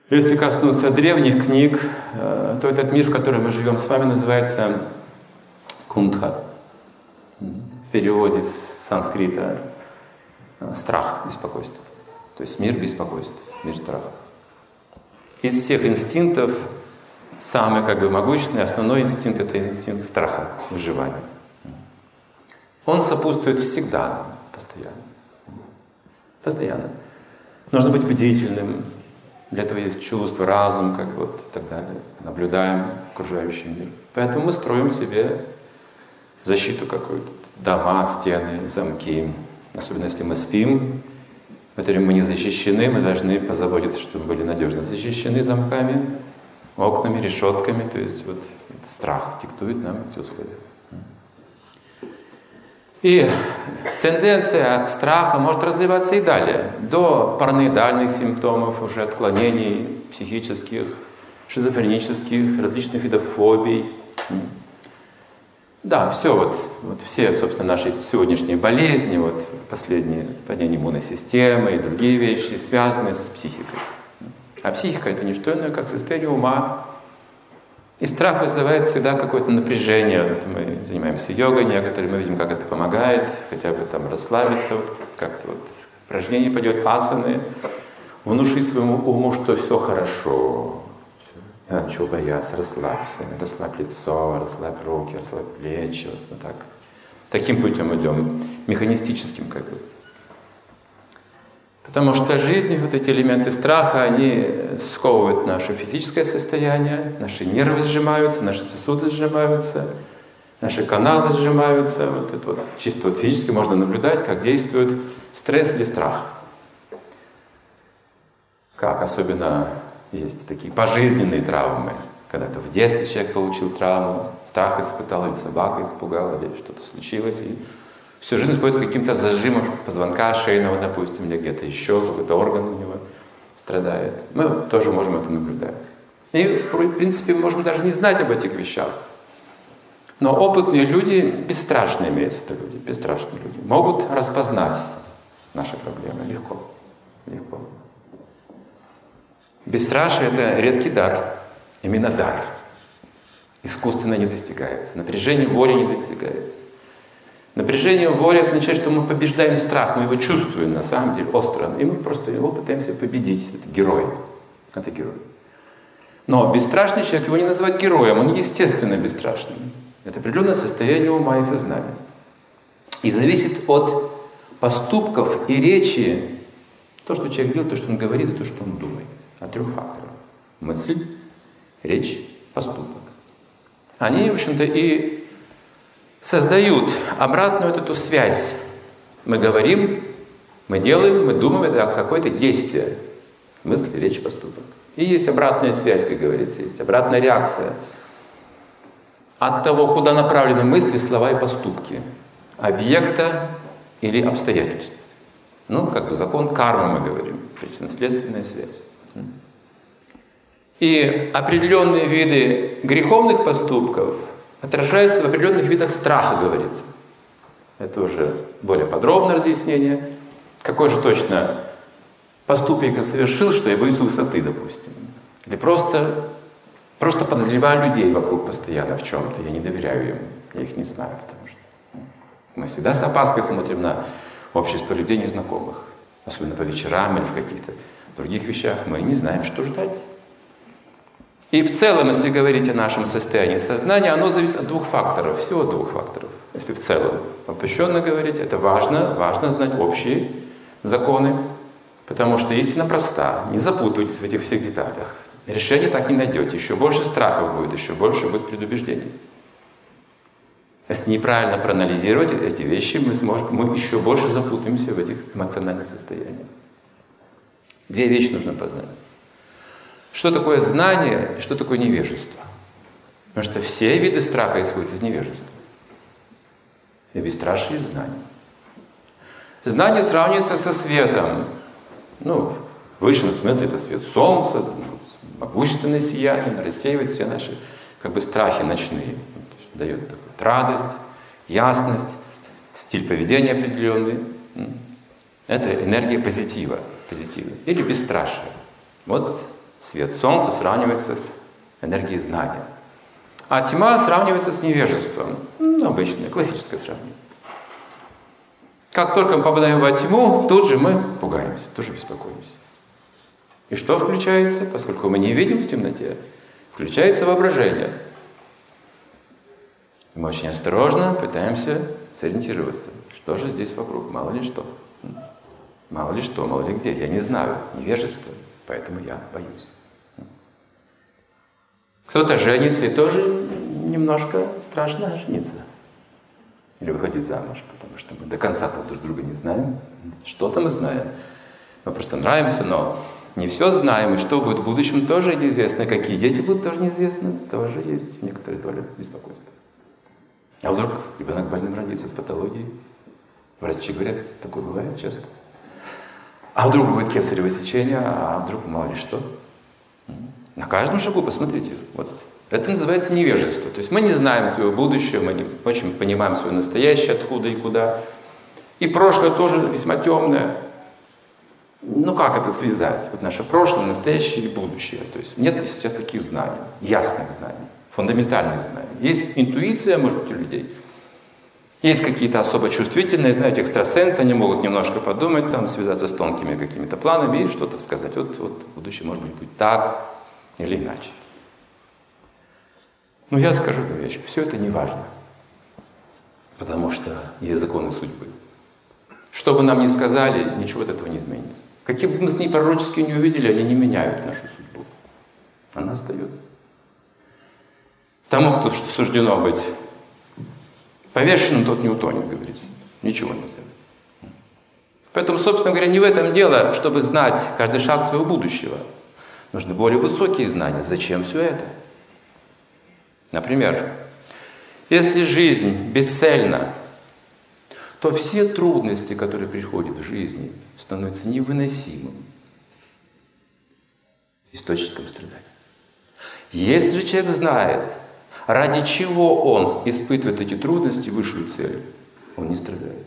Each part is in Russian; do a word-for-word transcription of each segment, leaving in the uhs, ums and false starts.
Если коснуться древних книг, то этот мир, в котором мы живем с вами, называется кунтха. В переводе с санскрита страх, беспокойство. То есть мир беспокойства, мир страха. Из всех инстинктов самый как бы могущественный, основной инстинкт — это инстинкт страха, выживания. Он сопутствует всегда, постоянно. Постоянно. Нужно быть бдительным. Для этого есть чувство, разум, как вот и так далее. Наблюдаем окружающий мир. Поэтому мы строим себе защиту какую-то. Дома, стены, замки. Особенно если мы спим, в котором мы не защищены, мы должны позаботиться, чтобы были надежно защищены замками, окнами, решетками. То есть вот страх диктует нам эти условия. И тенденция от страха может развиваться и далее, до параноидальных симптомов, уже отклонений психических, шизофренических, различных видов фобий. Да, все вот, вот все, собственно, наши сегодняшние болезни, вот последние падение иммунной системы и другие вещи, связаны с психикой. А психика — это не что иное, как состояние ума. И страх вызывает всегда какое-то напряжение. Вот мы занимаемся йогой, некоторые мы видим, как это помогает, хотя бы там расслабиться, вот, как-то вот упражнение пойдет, асаны, внушить своему уму, что все хорошо. Не надо ничего бояться, расслабься, расслабь лицо, расслабь руки, расслабь плечи. Вот, вот так. Таким путем идем, механистическим как бы. Потому что жизнь, вот эти элементы страха, они сковывают наше физическое состояние, наши нервы сжимаются, наши сосуды сжимаются, наши каналы сжимаются. Вот это вот, чисто вот физически можно наблюдать, как действует стресс или страх. Как особенно есть такие пожизненные травмы. Когда-то в детстве человек получил травму, страх испытал, или собака испугала, или что-то случилось, и всю жизнь находится каким-то зажимом позвонка шейного, допустим, или где-то еще, какой-то орган у него страдает. Мы тоже можем это наблюдать. И, в принципе, мы можем даже не знать об этих вещах. Но опытные люди, бесстрашные имеются в виду люди, бесстрашные люди, могут распознать наши проблемы легко. Легко. Бесстрашие — это редкий дар, именно дар. Искусственно не достигается, напряжение воли не достигается. Напряжение воли означает, что мы побеждаем страх, мы его чувствуем на самом деле остро, и мы просто его пытаемся победить. Это герой. Это герой. Но бесстрашный человек, его не назвать героем, он естественно бесстрашный. Это определенное состояние ума и сознания. И зависит от поступков и речи, то, что человек делает, то, что он говорит, и то, что он думает. От трех факторов. Мысль, речь, поступок. Они, в общем-то, и создают обратную вот эту связь. Мы говорим, мы делаем, мы думаем, это какое-то действие. Мысль, речь, поступок. И есть обратная связь, как говорится, есть обратная реакция от того, куда направлены мысли, слова и поступки. Объекта или обстоятельств. Ну, как бы закон кармы, мы говорим, причинно-следственная связь. И определенные виды греховных поступков отражаются в определенных видах страха, говорится. Это уже более подробное разъяснение. Какой же точно поступок я совершил, что я боюсь высоты, допустим. Или просто, просто подозреваю людей вокруг постоянно в чем-то. Я не доверяю им, я их не знаю, потому что мы всегда с опаской смотрим на общество людей незнакомых. Особенно по вечерам или в каких-то других вещах. Мы не знаем, что ждать. И в целом, если говорить о нашем состоянии сознания, оно зависит от двух факторов, всего двух факторов. Если в целом обобщенно говорить, это важно, важно знать общие законы, потому что истина проста, не запутывайтесь в этих всех деталях. Решения так не найдете, еще больше страхов будет, еще больше будет предубеждений. Если неправильно проанализировать эти вещи, мы, сможем, мы еще больше запутаемся в этих эмоциональных состояниях. Две вещи нужно познать. Что такое знание и что такое невежество? Потому что все виды страха исходят из невежества. И бесстрашие — из знания. Знание сравнивается со светом. Ну, в высшем смысле это свет солнца, могущественное сияние, рассеивает все наши как бы страхи ночные. Дает такую радость, ясность, стиль поведения определенный. Это энергия позитива, позитива. Или бесстрашие. Вот Свет Солнца сравнивается с энергией знания. А тьма сравнивается с невежеством. Ну, обычное, классическое сравнение. Как только мы попадаем во тьму, тут же мы пугаемся, тоже беспокоимся. И что включается? Поскольку мы не видим в темноте, включается воображение. Мы очень осторожно пытаемся сориентироваться. Что же здесь вокруг? Мало ли что. Мало ли что, мало ли где. Я не знаю. Невежество. Поэтому я боюсь. Кто-то женится, и тоже немножко страшно жениться. Или выходить замуж, потому что мы до конца-то друг друга не знаем. Что-то мы знаем. Мы просто нравимся, но не все знаем. И что будет в будущем, тоже неизвестно. Какие дети будут, тоже неизвестно. Тоже есть некоторые доли беспокойства. А вдруг ребенок больным родится с патологией? Врачи говорят, такое бывает часто. А вдруг будет кесарево сечение, а вдруг мало ли что. На каждом шагу, посмотрите, вот это называется невежество. То есть мы не знаем своего будущего, мы не очень понимаем свое настоящее, откуда и куда. И прошлое тоже весьма темное. Ну как это связать? Вот наше прошлое, настоящее и будущее. То есть нет сейчас таких знаний, ясных знаний, фундаментальных знаний. Есть интуиция, может быть, у людей. Есть какие-то особо чувствительные, знаете, экстрасенсы, они могут немножко подумать, там, связаться с тонкими какими-то планами и что-то сказать. Вот, вот будущее может быть будет так или иначе. Но я скажу вещь, все это не важно, потому что есть законы судьбы. Что бы нам ни сказали, ничего от этого не изменится. Какие бы мы с ней пророческие не увидели, они не меняют нашу судьбу. Она остается. Тому, кто суждено быть повешенным, тот не утонет, говорится. Ничего не сделает. Поэтому, собственно говоря, не в этом дело, чтобы знать каждый шаг своего будущего. Нужны более высокие знания. Зачем все это? Например, если жизнь бесцельна, то все трудности, которые приходят в жизни, становятся невыносимым источником страдания. Если же человек знает, ради чего он испытывает эти трудности, высшую цель, он не страдает.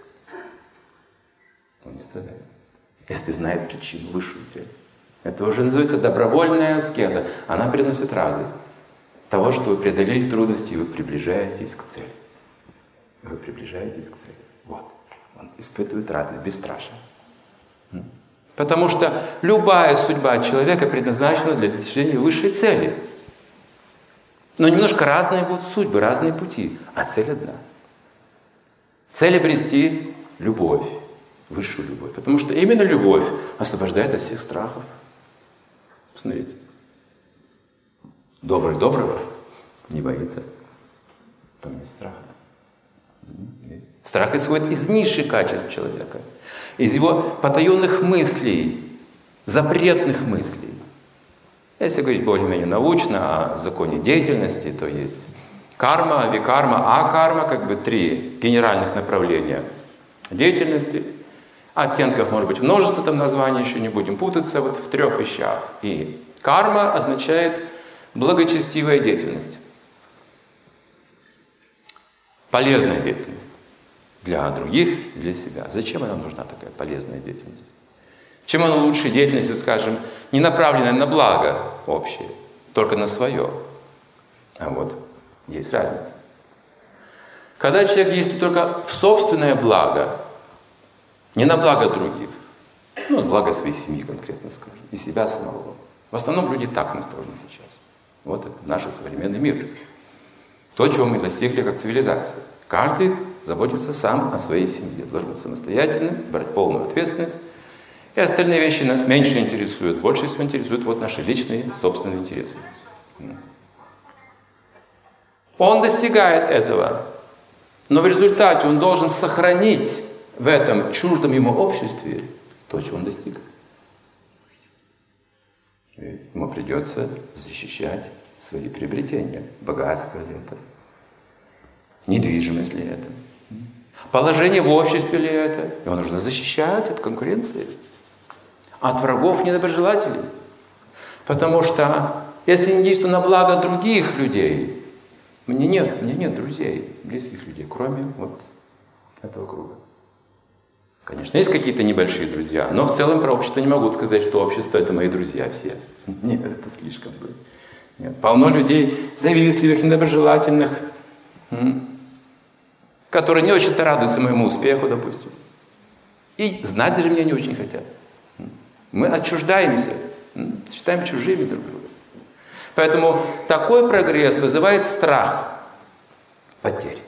Он не страдает. Если знает причину, высшую цель. Это уже называется добровольная аскеза. Она приносит радость того, что вы преодолели трудности, и вы приближаетесь к цели. Вы приближаетесь к цели. Вот. Он испытывает радость, бесстрашие. Потому что любая судьба человека предназначена для достижения высшей цели. Но немножко разные будут судьбы, разные пути, а цель одна. Цель обрести любовь, высшую любовь. Потому что именно любовь освобождает от всех страхов. Посмотрите. Добрый доброго не боится. Там нет страха. Страх исходит из низших качеств человека, из его потаенных мыслей, запретных мыслей. Если говорить более-менее научно о законе деятельности, то есть карма, викарма, а-карма, как бы три генеральных направления деятельности. Оттенков может быть множество, там названий еще не будем путаться, вот в трех вещах. И карма означает благочестивая деятельность. Полезная деятельность. Для других, для себя. Зачем она нужна, такая полезная деятельность? Чем она лучше деятельности, скажем, не направленная на благо общее, только на свое? А вот есть разница. Когда человек действует только в собственное благо, не на благо других, ну, на благо своей семьи конкретно, скажем, и себя самого. В основном люди так настроены сейчас. Вот это наш современный мир. То, чего мы достигли как цивилизация. Каждый заботится сам о своей семье, должен быть самостоятельным, брать полную ответственность. И остальные вещи нас меньше интересуют. Больше всего интересуют вот наши личные, собственные интересы. Он достигает этого, но в результате он должен сохранить в этом чуждом ему обществе то, чего он достиг. Ведь ему придется защищать свои приобретения. Богатство ли это? Недвижимость ли это? Положение в обществе ли это? Его нужно защищать от конкуренции, от врагов, недоброжелателей. Потому что если не действую на благо других людей, мне нет, мне нет друзей, близких людей, кроме вот этого круга. Конечно, есть какие-то небольшие друзья, но в целом про общество не могу сказать, что общество — это мои друзья все. Нет, это слишком будет. Нет. Полно людей завистливых, недоброжелательных, которые не очень-то радуются моему успеху, допустим. И знать даже меня не очень хотят. Мы отчуждаемся, считаем чужими друг друга. Поэтому такой прогресс вызывает страх потери.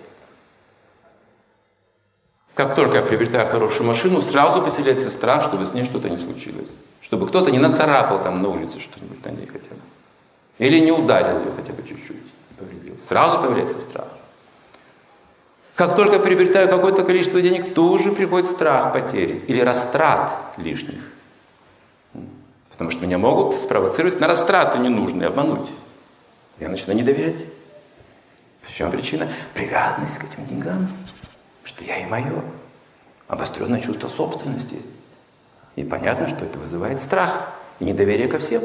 Как только я приобретаю хорошую машину, сразу поселяется страх, чтобы с ней что-то не случилось. Чтобы кто-то не нацарапал там на улице что-нибудь на ней хотя бы. Или не ударил ее хотя бы чуть-чуть. Повредил. Сразу появляется страх. Как только я приобретаю какое-то количество денег, тоже приходит страх потери. Или растрат лишних. Потому что меня могут спровоцировать на растраты ненужные, обмануть. Я начинаю не доверять. В чем причина? Привязанность к этим деньгам. Что я и мое. Обостренное чувство собственности. И понятно, что это вызывает страх и недоверие ко всем.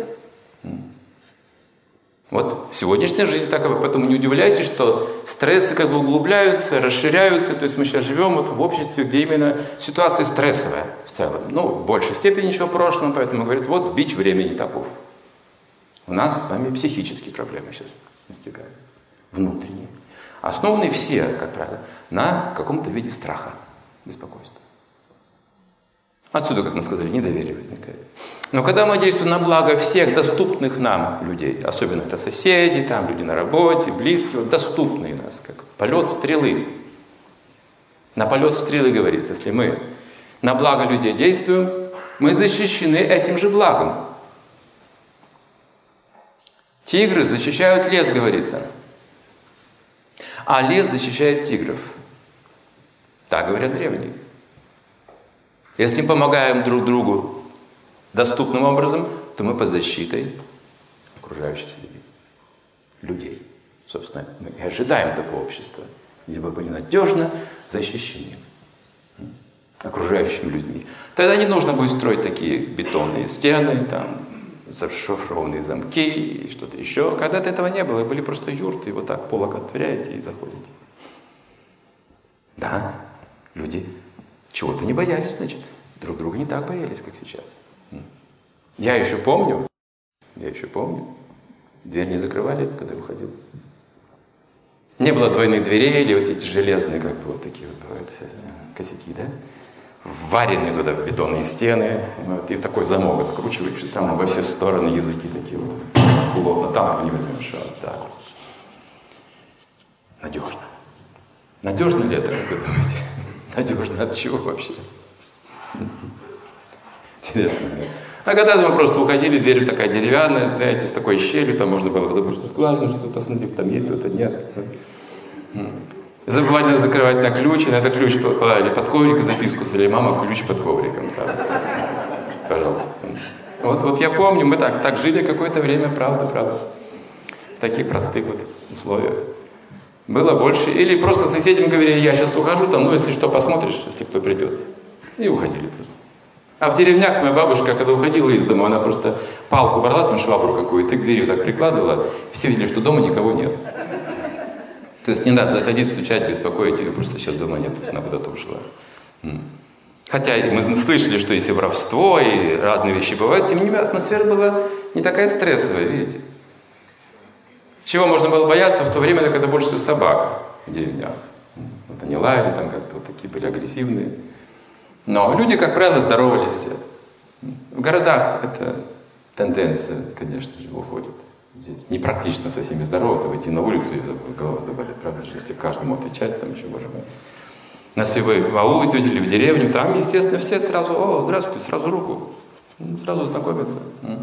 Вот в сегодняшней жизни так, поэтому не удивляйтесь, что стрессы как бы углубляются, расширяются. То есть мы сейчас живем вот в обществе, где именно ситуация стрессовая в целом. Ну, в большей степени, чем в прошлом, поэтому говорят, вот бич времени таков. У нас с вами психические проблемы сейчас настигают, внутренние. Основаны все, как правило, на каком-то виде страха, беспокойства. Отсюда, как мы сказали, недоверие возникает. Но когда мы действуем на благо всех доступных нам людей, особенно это соседи, там люди на работе, близкие, вот, доступные нас, как полет стрелы. На полет стрелы говорится, если мы на благо людей действуем, мы защищены этим же благом. Тигры защищают лес, говорится. А лес защищает тигров. Так говорят древние. Если мы помогаем друг другу доступным образом, то мы под защитой окружающих людей. Собственно, мы и ожидаем такого общества, где мы были надежно защищены окружающими людьми. Тогда не нужно будет строить такие бетонные стены, там, зашифрованные замки и что-то еще. Когда-то этого не было, были просто юрты, и вот так полок отворяете и заходите. Да, люди чего-то не боялись, значит. Друг друга не так боялись, как сейчас. Я еще помню, я еще помню, дверь не закрывали, когда я уходил. Не было двойных дверей или вот эти железные, как бы вот такие вот бывают косяки, да? Вваренные туда в бетонные стены, вот, и такой замок закручиваешь, и там во все стороны языки такие вот, плотно, там не возьмешь, вот так вот. Надежно. Надежно ли это, как вы думаете? Надежно от чего вообще? Интересно. А когда-то мы просто уходили, дверь такая деревянная, знаете, с такой щелью, там можно было забыть, что скважину, что посмотреть, там есть, что-то нет. Забывали закрывать на ключ, и на этот ключ поклали под коврик, записку взяли, мама, ключ под ковриком. Там, пожалуйста. Вот, вот я помню, мы так, так жили какое-то время, правда, правда. В таких простых вот условиях. Было больше. Или просто соседям говорили, я сейчас ухожу, там, ну, если что, посмотришь, если кто придет. И уходили просто. А в деревнях моя бабушка, когда уходила из дома, она просто палку брала, там швабру какую-то, и к двери так прикладывала. Все видели, что дома никого нет. То есть не надо заходить, стучать, беспокоить ее, просто сейчас дома нет, она куда-то ушла. Хотя мы слышали, что есть и воровство, и разные вещи бывают, тем не менее атмосфера была не такая стрессовая, видите. Чего можно было бояться в то время, когда больше всего собак в деревнях. Вот они лаяли, там как-то вот такие были агрессивные. Но люди, как правило, здоровались все. В городах эта тенденция, конечно же, уходит. Здесь непрактично со всеми здороваться, выйти на улицу и голова заболит. Правда, если каждому отвечать, там еще, боже мой. Но если вы в аул идете или в деревню, там, естественно, все сразу, о, здравствуйте, сразу руку. Сразу знакомятся.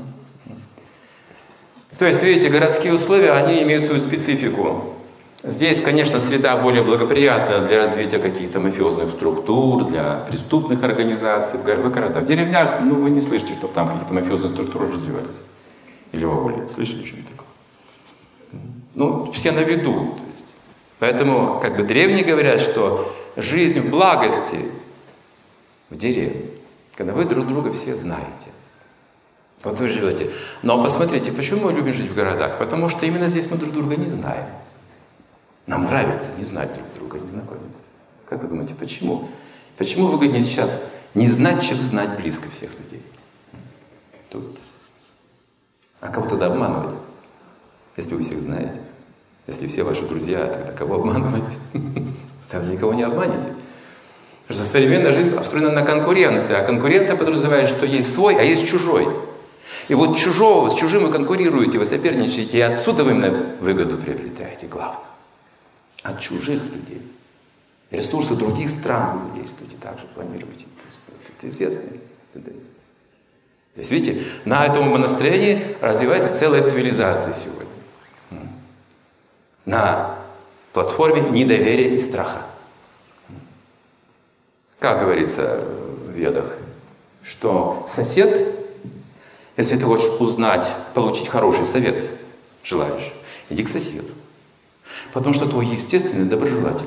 То есть, видите, городские условия, они имеют свою специфику. Здесь, конечно, среда более благоприятная для развития каких-то мафиозных структур, для преступных организаций в городах. В деревнях, ну, вы не слышите, чтобы там какие-то мафиозные структуры развивались. Или в ауле. Слышали что-нибудь такое? Ну, все на виду. То есть. Поэтому, как бы, древние говорят, что жизнь в благости в деревне, когда вы друг друга все знаете. Вот вы живете. Но посмотрите, почему мы любим жить в городах? Потому что именно здесь мы друг друга не знаем. Нам нравится не знать друг друга, не знакомиться. Как вы думаете, почему? Почему выгоднее сейчас Не знать, чем знать близко всех людей. Тут. А кого тогда обманывать? Если вы всех знаете. Если все ваши друзья, тогда кого обманывать? Тогда никого не обманете. Потому что современная жизнь построена на конкуренции. А конкуренция подразумевает, что есть свой, а есть чужой. И вот чужого, с чужим вы конкурируете, вы соперничаете, и отсюда вы именно выгоду приобретаете, главное. От чужих людей. Ресурсы других стран вы задействуете, также планируете. Это известная тенденция. То есть, видите, на этом умонастроении развивается целая цивилизация сегодня. На платформе недоверия и страха. Как говорится в Ведах, что сосед, если ты хочешь узнать, получить хороший совет, желаешь, иди к соседу. Потому что твой естественный доброжелатель.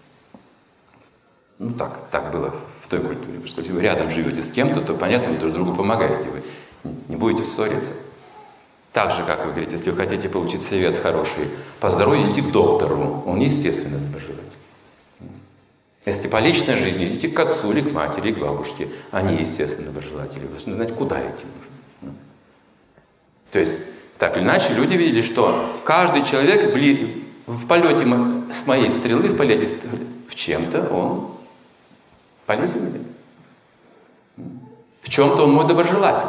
Ну так, так было в той культуре. Потому что если вы рядом живете с кем-то, то понятно, вы друг другу помогаете, вы не будете ссориться. Так же, как вы говорите, если вы хотите получить совет хороший по здоровью, идите к доктору, он естественно доброжелатель. Если по личной жизни, идите к отцу, или к матери, или к бабушке, они естественно доброжелатели, вы должны знать, куда идти нужно. То есть, так или иначе, люди видели, что каждый человек в полете с моей стрелы, в полете в чем-то он полезен мне. В чем-то он мой доброжелатель.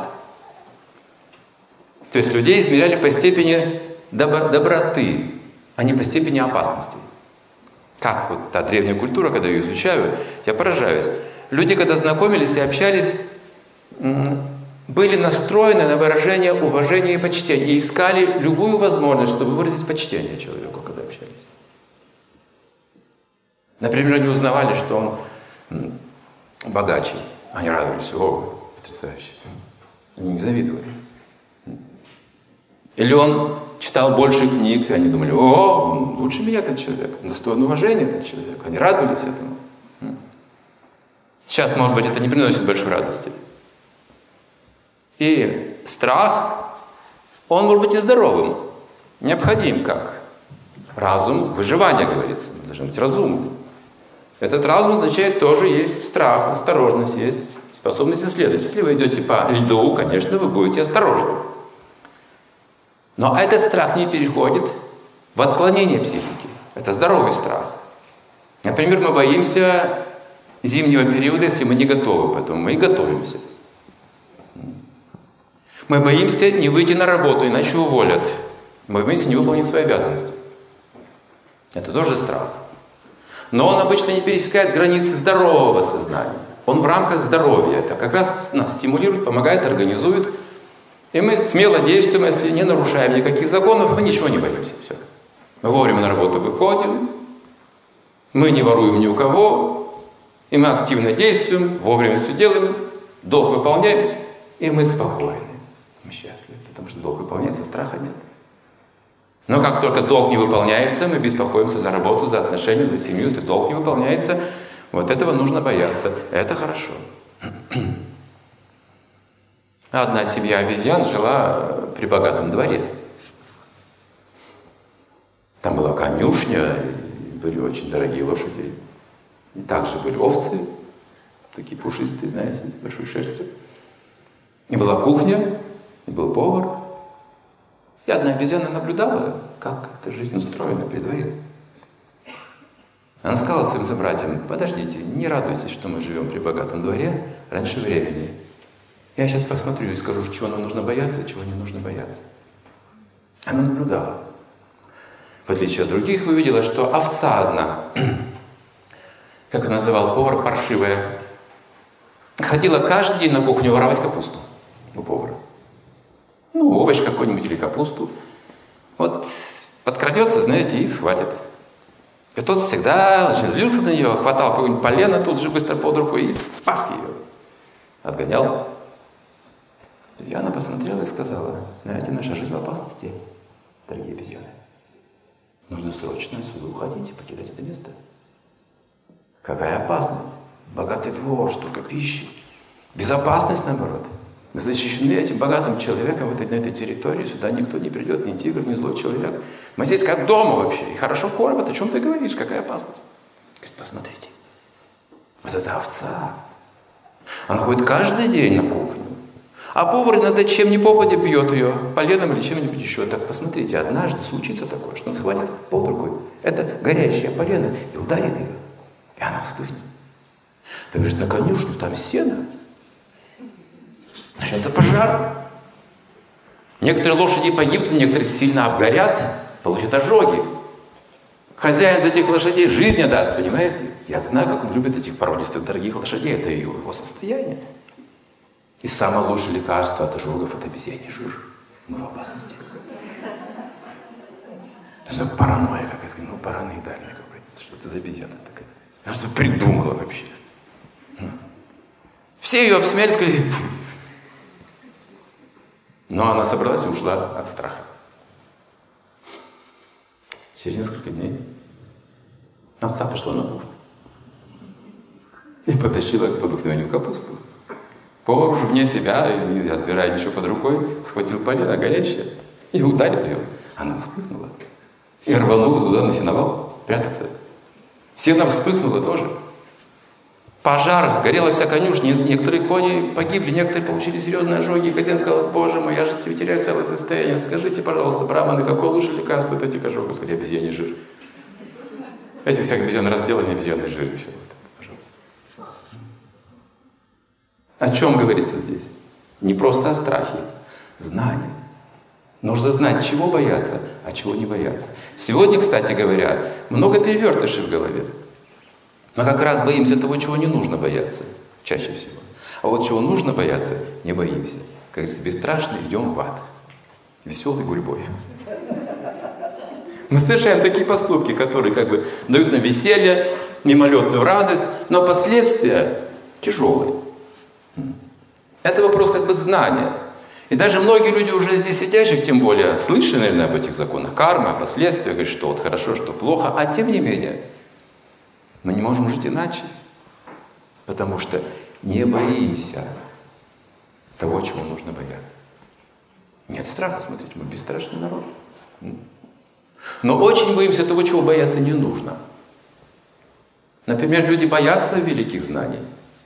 То есть людей измеряли по степени добро- доброты, а не по степени опасности. Как вот та древняя культура, когда я ее изучаю, я поражаюсь. Люди, когда знакомились и общались, были настроены на выражение уважения и почтения. И искали любую возможность, чтобы выразить почтение человеку, когда общались. Например, они узнавали, что он богаче. Они радовались. О, потрясающе. Они не завидовали. Или он читал больше книг, и они думали, о, лучше меня этот человек, достоин уважения этот человек. Они радовались этому. Сейчас, может быть, это не приносит большой радости. И страх, он может быть и здоровым, необходим как разум, выживание, говорится, мы должны быть разумны. Этот разум означает, тоже есть страх, осторожность, есть способность исследовать. Если вы идете по льду, конечно, вы будете осторожны. Но этот страх не переходит в отклонение психики. Это здоровый страх. Например, мы боимся зимнего периода, если мы не готовы, поэтому мы и готовимся. Мы боимся не выйти на работу, иначе уволят. Мы боимся не выполнить свои обязанности. Это тоже страх. Но он обычно не пересекает границы здорового сознания. Он в рамках здоровья. Это как раз нас стимулирует, помогает, организует. И мы смело действуем, если не нарушаем никаких законов, мы ничего не боимся. Все. Мы вовремя на работу выходим, мы не воруем ни у кого, и мы активно действуем, вовремя все делаем, долг выполняем, и мы спокойны. Мы счастливы, потому что долг выполняется, страха нет. Но как только долг не выполняется, мы беспокоимся за работу, за отношения, за семью. Если долг не выполняется, вот этого нужно бояться. Это хорошо. Одна семья обезьян жила при богатом дворе. Там была конюшня, были очень дорогие лошади. И также были овцы, такие пушистые, знаете, с большой шерстью. И была кухня, и был повар. И одна обезьяна наблюдала, как эта жизнь устроена при дворе. Она сказала своим собратьям: подождите, не радуйтесь, что мы живем при богатом дворе раньше времени. Я сейчас посмотрю и скажу, чего нам нужно бояться, чего не нужно бояться. Она наблюдала. В отличие от других, увидела, что овца одна, как она называл повар, паршивая, ходила каждый день на кухню воровать капусту у повара. Ну, овощ какой-нибудь или капусту. Вот подкрадется, знаете, и схватит. И тот всегда очень злился на нее, хватал какое-нибудь полено тут же быстро под руку и пах ее. Отгонял. Обезьяна посмотрела и сказала: знаете, наша жизнь в опасности, дорогие обезьяны. Нужно срочно отсюда уходить и покидать это место. Какая опасность? Богатый двор, столько пищи. Безопасность, наоборот. Мы защищены этим богатым человеком в этой, на этой территории. Сюда никто не придет, ни тигр, ни злой человек. Мы здесь как дома вообще. И хорошо кормят. О чем ты говоришь? Какая опасность? Говорит: посмотрите. Вот эта овца. Она ходит каждый день на кухню. А повар иногда чем ни попадя бьет ее, поленом или чем-нибудь еще. Так посмотрите, однажды случится такое, что он схватит под рукой это горящее полено и ударит ее. И она вспыхнет. Побежит на конюшню, там сено. Начнется пожар. Некоторые лошади погибнут, некоторые сильно обгорят, получат ожоги. Хозяин за этих лошадей жизнь отдаст, понимаете? Я знаю, как он любит этих породистых, дорогих лошадей. Это его состояние. И самое лучшее лекарство от ожогов – это обезьяний жир. Мы в опасности. Это паранойя какая-то. Ну, параноидальная какая-то. Что это за обезьяна такая? Она что придумала вообще? Все ее обсмеяли, сказали. Но она собралась и ушла от страха. Через несколько дней овца пошла на кухню и потащила по обыкновению капусту. Повар уже вне себя, не разбирая ничего под рукой, схватил полено горящее и ударил ее. Она вспыхнула и рванула туда на сеновал прятаться. Сено вспыхнуло тоже. Пожар, горела вся конюшня, некоторые кони погибли, некоторые получили серьезные ожоги. И хозяин сказал: боже мой, я же тебе теряю целое состояние. Скажите, пожалуйста, браманы, какое лучше лекарство от этих ожогов? Сказали: обезьяний жир. Эти всякие обезьяны разделаны, обезьяный жир и все. Пожалуйста. О чем говорится здесь? Не просто о страхе, знание. Нужно знать, чего бояться, а чего не бояться. Сегодня, кстати говоря, много перевертышей в голове. Мы как раз боимся того, чего не нужно бояться, чаще всего. А вот чего нужно бояться, не боимся. Как говорится, бесстрашно идем в ад. Веселой гурьбой. Мы совершаем такие поступки, которые как бы дают нам веселье, мимолетную радость, но последствия тяжелые. Это вопрос как бы знания. И даже многие люди, уже здесь сидящих, тем более, слышали, наверное, об этих законах кармы, о последствиях, говорят, что вот хорошо, что плохо, а тем не менее, мы не можем жить иначе, потому что не боимся того, чего нужно бояться. Нет страха, смотрите, мы бесстрашный народ. Но очень боимся того, чего бояться не нужно. Например, люди боятся великих знаний.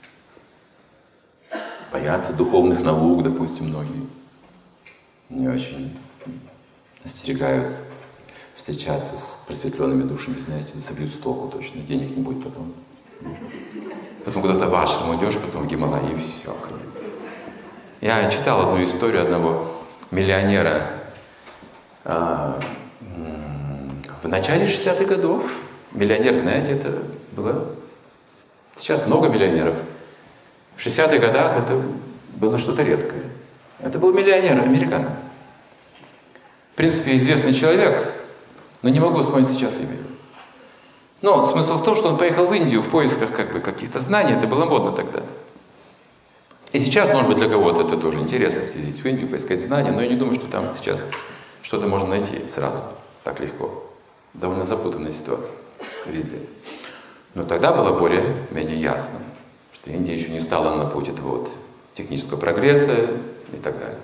Боятся духовных наук, допустим, многие. Не очень остерегаются встречаться с просветленными душами, знаете, собьют с толку точно, денег не будет потом. Потом куда-то в ашрам уйдешь, потом в Гималай, и все, конец. Я читал одну историю одного миллионера а, в начале шестидесятых годов. Миллионер, знаете, это было... Сейчас много миллионеров. В шестидесятых годах это было что-то редкое. Это был миллионер, американец. В принципе, известный человек, но не могу вспомнить сейчас имя. Но смысл в том, что он поехал в Индию в поисках как бы каких-то знаний, это было модно тогда. И сейчас, может быть, для кого-то это тоже интересно, съездить в Индию, поискать знания, но я не думаю, что там сейчас что-то можно найти сразу, так легко. Довольно запутанная ситуация везде. Но тогда было более-менее ясно, что Индия еще не стала на путь этого вот технического прогресса и так далее.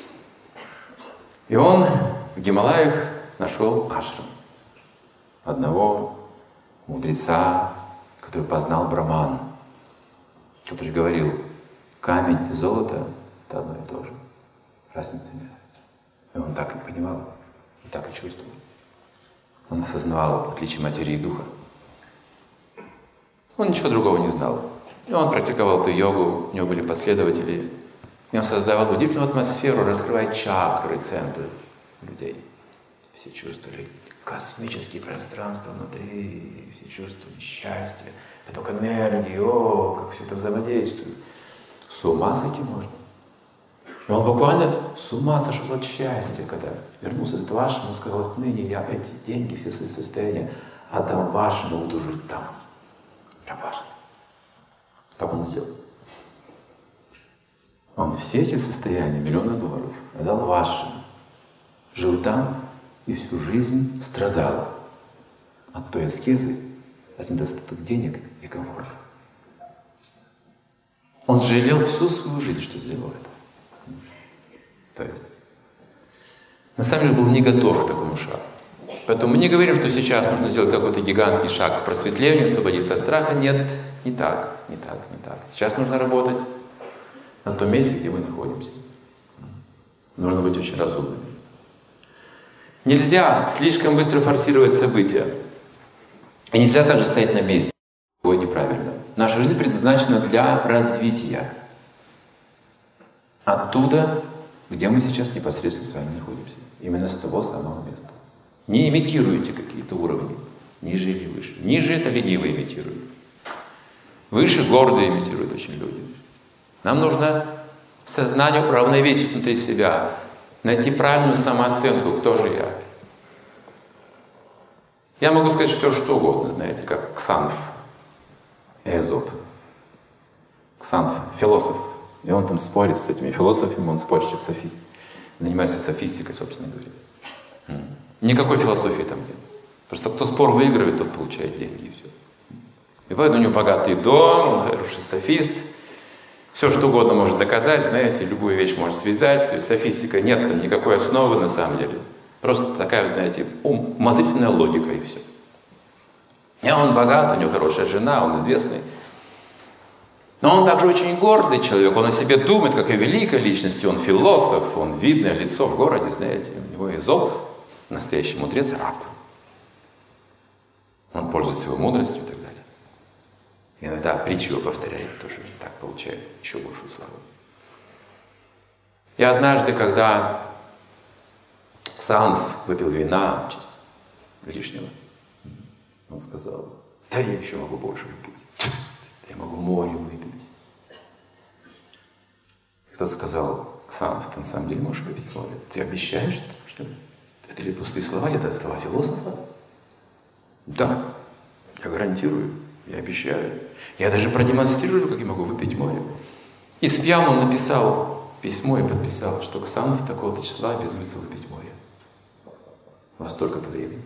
И он в Гималаях нашел ашрам одного мудреца, который познал Браман, который говорил: камень и золото — это одно и то же, разницы нет. И он так и понимал, и так и чувствовал. Он осознавал отличие материи и духа. Он ничего другого не знал. И он практиковал эту йогу, у него были последователи. И он создавал удивительную атмосферу, раскрывая чакры, центры людей. Все чувствовали космические пространства внутри, все чувствовали счастье, поток энергии, о, как все это взаимодействует. С ума сойти можно. И он буквально с ума сошел от счастья, когда вернулся из вашему, сказал: отныне я эти деньги, все свои состояния отдам вашему, буду жить там. Прям важно. Так он сделал. Он все эти состояния, миллионы долларов, отдал вашему. Жил там и всю жизнь страдал от той аскезы, от недостатка денег и комфорта. Он жалел всю свою жизнь, что сделал это. То есть, на самом деле, был не готов к такому шагу. Поэтому мы не говорим, что сейчас нужно сделать какой-то гигантский шаг к просветлению, освободиться от страха. Нет, не так, не так, не так. Сейчас нужно работать на том месте, где мы находимся. Нужно быть очень разумными. Нельзя слишком быстро форсировать события. И нельзя также стоять на месте. Ой, неправильно. Наша жизнь предназначена для развития. Оттуда, где мы сейчас непосредственно с вами находимся. Именно с того самого места. Не имитируйте какие-то уровни. Ниже или выше. Ниже это лениво имитируют. Выше гордо имитируют очень люди. Нам нужно сознание уравновесить внутри себя. Найти правильную самооценку, кто же я. Я могу сказать все, что угодно, знаете, как Ксанф и Эзоп. Ксанф, философ. И он там спорит с этими философами, он спорщик, софист. Занимается софистикой, собственно говоря. Никакой философии там нет. Просто кто спор выигрывает, тот получает деньги и все. И поэтому у него богатый дом, он хороший софист. Все, что угодно может доказать, знаете, любую вещь может связать. То есть софистика, нет там никакой основы на самом деле. Просто такая, знаете, ум, умозрительная логика и все. И он богат, у него хорошая жена, он известный. Но он также очень гордый человек, он о себе думает, как о великой личности, он философ, он видное лицо в городе, знаете. У него Эзоп, настоящий мудрец, раб. Он пользуется его мудростью и так далее. И иногда притчу его повторяет, тоже так получает еще большую славу. И однажды, когда Ксанф выпил вина лишнего, он сказал: да я еще могу больше выпить. Я могу море выпить. Кто-то сказал: Ксанф, ты на самом деле можешь выпить море? Ты обещаешь, что это ли пустые слова, или это слова философа? Да, я гарантирую, я обещаю. Я даже продемонстрирую, как я могу выпить море. И с пьяну он написал письмо и подписал, что Ксанф такого-то числа обязуется выпить море. Во столько-то времени.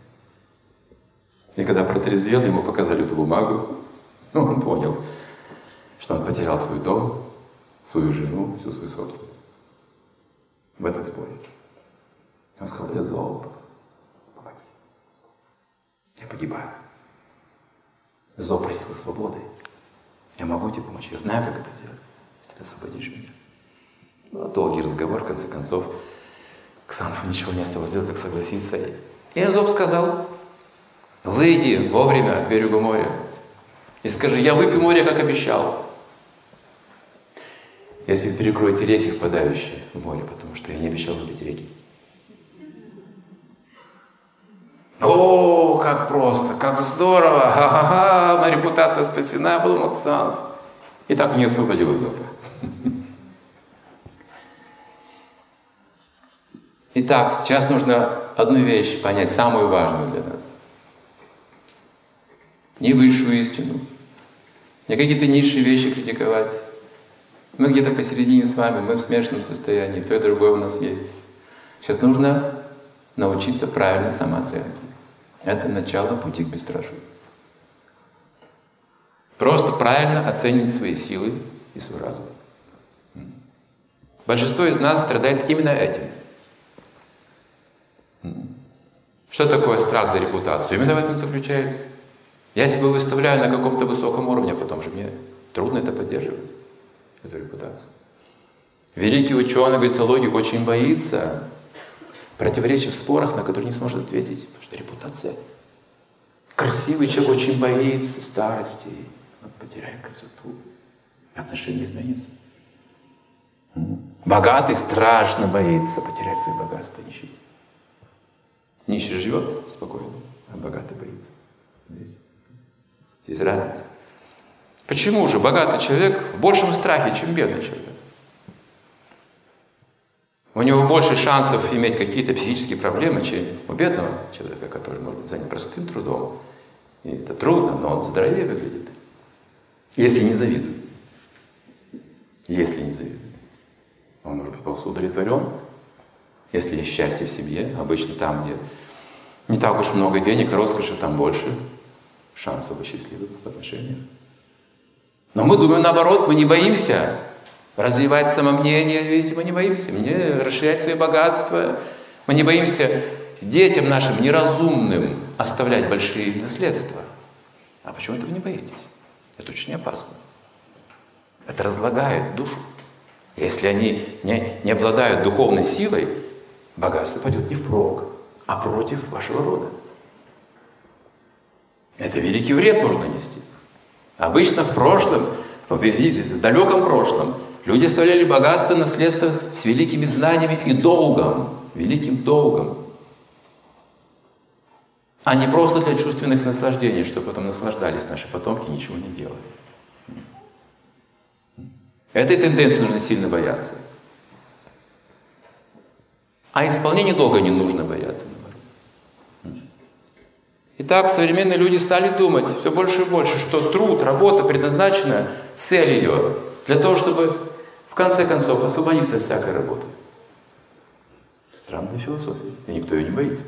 И когда протрезвел, ему показали эту бумагу, ну, он понял, что он потерял свой дом, свою жену, всю свою собственность. В этом споре. Он сказал: Эзоп, помоги. Я погибаю. Эзоп просил свободы. Я могу тебе помочь. Я знаю, как это сделать. Если ты освободишь меня. Ну, долгий разговор, в конце концов. Ксанфу ничего не осталось делать, как согласиться. И Эзоп сказал: выйди вовремя к берегу моря и скажи: я выпью море, как обещал. Если вы перекроете реки, впадающие в море, потому что я не обещал выпить реки. О, как просто, как здорово! Ха-ха-ха! Моя репутация спасена, был Ксанф. И так не освободил Эзопа. Итак, сейчас нужно одну вещь понять, самую важную для нас. Не высшую истину, не какие-то низшие вещи критиковать. Мы где-то посередине с вами, мы в смешанном состоянии, то и другое у нас есть. Сейчас нужно научиться правильной самооценке. Это начало пути к бесстрашию. Просто правильно оценить свои силы и свой разум. Большинство из нас страдает именно этим. Что такое страх за репутацию? Именно в этом заключается. Я себя выставляю на каком-то высоком уровне, а потом же мне трудно это поддерживать, эту репутацию. Великий ученый, говорит, логик очень боится противоречий в спорах, на которые не сможет ответить, потому что репутация. Красивый человек очень боится старости, он потеряет красоту, и отношения изменятся. Богатый страшно боится потерять свое богатство, нищий. Нищий живет спокойно, а богатый боится. Здесь. Здесь разница. Почему же богатый человек в большем страхе, чем бедный человек? У него больше шансов иметь какие-то психические проблемы, чем у бедного человека, который может быть занят простым трудом. И это трудно, но он здоровее выглядит. Если не завидует. Если не завидует. Он может быть полностью удовлетворен. Если есть счастье в семье, обычно там, где не так уж много денег, роскоши, там больше шансов быть счастливым в отношениях. Но мы думаем наоборот, мы не боимся развивать самомнение, видите, мы не боимся мне расширять свои богатства, мы не боимся детям нашим неразумным оставлять большие наследства. А почему этого не боитесь? Это очень опасно. Это разлагает душу. Если они не, не обладают духовной силой, богатство пойдет не впрок, а против вашего рода. Это великий вред можно нести. Обычно в прошлом, в далеком прошлом, люди оставляли богатство, наследство с великими знаниями и долгом, великим долгом, а не просто для чувственных наслаждений, чтобы потом наслаждались наши потомки, ничего не делали. Этой тенденции нужно сильно бояться. А исполнение долга не нужно бояться. Итак, современные люди стали думать все больше и больше, что труд, работа предназначена, цель ее, для того, чтобы в конце концов освободиться от всякой работы. Странная философия, и никто ее не боится.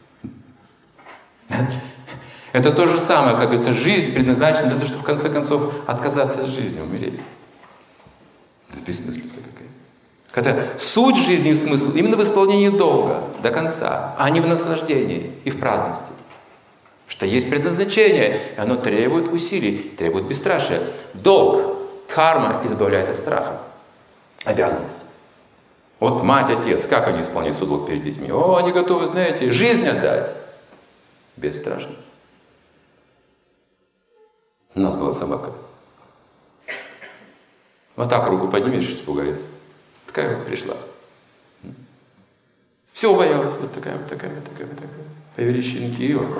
Это то же самое, как говорится, жизнь предназначена для того, чтобы в конце концов отказаться от жизни, умереть. Это бессмыслица какая. Когда суть жизни и смысл именно в исполнении долга до конца, а не в наслаждении и в праздности. Что есть предназначение, и оно требует усилий, требует бесстрашия. Долг, дхарма избавляет от страха, обязанности. Вот мать, отец, как они исполняют свой долг перед детьми? О, они готовы, знаете, жизнь отдать. Бесстрашно. У нас была собака. Вот так руку поднимешь, испугается. Такая вот пришла. Все боялась. Вот такая, вот такая, вот такая, вот такая. Появились щенки, и вот.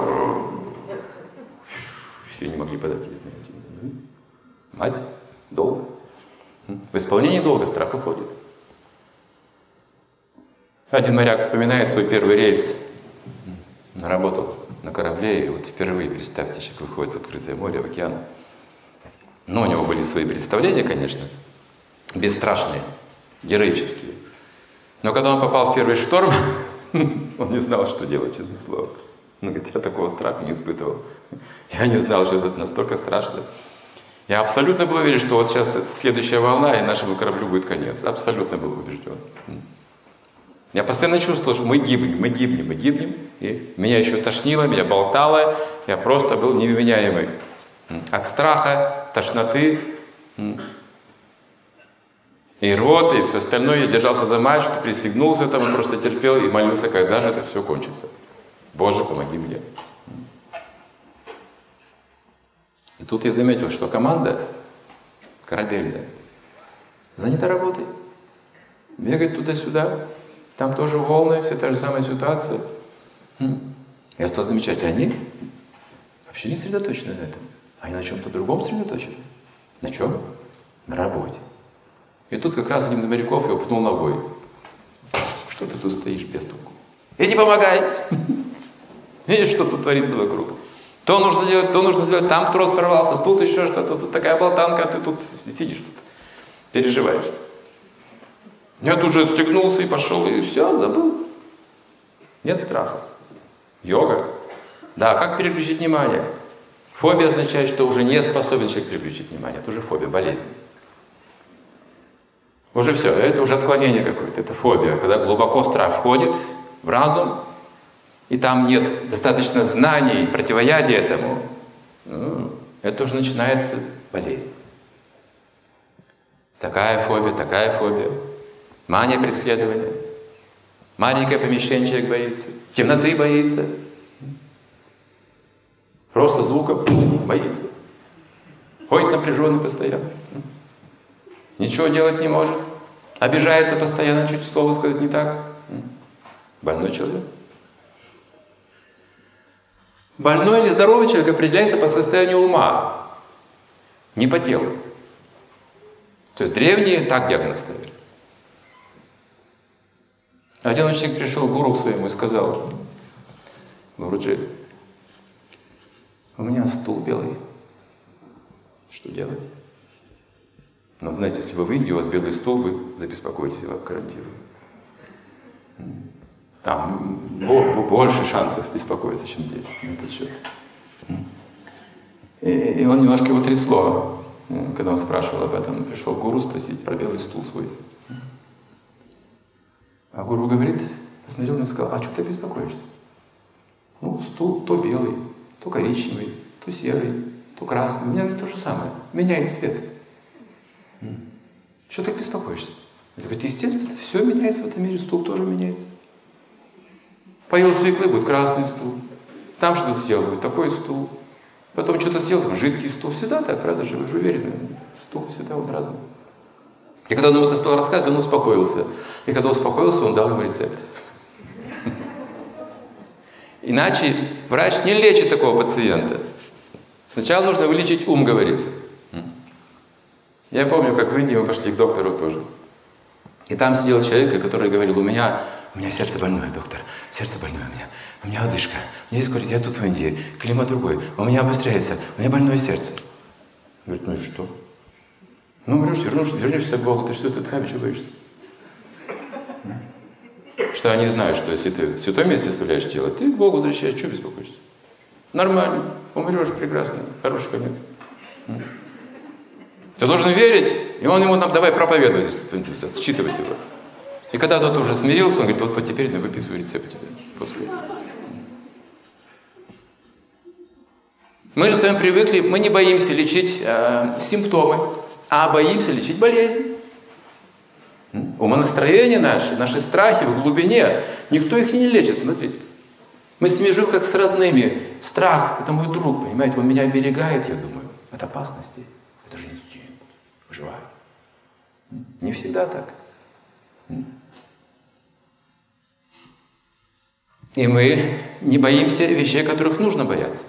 Все не могли подойти. Мать, долг. В исполнении долга страх уходит. Один моряк вспоминает свой первый рейс. Работал на корабле, и вот впервые, представьте, человек выходит в открытое море, в океан. Но у него были свои представления, конечно, бесстрашные, героические. Но когда он попал в первый шторм, он не знал, что делать, честное слово. Он говорит, я такого страха не испытывал. Я не знал, что это настолько страшно. Я абсолютно был уверен, что вот сейчас следующая волна, и нашему кораблю будет конец. Абсолютно был убежден. Я постоянно чувствовал, что мы гибнем, мы гибнем, мы гибнем. И меня еще тошнило, меня болтало. Я просто был невменяемый. От страха, тошноты и рвоты, и все остальное. Я держался за мать, что пристегнулся там, и просто терпел и молился, когда же это все кончится. Боже, помоги мне. И тут я заметил, что команда корабельная занята работой. Бегает туда-сюда. Там тоже волны, вся та же самая ситуация. Я стал замечать, они вообще не сосредоточены на этом. Они на чем-то другом сосредоточены. На чем? На работе. И тут как раз один из моряков его пнул ногой. Что ты тут стоишь без толку? Иди помогай! Видишь, что тут творится вокруг? То нужно делать, то нужно делать, там трос порвался, тут еще что-то, тут такая болтанка, а ты тут сидишь, тут переживаешь. Я тут же отстегнулся и пошел, и все, забыл. Нет страха. Йога. Да, как переключить внимание? Фобия означает, что уже не способен человек переключить внимание. Это уже фобия, болезнь. Уже все, это уже отклонение какое-то, это фобия. Когда глубоко страх входит в разум, и там нет достаточно знаний, противоядия этому, ну, это уже начинается болезнь. Такая фобия, такая фобия. Мания преследования. Маленькое помещение человек боится. Темноты боится. Просто звука боится. Ходит напряженный постоянно. Ничего делать не может. Обижается постоянно, чуть слово сказать не так. Больной человек. Больной или здоровый человек определяется по состоянию ума, не по телу. То есть древние так диагноз ставили. Один ученик пришел к гуру своему и сказал: Гуруджи, у меня стул белый. Что делать? Но знаете, если вы в Индии, у вас белый стул, вы забеспокоитесь, его карантируют. Там больше шансов беспокоиться, чем здесь. И, и он немножко его трясло, когда он спрашивал об этом. Он пришел к гуру спросить про белый стул свой. А гуру говорит, посмотрел на него и сказал: а что ты беспокоишься? Ну, стул то белый, то коричневый, то серый, то красный. У меня то же самое. Меняет цвет. Что так беспокоишься? Это говорит, естественно, все меняется в этом мире, стул тоже меняется. Поел свеклы, будет красный стул. Там что-то съел, будет такой стул. Потом что-то съел, там жидкий стул. Всегда так, правда же, вы же уверены. Стул всегда он разный. И когда он ему это стал рассказывать, он успокоился. И когда успокоился, он дал ему рецепт. Иначе врач не лечит такого пациента. Сначала нужно вылечить ум, говорится. Я помню, как в Индии мы пошли к доктору тоже. И там сидел человек, который говорил, у меня, у меня сердце больное, доктор, сердце больное у меня, у меня одышка. Мне здесь говорят, я тут в Индии, климат другой, у меня обостряется, у меня больное сердце. Говорит, ну и что? Ну, вернешься, вернешься, вернешься к Богу, ты что, ты тхами, что боишься? Что они знают, что если ты в святом месте оставляешь тело, ты к Богу возвращаешь, что беспокоишься? Нормально, умрешь прекрасно, хороший конец. Ты должен верить, и он ему нам давай проповедовать, отчитывать его. И когда тот уже смирился, он говорит, вот теперь я выписываю рецепт тебе после этого. Мы же с вами привыкли, мы не боимся лечить э, симптомы, а боимся лечить болезнь. Умонастроения наши, наши страхи в глубине, никто их не лечит, смотрите. Мы с ними живем как с родными. Страх – это мой друг, понимаете, он меня оберегает, я думаю, от опасности. Это же инстинкт, выживаю. Не всегда так. И мы не боимся вещей, которых нужно бояться.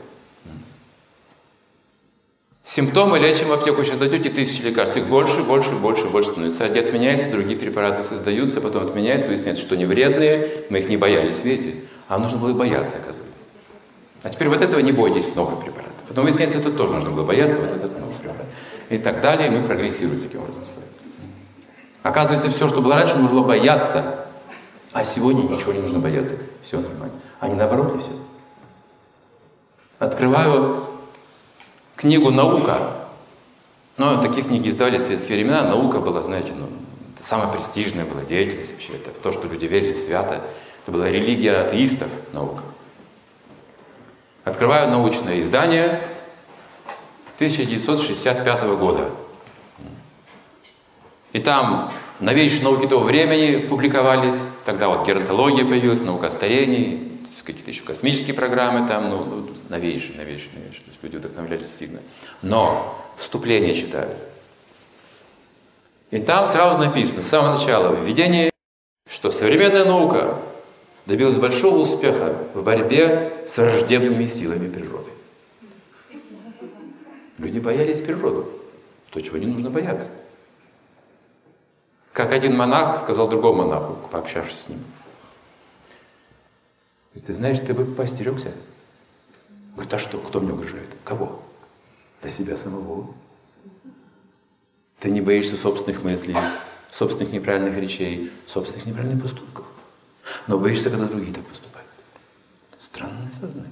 Симптомы лечим в аптеку, сейчас зайдете тысячи лекарств, их больше, больше, больше, больше становится. Одни отменяются, другие препараты создаются, потом отменяются, выясняется, что они вредные, мы их не боялись, видите, а нужно было бояться, оказывается. А теперь вот этого не бойтесь, новый препарат. Потом выясняется, это тоже нужно было бояться, вот этот новый препарат. И так далее, мы прогрессируем таким образом. Оказывается, все, что было раньше, нужно было бояться, а сегодня ничего не нужно бояться. Все нормально. А не наоборот ли все? Открываю книгу «Наука». Ну, такие книги издавали в советские времена. Наука была, знаете, ну, самая престижная была деятельность вообще. Это то, что люди верили свято. Это была религия атеистов, наука. Открываю научное издание тысяча девятьсот шестьдесят пятого года. И там новейшие науки того времени публиковались. Тогда вот геронтология появилась, наука о старении, какие-то еще космические программы там, ну, ну новейшие, новейшие, новейшие. То есть люди вдохновлялись сильно. Но вступление читают. И там сразу написано, с самого начала, введение, что современная наука добилась большого успеха в борьбе с враждебными силами природы. Люди боялись природу, то, чего не нужно бояться. Как один монах сказал другому монаху, пообщавшись с ним. Ты знаешь, ты бы поостерегся. Говорит, а что, кто мне угрожает? Кого? Да себя самого. Ты не боишься собственных мыслей, собственных неправильных речей, собственных неправильных поступков. Но боишься, когда другие так поступают. Странное сознание.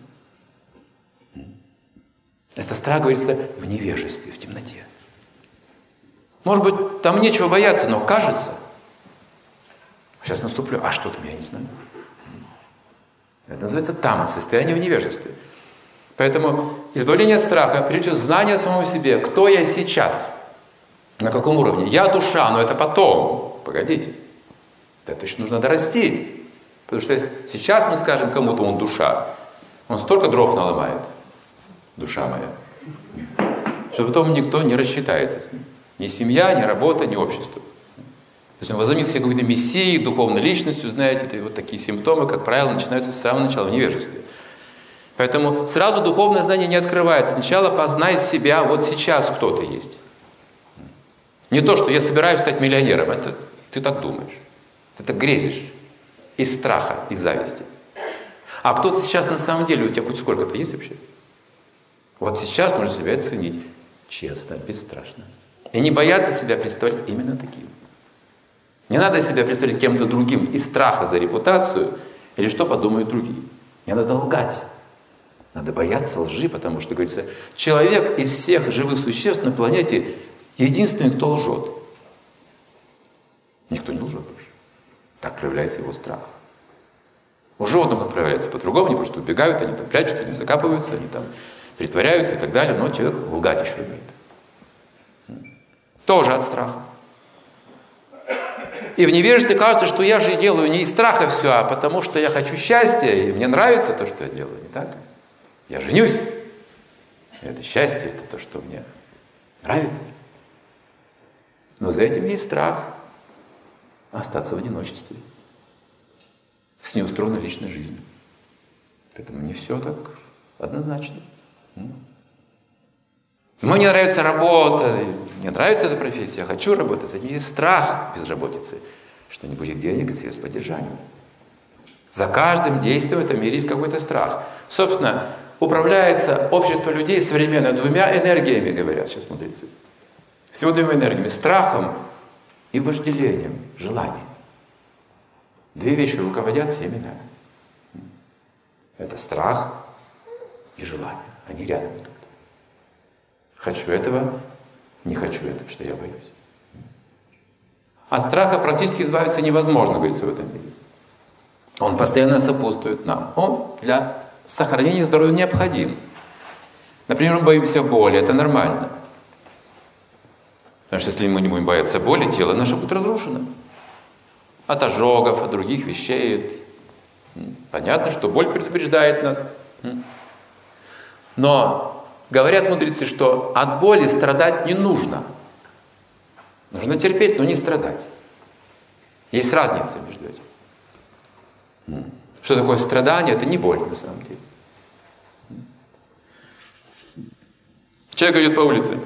Это страх, говорится, в невежестве, в темноте. Может быть, там нечего бояться, но кажется. Сейчас наступлю. А что там, я не знаю. Это называется тамас, состояние в невежестве. Поэтому избавление от страха, прежде всего, знание о самом себе. Кто я сейчас? На каком уровне? Я душа, но это потом. Погодите. Это еще нужно дорасти. Потому что сейчас мы скажем кому-то, он душа. Он столько дров наломает. Душа моя. Что потом никто не рассчитается с ним. Ни семья, ни работа, ни общество. То есть он возомнит себя какой-то мессией, духовной личностью, знаете, это вот такие симптомы, как правило, начинаются с самого начала в невежестве. Поэтому сразу духовное знание не открывается. Сначала познай себя, вот сейчас кто ты есть. Не то, что я собираюсь стать миллионером, это ты так думаешь. Ты так грезишь. Из страха, из зависти. А кто ты сейчас на самом деле, у тебя хоть сколько-то есть вообще? Вот сейчас нужно себя оценить честно, бесстрашно. И не бояться себя представлять именно таким. Не надо себя представлять кем-то другим из страха за репутацию или что подумают другие. Не надо лгать. Надо бояться лжи, потому что, говорится, человек из всех живых существ на планете единственный, кто лжет. Никто не лжет больше. Так проявляется его страх. У животных он проявляется по-другому, они просто убегают, они там прячутся, они закапываются, они там притворяются и так далее, но человек лгать еще умеет. Тоже от страха. И в невежестве кажется, что я же делаю не из страха все, а потому что я хочу счастья, и мне нравится то, что я делаю, не так ли? Я женюсь. И это счастье, это то, что мне нравится. Но за этим есть страх остаться в одиночестве. С неустроенной личной жизнью. Поэтому не все так однозначно. Мне нравится работа, мне нравится эта профессия, я хочу работать. За ней есть страх безработицы, что не будет денег и средств поддержания. За каждым действием в этом мире есть какой-то страх. Собственно, управляется общество людей современное двумя энергиями, говорят сейчас мудрецы. Всего двумя энергиями. Страхом и вожделением, желанием. Две вещи руководят всеми нами. Это страх и желание. Они рядом идут. Хочу этого, не хочу этого, что я боюсь. От страха практически избавиться невозможно, говорится в этом мире. Он постоянно сопутствует нам. Он для сохранения здоровья необходим. Например, мы боимся боли, это нормально. Потому что если мы не будем бояться боли, тело наше будет разрушено. От ожогов, от других вещей. Понятно, что боль предупреждает нас. Но говорят мудрецы, что от боли страдать не нужно. Нужно терпеть, но не страдать. Есть разница между этим. Что такое страдание? Это не боль на самом деле. Человек идет по улице,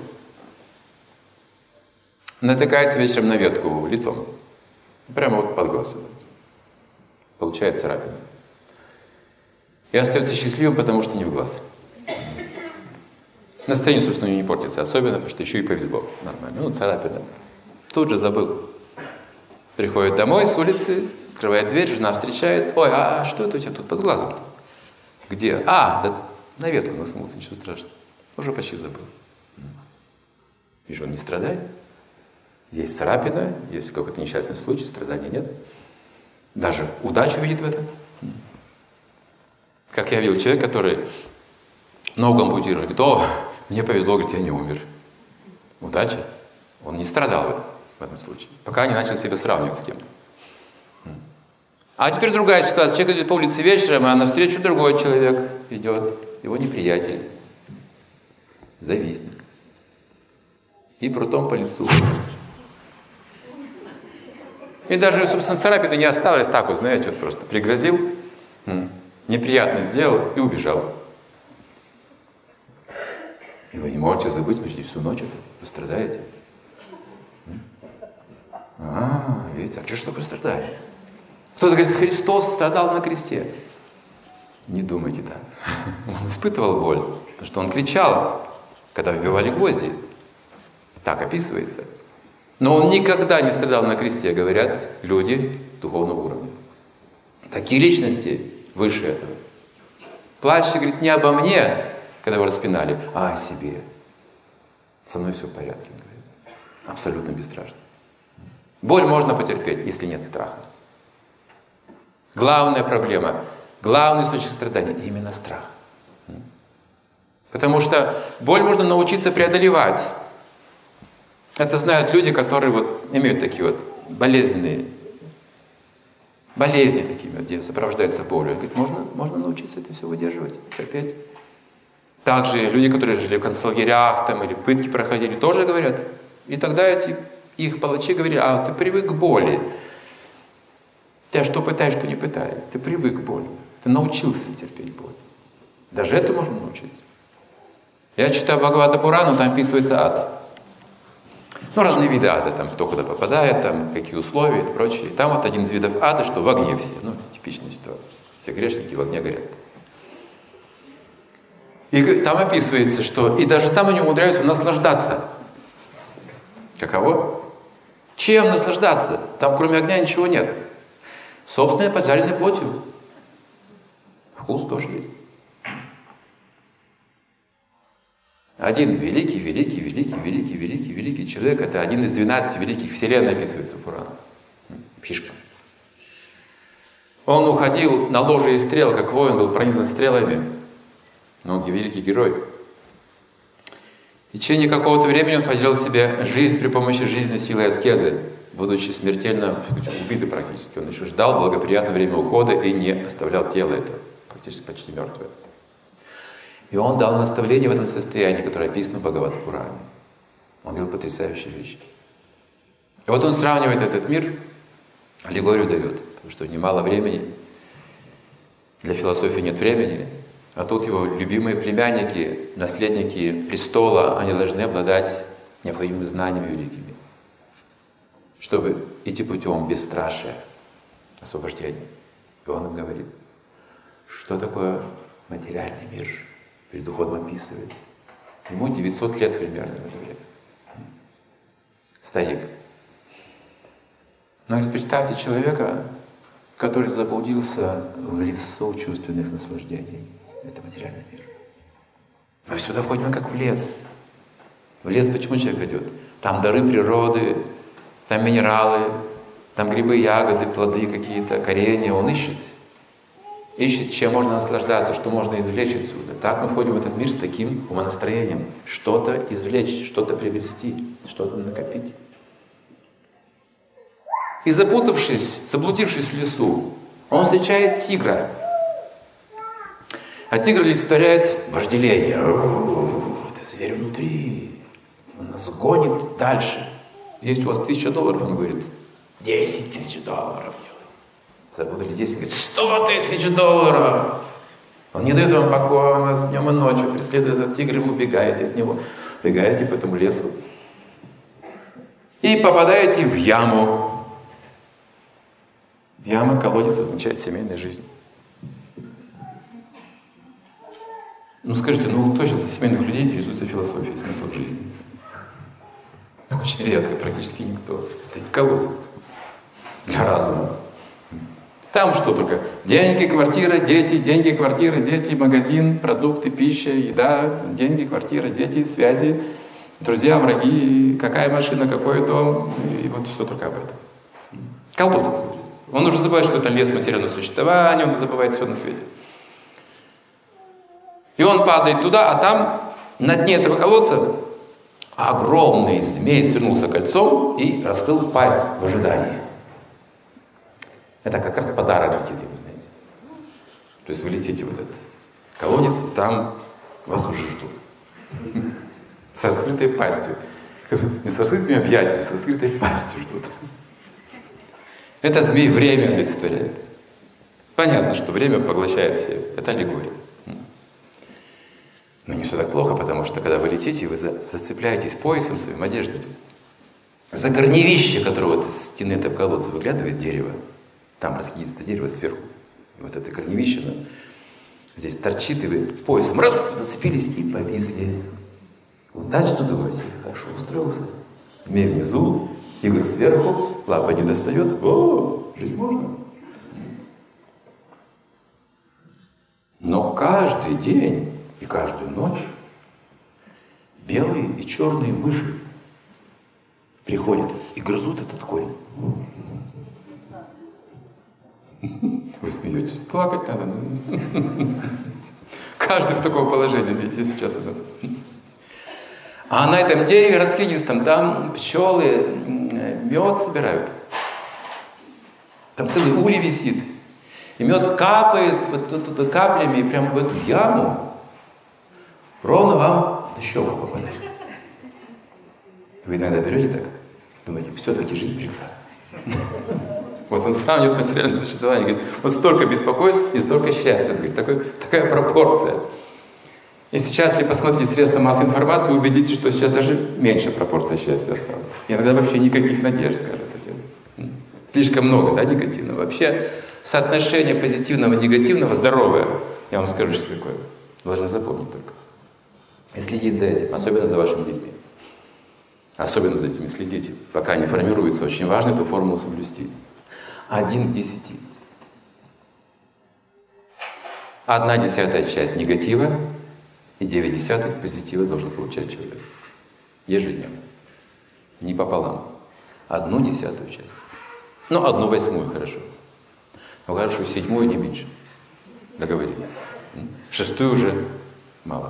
натыкается вечером на ветку лицом. Прямо вот под глаз. Получает царапину. И остается счастливым, потому что не в глаз. Настроение, собственно, не портится. Особенно, потому что еще и повезло. Нормально. Ну, царапина. Тут же забыл. Приходит домой с улицы, открывает дверь, жена встречает. Ой, а что это у тебя тут под глазом-то? Где? А, да на ветку наткнулся, ничего страшного. Уже почти забыл. Вижу, он не страдает. Есть царапина, есть какой-то несчастный случай, страданий нет. Даже удачу видит в этом. Как я видел человека, который ногу ампутировал. Говорит, о, мне повезло, говорит, я не умер. Удача. Он не страдал в этом случае. Пока не начал себя сравнивать с кем-то. А теперь другая ситуация. Человек идет по улице вечером, а навстречу другой человек идет. Его неприятель. Завистник. И прутом по лицу. И даже, собственно, царапины не осталось. Так вот, знаете, вот просто пригрозил, неприятно сделал и убежал. И вы не можете забыть, почти всю ночь это. Вы страдаете. А, видите, а что, что вы страдаете? Кто-то говорит, Христос страдал на кресте. Не думайте так. Он испытывал боль, потому что он кричал, когда вбивали гвозди. Так описывается. Но он никогда не страдал на кресте, говорят люди духовного уровня. Такие личности выше этого. Плачьте, говорит, не обо мне, когда его распинали, а о себе. Со мной все в порядке, он говорит. Абсолютно бесстрашно. Боль можно потерпеть, если нет страха. Главная проблема, главный источник страдания – именно страх. Потому что боль можно научиться преодолевать. Это знают люди, которые вот имеют такие вот болезненные, болезни такие, вот, где сопровождаются болью. Говорит, можно, можно научиться это все выдерживать, терпеть. Также люди, которые жили в концлагерях там, или пытки проходили, тоже говорят. И тогда эти их палачи говорили, а ты привык к боли. Тебя что пытай, что не пытай. Ты привык к боли. Ты научился терпеть боль. Даже это можно научиться. Я читаю Бхагавата Пурану, там описывается ад. Ну, разные виды ада, там, кто куда попадает, там, какие условия и прочее. Там вот один из видов ада, что в огне все. Ну, типичная ситуация. Все грешники в огне горят. И там описывается, что и даже там они умудряются наслаждаться. Каково? Чем наслаждаться? Там кроме огня ничего нет. Собственной поджаренной плотью. Вкус тоже есть. Один великий, великий, великий, великий, великий, великий человек, это один из двенадцати великих вселенной, описывается в Пуранах. Бхишма. Он уходил на ложе из стрел, как воин, был пронизан стрелами. Но он великий герой. В течение какого-то времени он поделил себе жизнь при помощи жизненной силы аскезы. будучи смертельно убитый практически, он еще ждал благоприятное время ухода и не оставлял тело это, практически почти мертвое. И он дал наставление в этом состоянии, которое описано в Бхагават-пуране. Он говорил потрясающие вещи. И вот он сравнивает этот мир, аллегорию дает, потому что немало времени, для философии нет времени, а тут его любимые племянники, наследники престола, они должны обладать необходимыми знаниями великими, чтобы идти путем бесстрашия, освобождения. И он им говорит, что такое материальный мир, перед уходом описывает. Ему девятьсот лет примерно в это время. Старик. Но говорит, представьте человека, который заблудился в лесу чувственных наслаждений. Это материальный мир. Мы сюда входим как в лес. В лес почему человек идет? Там дары природы, там минералы, там грибы, ягоды, плоды какие-то, коренья. Он ищет. Ищет, чем можно наслаждаться, что можно извлечь отсюда. Так мы входим в этот мир с таким умонастроением. Что-то извлечь, что-то приобрести, что-то накопить. И запутавшись, заблудившись в лесу, он встречает тигра. А тигр олицетворяет вожделение. Это зверь внутри. Он нас гонит дальше. Если у вас тысяча долларов, он говорит, десять тысяч долларов. Заработали десять, говорит, сто тысяч долларов. Он не дает вам покоя, он вас днем и ночью преследует этот тигр, и вы убегаете от него, убегаете по этому лесу. И попадаете в яму. Яма, колодец означает семейная жизнь. Ну скажите, ну кто сейчас из семейных людей интересуется философией, смыслом жизни? Очень редко, практически никто. Это не колодец для разума. Там что только? Деньги, квартира, дети, деньги, квартира, дети, магазин, продукты, пища, еда, деньги, квартира, дети, связи, друзья, враги, какая машина, какой дом, и вот все только об этом. Колодец. Он уже забывает, что это лес материального существования, он забывает все на свете. И он падает туда, а там, на дне этого колодца, огромный змей свернулся кольцом и раскрыл пасть в ожидании. Это как раз подарок летит ему, знаете. То есть вы летите в этот колодец, и там вас уже ждут. С раскрытой пастью. Не с раскрытыми объятиями, с раскрытой пастью ждут. Это змей время олицетворяет. Понятно, что время поглощает все. Это аллегория. Но не все так плохо, потому что когда вы летите, вы зацепляетесь поясом своим, одеждой. За корневище, которого вот из стены этого колодца выглядывает дерево, там раскидистое дерево сверху. И вот это корневище, оно здесь торчит, и вы поясом раз, зацепились и повисли. Удачно думаете, хорошо устроился. Змей внизу, тигр сверху, лапа не достает. О, жить можно. Но каждый день и каждую ночь белые и черные мыши приходят и грызут этот корень. Вы смеетесь, плакать надо. Каждый в таком положении, видите, сейчас у нас. А на этом дереве раскидистом там пчелы мед собирают. Там целый улей висит. И мед капает вот тут, тут каплями прямо в эту яму. Ровно вам на щеку попадает. Вы иногда берете так, думаете, все-таки жизнь прекрасна. Вот он сравнивает материальное существование, говорит, вот столько беспокойств и столько счастья. Он говорит, такой, такая пропорция. И сейчас, если посмотрите средства массовой информации, вы убедитесь, что сейчас даже меньше пропорция счастья осталась. И иногда вообще никаких надежд, кажется. Слишком много, да, негативного. Вообще соотношение позитивного и негативного здоровое. Я вам скажу, что такое. Должны запомнить только. И следить за этим, особенно за вашими детьми. Особенно за этими следите, пока не формируется. Очень важно эту формулу соблюсти. Один к десяти. Одна десятая часть негатива и девять десятых позитива должен получать человек. Ежедневно. Не пополам. Одну десятую часть. Ну, одну восьмую хорошо. Ну, хорошо, седьмую не меньше. Договорились. Шестую уже мало.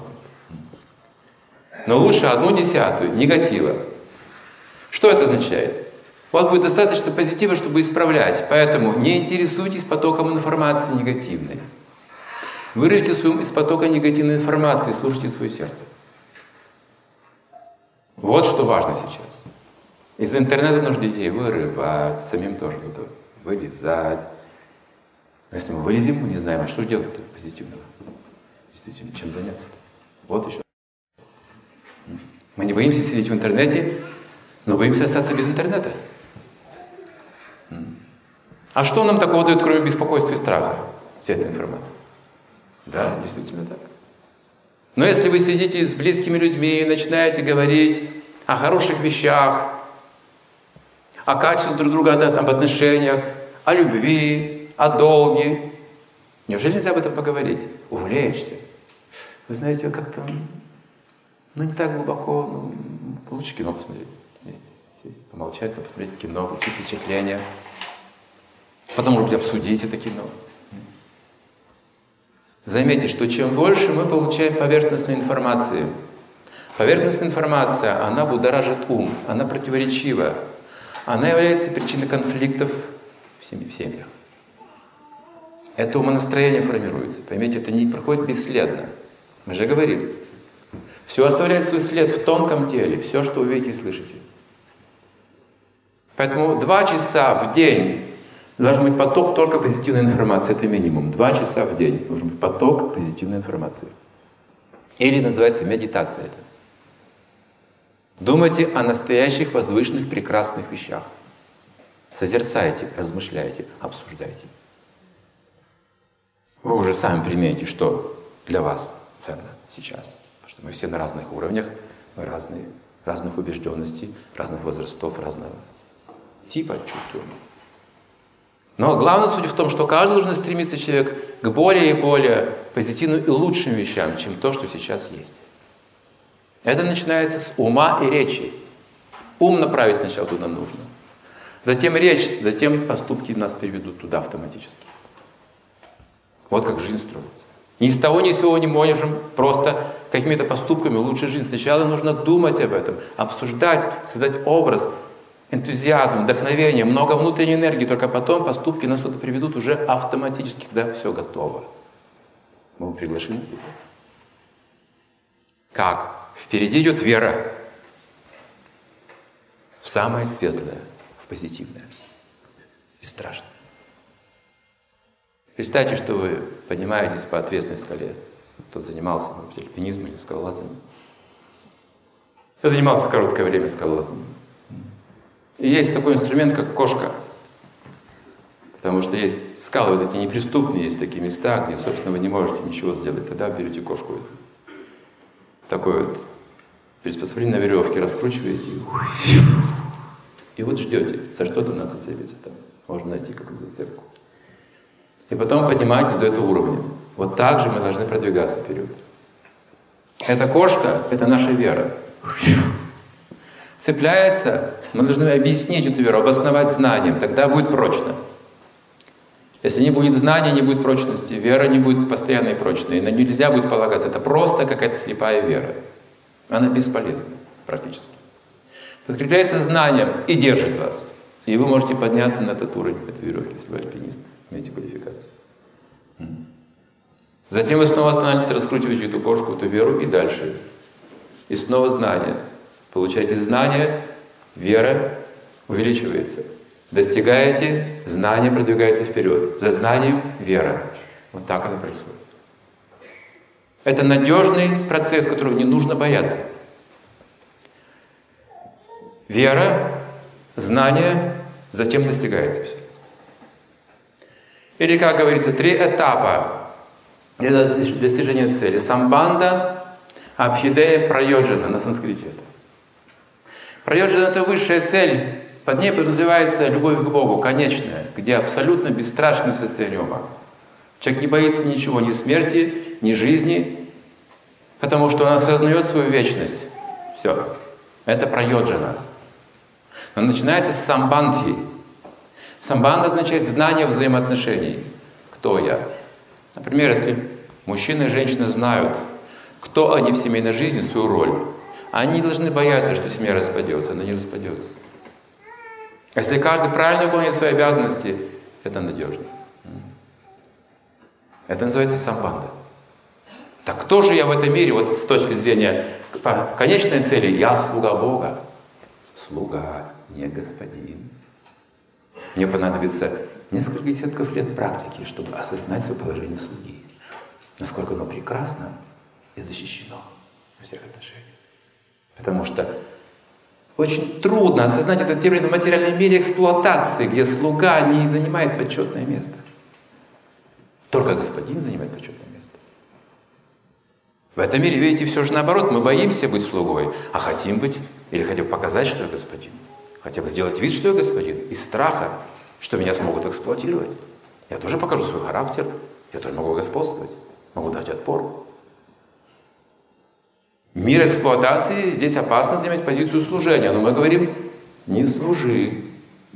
Но лучше одну десятую негатива. Что это означает? У вас будет достаточно позитива, чтобы исправлять. Поэтому не интересуйтесь потоком информации негативной. Вырвите свой из потока негативной информации, слушайте свое сердце. Вот что важно сейчас. Из интернета нужно детей вырывать, самим тоже надо вылезать. Но если мы вылезем, мы не знаем, а что делать-то позитивного? Действительно, чем заняться-то? Вот еще. Мы не боимся сидеть в интернете, но боимся остаться без интернета. А что нам такого дает, кроме беспокойства и страха? Вся эта информация. Да, действительно так. Но если вы сидите с близкими людьми и начинаете говорить о хороших вещах, о качестве друг друга, об отношениях, о любви, о долге, неужели нельзя об этом поговорить? Увлечься. Вы знаете, как-то, ну, не так глубоко, ну, лучше кино посмотреть вместе. Сесть, помолчать, посмотреть кино, какие впечатления. Потом, может быть, обсудить это кино. Заметьте, что чем больше мы получаем поверхностной информации, поверхностная информация, она будоражит ум, она противоречива, она является причиной конфликтов в семьях. Это умонастроение формируется. Поймите, это не проходит бесследно. Мы же говорили. Все оставляет свой след в тонком теле, все, что вы видите и слышите. Поэтому два часа в день должен быть поток только позитивной информации. Это минимум. Два часа в день должен быть поток позитивной информации. Или называется медитация это. Думайте о настоящих, возвышенных, прекрасных вещах. Созерцайте, размышляйте, обсуждайте. Вы уже сами примените, что для вас ценно сейчас. Потому что мы все на разных уровнях, мы разные, разных убежденностей, разных возрастов, разного типа чувствуем. Но главное суть в том, что каждый должен стремиться человек к более и более позитивным и лучшим вещам, чем то, что сейчас есть. Это начинается с ума и речи. Ум направить сначала туда нужно. Затем речь, затем поступки нас приведут туда автоматически. Вот как жизнь строится. Ни с того ни с сего не можем просто какими-то поступками улучшить жизнь. Сначала нужно думать об этом, обсуждать, создать образ, энтузиазм, вдохновение, много внутренней энергии. Только потом поступки нас туда приведут уже автоматически, когда все готово. Мы приглашены. Как? Впереди идет вера в самое светлое, в позитивное и страшное. Представьте, что вы поднимаетесь по отвесной скале. Кто занимался, может быть, альпинизмом или скалолазанием. Я занимался короткое время скалолазанием. И есть такой инструмент, как кошка. Потому что есть скалы вот такие неприступные, есть такие места, где, собственно, вы не можете ничего сделать. Тогда берете кошку. Такой вот приспособление на веревке раскручиваете. И вот ждете. За что-то надо зацепиться там. Можно найти какую-то зацепку. И потом поднимаетесь до этого уровня. Вот так же мы должны продвигаться вперед. Эта кошка — это наша вера. Цепляется, мы должны объяснить эту веру, обосновать знанием, тогда будет прочно. Если не будет знания, не будет прочности, вера не будет постоянной и прочной, на нее нельзя будет полагаться. Это просто какая-то слепая вера. Она бесполезна практически. Подкрепляется знанием и держит вас. И вы можете подняться на этот уровень этой веревки, если вы альпинист, имеете квалификацию. Затем вы снова останавливаетесь, раскручиваете эту кошку, эту веру и дальше. И снова знание. Получаете знание, вера увеличивается. Достигаете, знание продвигается вперед. За знанием вера. Вот так оно происходит. Это надежный процесс, которого не нужно бояться. Вера, знание, затем достигается все. Или, как говорится, три этапа для достижения цели. Самбанда, абхидея, прайоджана на санскрите. Прайоджана — это высшая цель. Под ней подразумевается любовь к Богу, конечная, где абсолютно бесстрашное состояние ума. Человек не боится ничего, ни смерти, ни жизни, потому что он осознает свою вечность. Все. Это прайоджана. Но начинается с самбандхи. Самбанда означает знание взаимоотношений. Кто я? Например, если мужчина и женщина знают, кто они в семейной жизни, свою роль, они не должны бояться, что семья распадется. Она не распадется. Если каждый правильно выполняет свои обязанности, это надежно. Это называется самбанда. Так кто же я в этом мире, вот с точки зрения конечной цели, я слуга Бога. Слуга, не господин. Мне понадобится несколько десятков лет практики, чтобы осознать свое положение слуги. Насколько оно прекрасно и защищено во всех отношениях. Потому что очень трудно осознать этот термин в материальном мире эксплуатации, где слуга не занимает почетное место. Только господин занимает почетное место. В этом мире, видите, все же наоборот. Мы боимся быть слугой, а хотим быть, или хотим показать, что я господин. Хотя бы сделать вид, что я господин, из страха, что меня смогут эксплуатировать. Я тоже покажу свой характер, я тоже могу господствовать, могу дать отпор. Мир эксплуатации, здесь опасно занимать позицию служения, но мы говорим, не служи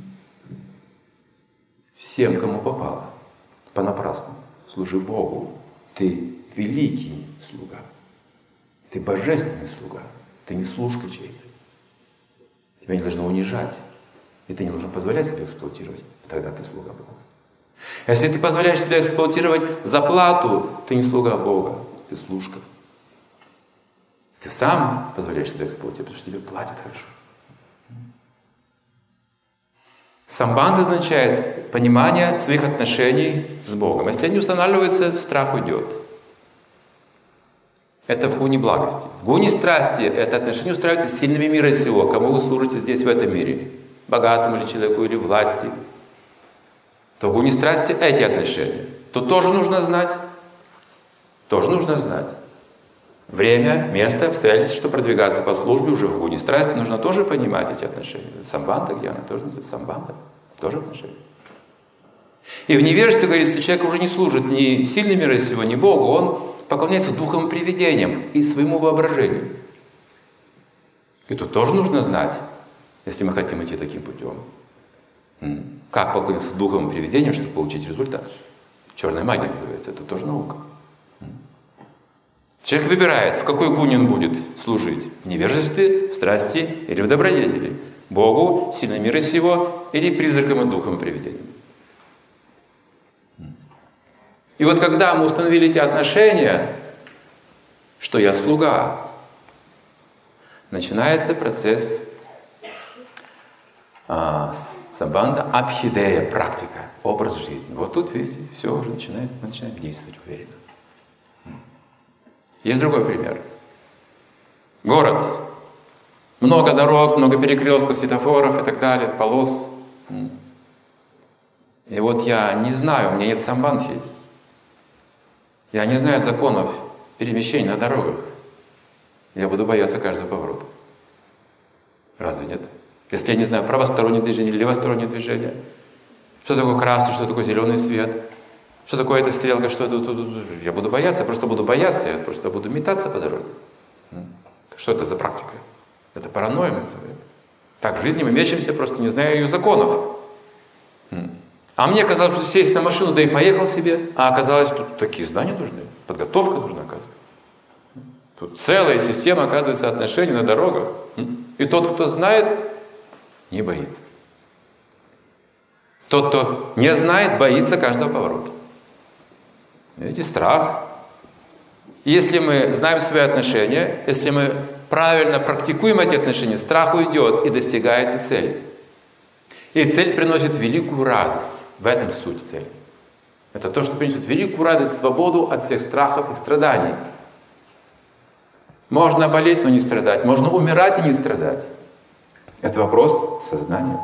всем, кому попало, понапрасну. Служи Богу. Ты великий слуга. Ты божественный слуга. Ты не служка чей-то. Тебя не должно унижать. И ты не должен позволять себе эксплуатировать. Тогда ты слуга Бога. Если ты позволяешь себя эксплуатировать за плату, ты не слуга Бога. Ты служка. Ты сам позволяешь себя эксплуатировать, потому что тебе платят хорошо. Самбанда означает понимание своих отношений с Богом. Если они устанавливаются, страх уйдет. Это в гуне благости. В гуне страсти это отношение устраивается с сильными мира сего, кому вы служите здесь, в этом мире. Богатому или человеку, или власти. То в гуне страсти эти отношения. То тоже нужно знать. Тоже нужно знать. Время, место, обстоятельства, чтобы продвигаться по службе уже в гуне страсти, нужно тоже понимать эти отношения. Самбанда, где она тоже называется самбанда, тоже отношения. И в невежестве, говорится, человек уже не служит ни сильным миром сего, ни Богу, он поклоняется духовым привидениям и своему воображению. И тут тоже нужно знать, если мы хотим идти таким путем. Как поклоняться духовым привидениям, чтобы получить результат. Черная магия называется, это тоже наука. Человек выбирает, в какой гуне он будет служить. В невежестве, в страсти или в добродетели. Богу, сильному мира сего или призракам и духам и привидениям. И вот когда мы установили эти отношения, что я слуга, начинается процесс а, самбанда, абхидея, практика, образ жизни. Вот тут, видите, все уже начинает, мы начинаем действовать уверенно. Есть другой пример. Город. Много дорог, много перекрестков, светофоров и так далее, полос. И вот я не знаю, у меня нет самбанхи. Я не знаю законов перемещения на дорогах. Я буду бояться каждого поворота. Разве нет? Если я не знаю правостороннее движение или левостороннее движение, что такое красный, что такое зеленый свет, что такое эта стрелка, что это тут, я буду бояться, я просто буду бояться, я просто буду метаться по дороге. Что это за практика? Это паранойя, мы называем. Так в жизни мы мечемся, просто не зная ее законов. А мне казалось, что сесть на машину, да и поехал себе, а оказалось, тут такие знания нужны, подготовка нужна, оказывается. Тут целая система, оказывается, отношений на дорогах. И тот, кто знает, не боится. Тот, кто не знает, боится каждого поворота. Видите, страх. Если мы знаем свои отношения, если мы правильно практикуем эти отношения, страх уйдет и достигается цели. И цель приносит великую радость. В этом суть цели. Это то, что принесет великую радость, свободу от всех страхов и страданий. Можно болеть, но не страдать. Можно умирать и не страдать. Это вопрос сознания.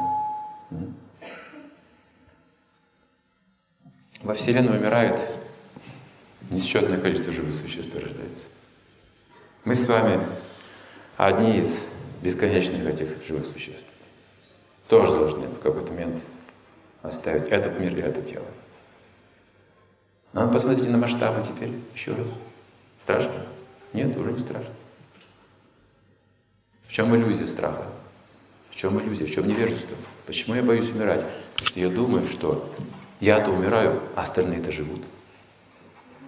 Во Вселенной умирает несчетное количество живых существ, рождается. Мы с вами одни из бесконечных этих живых существ. Тоже должны в какой-то момент оставить этот мир и это тело. Но посмотрите на масштабы теперь еще раз. Страшно? Нет, уже не страшно. В чем иллюзия страха? В чем иллюзия? В чем невежество? Почему я боюсь умирать? Потому что я думаю, что я-то умираю, а остальные-то живут.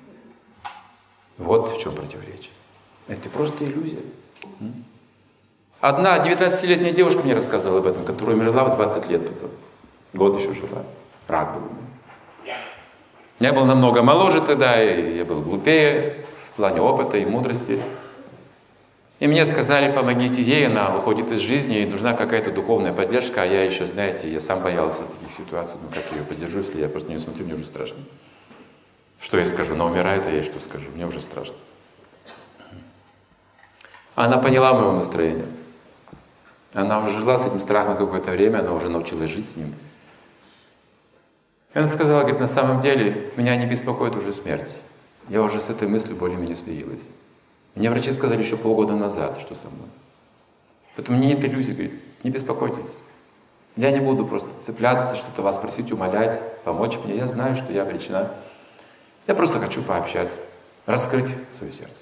Вот в чем противоречие. Это просто иллюзия. Одна девятнадцатилетняя девушка мне рассказывала об этом, которая умерла в двадцать лет потом. Год еще жила. Рак был. Я был намного моложе тогда, и я был глупее в плане опыта и мудрости. И мне сказали, помогите ей, она выходит из жизни, ей нужна какая-то духовная поддержка, а я еще, знаете, я сам боялся таких ситуаций, ну как я ее поддержу, если я просто на нее смотрю, мне уже страшно. Что я скажу? Она умирает, а я что скажу? Мне уже страшно. Она поняла мое настроение. Она уже жила с этим страхом какое-то время, она уже научилась жить с ним. И она сказала, говорит, на самом деле меня не беспокоит уже смерть. Я уже с этой мыслью более-менее смирилась. Мне врачи сказали еще полгода назад, что со мной. Поэтому мне нет иллюзий, говорит, не беспокойтесь. Я не буду просто цепляться, что-то вас просить, умолять, помочь мне. Я знаю, что я обречена. Я просто хочу пообщаться, раскрыть свое сердце.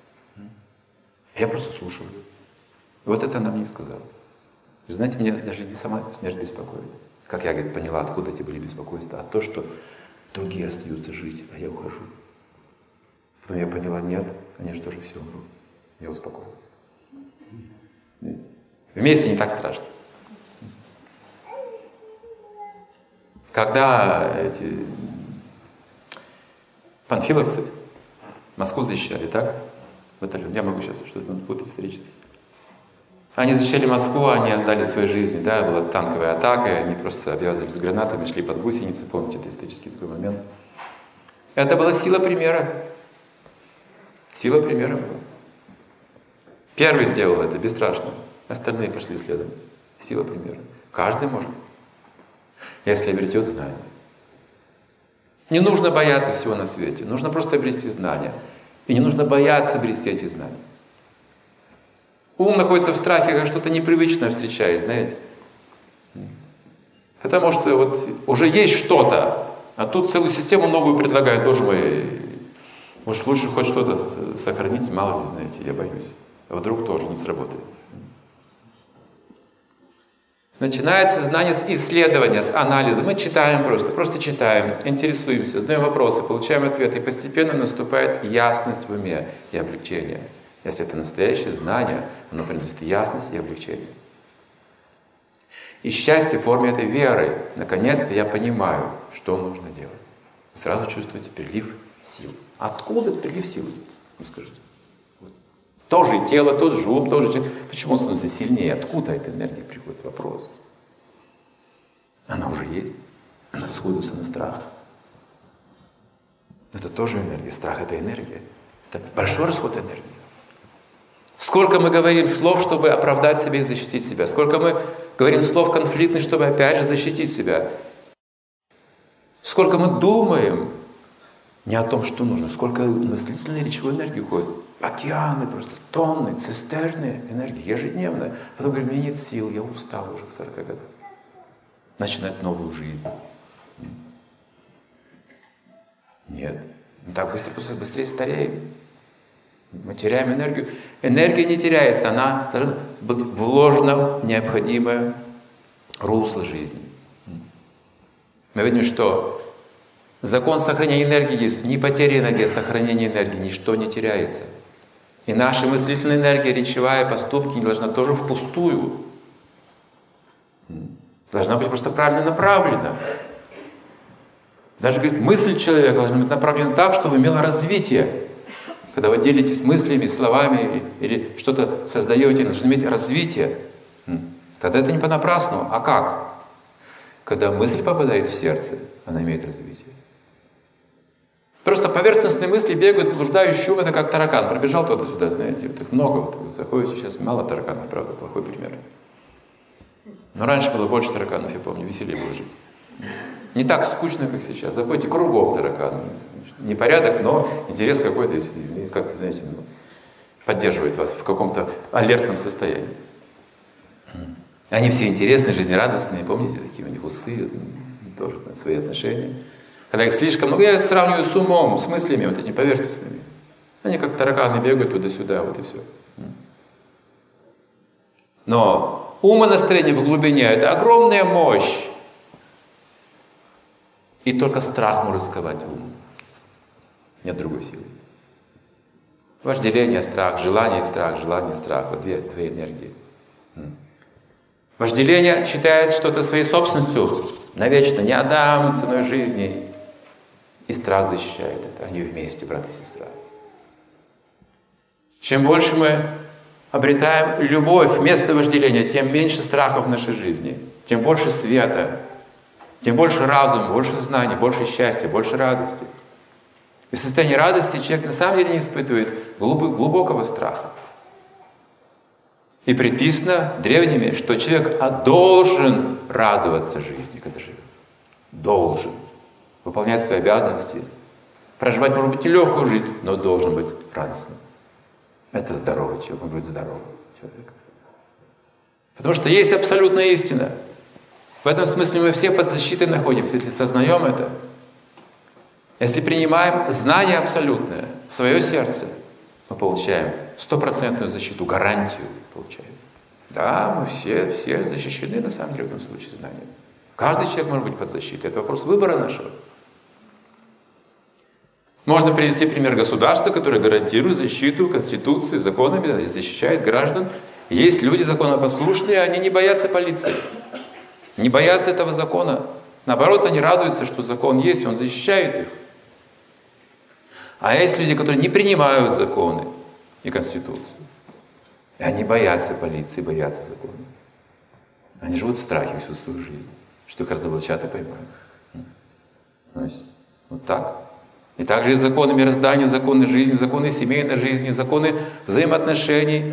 Я просто слушаю. И вот это она мне сказала. Вы знаете, меня даже не сама смерть беспокоит. Как я, говорит, поняла, откуда эти были беспокойства. А то, что другие остаются жить, а я ухожу. Потом я поняла, нет, они же тоже все умрут. Я успокоилась. Видите? Вместе не так страшно. Когда эти панфиловцы Москву защищали, так? Батальон. Я могу сейчас что-то напутать исторически. Они защищали Москву, они отдали свои жизни, да, была танковая атака, и они просто обвязывались гранатами, шли под гусеницы, помните, это исторический такой момент. Это была сила примера. Сила примера была. Первый сделал это, бесстрашно. Остальные пошли следом. Сила примера. Каждый может, если обретет знания. Не нужно бояться всего на свете, нужно просто обрести знания. И не нужно бояться обрести эти знания. Ум находится в страхе, как что-то непривычное встречает, знаете. Потому что вот уже есть что-то, а тут целую систему новую предлагают, боже мой, может лучше хоть что-то сохранить, мало ли, знаете, я боюсь. А вдруг тоже не сработает. Начинается знание с исследования, с анализа. Мы читаем просто, просто читаем, интересуемся, задаем вопросы, получаем ответы, и постепенно наступает ясность в уме и облегчение. Если это настоящее знание, оно приносит ясность и облегчение. И счастье в форме этой веры. Наконец-то я понимаю, что нужно делать. Вы сразу чувствуете прилив сил. Откуда этот прилив сил? Ну скажите. Вот. Тоже и тело, тот же ум, тоже человек. Почему он становится сильнее? Откуда эта энергия приходит? Вопрос. Она уже есть. Она расходуется на страх. Это тоже энергия. Страх — это энергия. Это большой расход энергии. Сколько мы говорим слов, чтобы оправдать себя и защитить себя. Сколько мы говорим слов конфликтных, чтобы опять же защитить себя. Сколько мы думаем не о том, что нужно. Сколько мыслительной речевой энергии уходит. Океаны просто, тонны, цистерны энергии ежедневно. Потом говорим, у меня нет сил, я устал уже к сорока годам. Начинать новую жизнь. Нет. Мы так быстро, быстрее стареем. Мы теряем энергию. Энергия не теряется, она должна быть вложена в необходимое русло жизни. Мы видим, что закон сохранения энергии есть. Не потеря энергии, а сохранение энергии. Ничто не теряется. И наша мыслительная энергия, речевая, поступки не должна тоже впустую. Должна быть просто правильно направлена. Даже, говорит, мысль человека должна быть направлена так, чтобы имела развитие. Когда вы делитесь мыслями, словами или что-то создаете, должны иметь развитие. Тогда это не понапрасну. А как? Когда мысль попадает в сердце, она имеет развитие. Просто поверхностные мысли бегают, блуждают, щуп, это как таракан. Пробежал туда-сюда, знаете, вот их много. Вот вы заходите, сейчас мало тараканов, правда, плохой пример. Но раньше было больше тараканов, я помню, веселее было жить. Не так скучно, как сейчас. Заходите, кругом тараканы. Непорядок, но интерес какой-то, как-то, знаете, ну, поддерживает вас в каком-то алертном состоянии. Они все интересные, жизнерадостные, помните, такие у них усы, тоже свои отношения. Когда их слишком много, я сравниваю с умом, с мыслями вот этими поверхностными. Они как тараканы бегают туда-сюда, вот и все. Но умонастроение в глубине — это огромная мощь. И только страх может сковать ум. Нет другой силы. Вожделение, страх, желание, страх, желание, страх. Вот две, две энергии. Вожделение считает что-то своей собственностью навечно, не отдам ценой жизни. И страх защищает это. Они вместе, брат и сестра. Чем больше мы обретаем любовь вместо вожделения, тем меньше страхов в нашей жизни, тем больше света, тем больше разума, больше знаний, больше счастья, больше радости. И в состоянии радости человек на самом деле не испытывает глубокого страха. И предписано древними, что человек должен радоваться жизни, когда живет. Должен. Выполнять свои обязанности. Проживать, может быть, нелегкую жизнь, но должен быть радостным. Это здоровый человек, он будет здоровым человеком. Потому что есть абсолютная истина. В этом смысле мы все под защитой находимся, если сознаем это. Если принимаем знание абсолютное в свое сердце, мы получаем стопроцентную защиту, гарантию получаем. Да, мы все, все защищены на самом деле в этом случае знанием. Каждый человек может быть под защитой. Это вопрос выбора нашего. Можно привести пример государства, которое гарантирует защиту Конституции, законами, защищает граждан. Есть люди законопослушные, они не боятся полиции, не боятся этого закона. Наоборот, они радуются, что закон есть, он защищает их. А есть люди, которые не принимают законы и Конституцию. И они боятся полиции, боятся закона. Они живут в страхе всю свою жизнь, что их разоблачат и поймают. То есть, вот так. И также и законы мироздания, законы жизни, законы семейной жизни, законы взаимоотношений.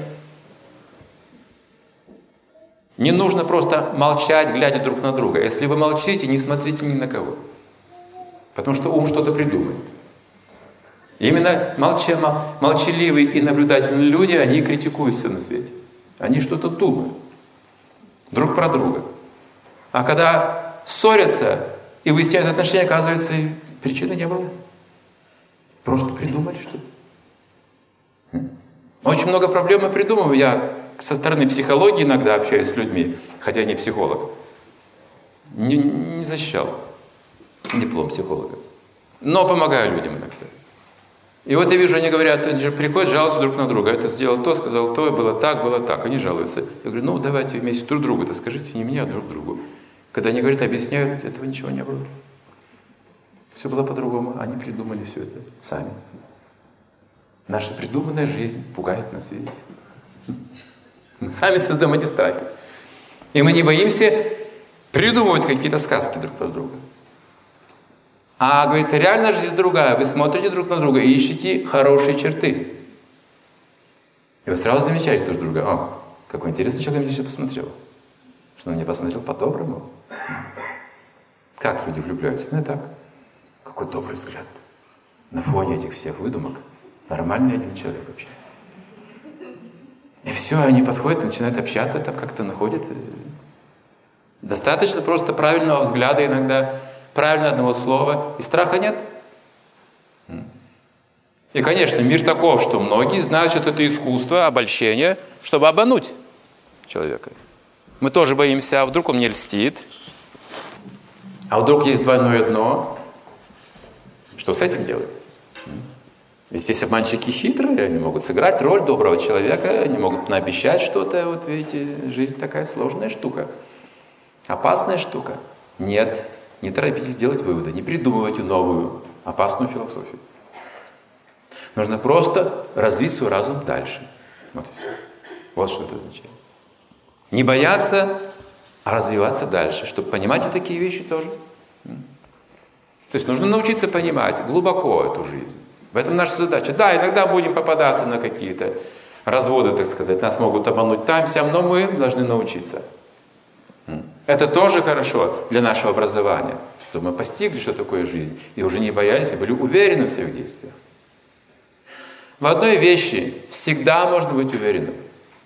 Не нужно просто молчать, глядя друг на друга. Если вы молчите, не смотрите ни на кого. Потому что ум что-то придумает. Именно молча, молчаливые и наблюдательные люди, они критикуют все на свете. Они что-то думают друг про друга. А когда ссорятся и выясняют отношения, оказывается, причины не было. Просто придумали что-то. Очень много проблем я придумываю. Я со стороны психологии иногда общаюсь с людьми, хотя я не психолог. Не, не защищал диплом психолога. Но помогаю людям иногда. И вот я вижу, они говорят, они же приходят, жалуются друг на друга. Это сделал то, сказал то, было так, было так. Они жалуются. Я говорю, ну давайте вместе друг другу, это скажите не мне, а друг другу. Когда они говорят, объясняют, этого ничего не было. Все было по-другому. Они придумали все это сами. Наша придуманная жизнь пугает нас, видите. Мы сами создаем эти страхи. И мы не боимся придумывать какие-то сказки друг про друга. А, говорится, реальная жизнь другая. Вы смотрите друг на друга и ищете хорошие черты. И вы сразу замечаете друг друга. О, какой интересный человек на меня сейчас посмотрел. Что он меня посмотрел по-доброму. Как люди влюбляются? Ну и так. Какой добрый взгляд. На фоне этих всех выдумок. Нормальный один человек вообще. И все, они подходят и начинают общаться, там как-то находят. Достаточно просто правильного взгляда иногда, правильно одного слова, и страха нет. И, конечно, мир таков, что многие знают, что это искусство, обольщение, чтобы обмануть человека. Мы тоже боимся, а вдруг он мне льстит, а вдруг есть двойное дно. Что с этим делать? Ведь здесь обманщики хитрые, они могут сыграть роль доброго человека, они могут наобещать что-то. Вот видите, жизнь такая сложная штука, опасная штука. Нет, не торопитесь делать выводы, не придумывайте новую опасную философию. Нужно просто развить свой разум дальше. Вот, вот что это означает. Не бояться, а развиваться дальше, чтобы понимать и такие вещи тоже. То есть нужно научиться понимать глубоко эту жизнь. В этом наша задача. Да, иногда будем попадаться на какие-то разводы, так сказать. Нас могут обмануть там, сям, но мы должны научиться. Это тоже хорошо для нашего образования. Чтобы мы постигли, что такое жизнь. И уже не боялись, и были уверены в своих действиях. В одной вещи всегда можно быть уверенным.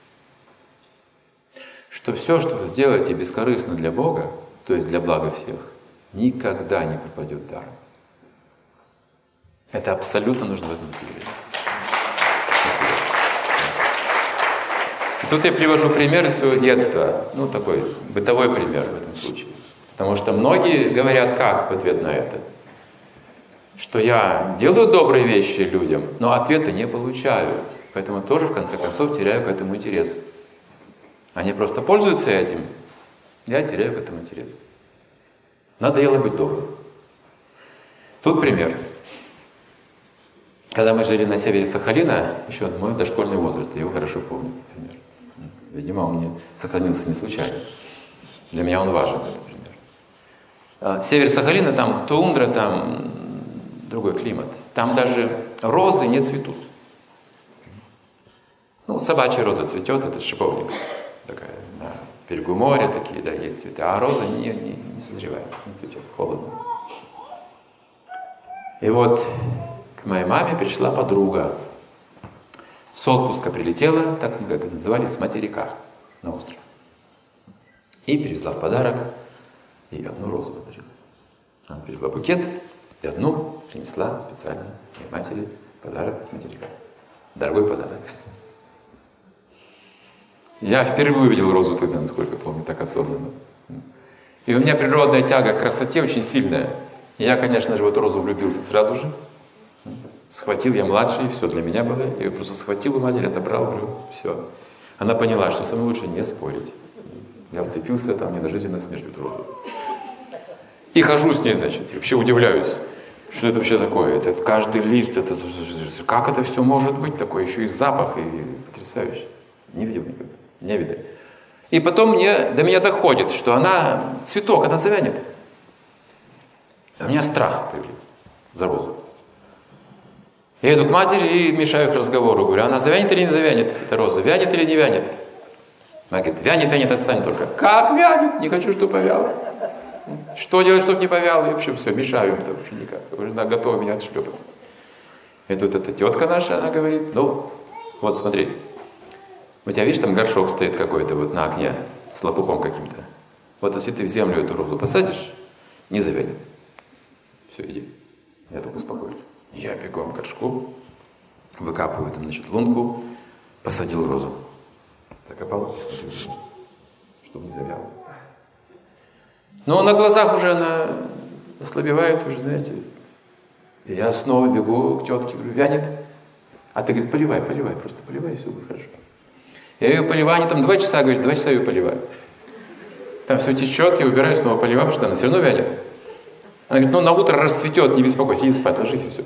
Что все, что вы сделаете бескорыстно для Бога, то есть для блага всех, никогда не пропадет даром. Это абсолютно нужно в этом верить. Тут я привожу пример из своего детства. Ну, такой бытовой пример в этом случае. Потому что многие говорят как в ответ на это? Что я делаю добрые вещи людям, но ответа не получаю. Поэтому тоже, в конце концов, теряю к этому интерес. Они просто пользуются этим. Я теряю к этому интерес. Надоело быть добрым. Тут пример. Когда мы жили на севере Сахалина, еще мой дошкольный возраст, я его хорошо помню, например. Видимо, он мне сохранился не случайно. Для меня он важен, этот пример. Север Сахалина, там тундра, там другой климат. Там даже розы не цветут. Ну, собачья роза цветет, это шиповник. Такая, на берегу моря такие, да, есть цветы. А роза не, не, не созревает, не цветет, холодно. И вот к моей маме пришла подруга. С отпуска прилетела, так мы как называли, с материка на остров. И привезла в подарок, и одну розу подарила. Она привезла букет, и одну принесла специально моей матери подарок с материка. Дорогой подарок. Я впервые увидел розу тогда, насколько помню, так осознанно. И у меня природная тяга к красоте очень сильная. И я, конечно же, в эту розу влюбился сразу же. Схватил, я младший, все для меня было. Я ее просто схватил у матери, отобрал, говорю, все. Она поняла, что со мной лучше не спорить. Я вцепился, там мне на жизнь, на смерть эту розу. И хожу с ней, значит, и вообще удивляюсь, что это вообще такое. Это каждый лист, это, как это все может быть такое, еще и запах, и потрясающе. Не видел никогда, не видел. И потом мне, до меня доходит, что она, цветок, она завянет. А у меня страх появился за розу. Я иду к матери и мешаю их разговору. Говорю, она завянет или не завянет, эта роза? Вянет или не вянет? Она говорит, вянет, вянет, отстань только. Как вянет? Не хочу, чтобы повяло. Что делать, чтобы не повяло? И вообще все, мешаю им это вообще никак. Говорю, она готова меня отшлепать. И тут эта тетка наша, она говорит, ну, вот смотри. У тебя, видишь, там горшок стоит какой-то вот на окне с лопухом каким-то. Вот если ты в землю эту розу посадишь, не завянет. Все, иди. Я так успокоюсь. Я бегом к горшку, выкапываю там, значит, лунку, посадил розу. Закопал и смотрю, чтобы не завяло. Но на глазах уже она ослабевает, уже, знаете. И я снова бегу к тетке, говорю, вянет. А ты, говорит, поливай, поливай, просто поливай, и все будет хорошо. Я ее поливаю, они там два часа, говорит, два часа ее поливаю. Там все течет, я убираю, снова поливаю, потому что она все равно вянет. Она говорит, ну на утро расцветет, не беспокойся, иди спать, ложись и все.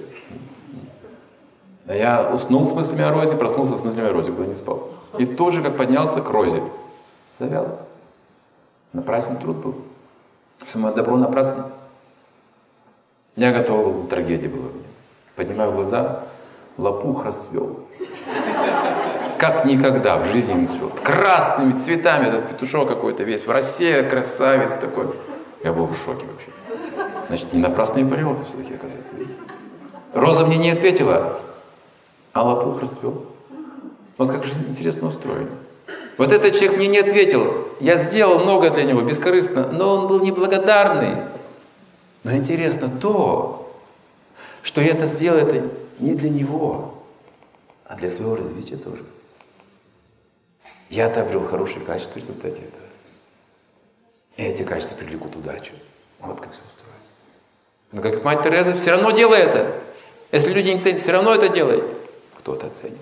А я уснул с мыслями о розе, проснулся с мыслями о розе, когда не спал. И тоже как поднялся к розе. Завял. Напрасный труд был. Все мое добро напрасно. Я готов был, трагедия была у меня. Поднимаю глаза, лопух расцвел. Как никогда в жизни не цвел. Красными цветами, этот петушок какой-то весь, в росе, красавец такой. Я был в шоке вообще. Значит, не напрасно и полет все-таки, оказывается, видите. Роза мне не ответила, а лопух расцвел. Вот как жизнь интересно устроена. Вот этот человек мне не ответил. Я сделал много для него, бескорыстно, но он был неблагодарный. Но интересно то, что я это сделал, это не для него, а для своего развития тоже. Я-то обрел хорошие качества в результате этого. И эти качества привлекут удачу. Вот как все устроено. Но как мать Тереза, все равно делай это. Если люди не ценят, все равно это делай. Кто-то оценит.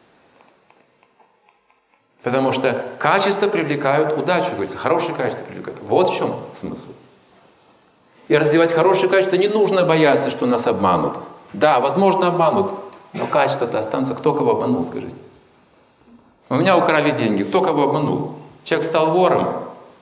Потому что качества привлекают удачу, говорится, хорошие качества привлекают. Вот в чем смысл. И развивать хорошие качества не нужно бояться, что нас обманут. Да, возможно, обманут, но качества-то останутся. Кто кого обманул, скажите? У меня украли деньги. Кто кого обманул? Человек стал вором.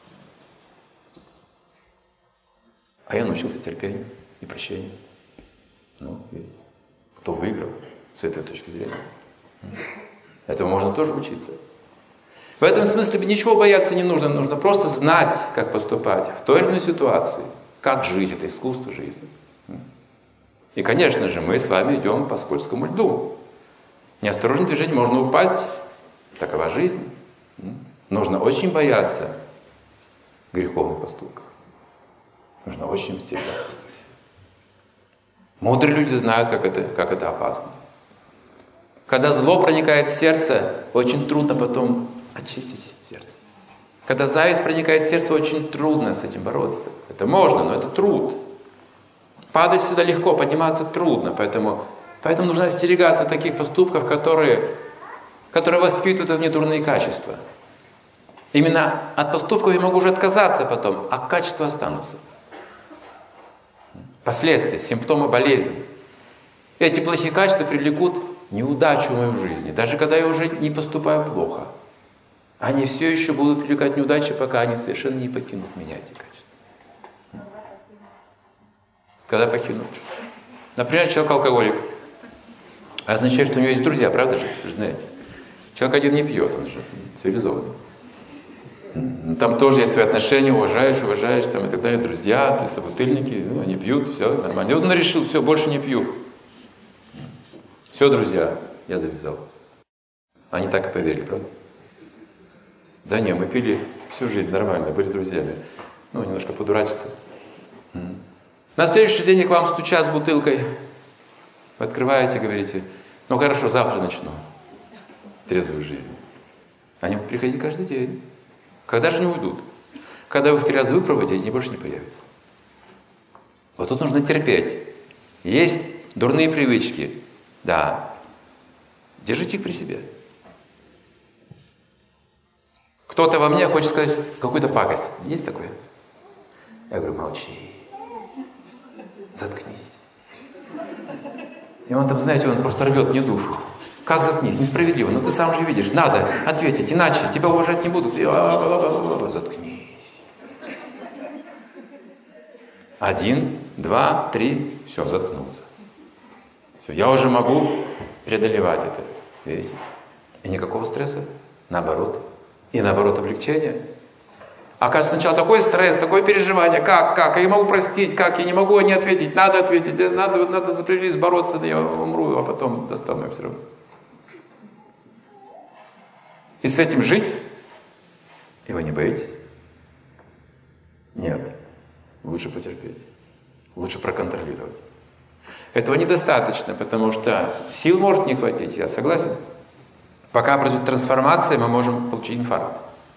А я научился терпению и прощению. Ну, и кто выиграл с этой точки зрения? Этому можно тоже учиться. В этом смысле ничего бояться не нужно. Нужно просто знать, как поступать в той или иной ситуации. Как жить, это искусство жизни. И, конечно же, мы с вами идем по скользкому льду. Неосторожным движением можно упасть. Такова жизнь. Нужно очень бояться греховных поступков. Нужно очень стерегаться этого всего. Мудрые люди знают, как это, как это опасно. Когда зло проникает в сердце, очень трудно потом очистить сердце. Когда зависть проникает в сердце, очень трудно с этим бороться. Это можно, но это труд. Падать сюда легко, подниматься трудно. Поэтому, поэтому нужно остерегаться таких поступков, которые, которые воспитывают в мне дурные качества. Именно от поступков я могу уже отказаться потом, а качества останутся. Последствия, симптомы болезни. Эти плохие качества привлекут неудачу в мою жизнь. Даже когда я уже не поступаю плохо, они все еще будут привлекать неудачи, пока они совершенно не покинут меня, эти качества. Когда покинут? Например, человек-алкоголик. Означает, что у него есть друзья, правда же? Вы же знаете. Человек один не пьет, он же цивилизованный. Там тоже есть свои отношения, уважаешь, уважаешь, там и так далее, друзья, то есть собутыльники, ну, они пьют, все нормально. И вот он решил, все, больше не пью. Все, друзья, я завязал. Они так и поверили, правда? Да не, мы пили всю жизнь нормально, были друзьями. Ну, немножко подурачиться. На следующий день к вам стучат с бутылкой. Вы открываете, говорите, ну хорошо, завтра начну трезвую жизнь. Они будут приходить каждый день. Когда же они уйдут? Когда вы их три раза выпробуете, они больше не появятся. Вот тут нужно терпеть. Есть дурные привычки. Да. Держите их при себе. Кто-то во мне хочет сказать какую-то пакость. Есть такое? Я говорю, молчи. Заткнись. И он там, знаете, он просто рвет мне душу. Как заткнись? Несправедливо. Но ты сам же видишь. Надо ответить, иначе тебя уважать не будут. Заткнись. Один, два, три. Все, заткнулся. Все, я уже могу преодолевать это. Видите? И никакого стресса. Наоборот. И наоборот облегчение. Оказывается, сначала такой стресс, такое переживание. Как, как? Я не могу простить, как? Я не могу не ответить. Надо ответить. Надо, надо запрелись бороться, да я умру, а потом достану все равно. И с этим жить? И вы не боитесь? Нет. Лучше потерпеть. Лучше проконтролировать. Этого недостаточно, потому что сил может не хватить, я согласен. Пока произойдет трансформация, мы можем получить инфаркт.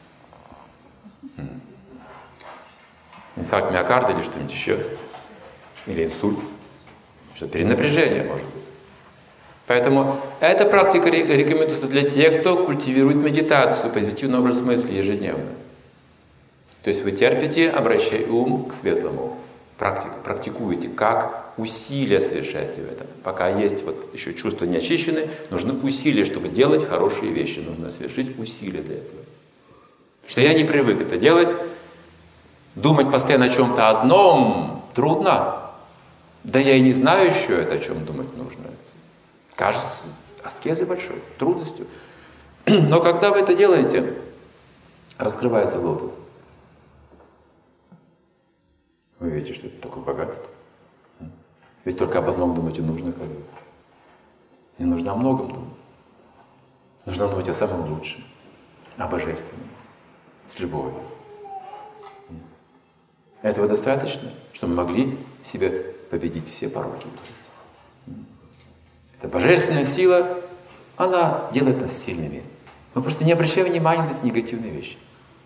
Инфаркт миокарда или что-нибудь еще. Или инсульт. Что перенапряжение может быть. Поэтому эта практика рекомендуется для тех, кто культивирует медитацию, позитивный образ мысли ежедневно. То есть вы терпите, обращая ум к светлому. Практика, практикуете, как усилия совершаете в этом. Пока есть вот еще чувства не очищены, нужны усилия, чтобы делать хорошие вещи. Нужно совершить усилия для этого. Потому что я не привык это делать. Думать постоянно о чем-то одном трудно. Да я и не знаю еще это, о чем думать нужно. Кажется, аскезой большой, трудностью. Но когда вы это делаете, раскрывается лотос. Вы видите, что это такое богатство. Ведь только об одном думать и нужно, кажется. Не нужно о многом думать. Нужно думать о самом лучшем, о божественном, с любовью. Этого достаточно, чтобы мы могли в себе победить все пороки. Эта божественная сила, она делает нас сильными. Мы просто не обращаем внимания на эти негативные вещи.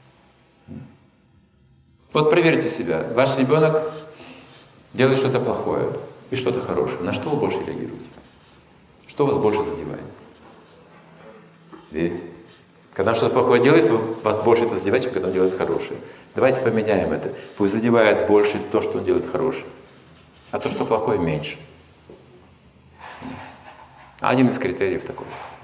Вот проверьте себя. Ваш ребенок делает что-то плохое и что-то хорошее. На что вы больше реагируете? Что вас больше задевает? Видите? Когда он что-то плохое делает, вас больше это задевает, чем когда он делает хорошее. Давайте поменяем это. Пусть задевает больше то, что он делает хорошее, а то, что плохое, меньше. Один из критериев такой.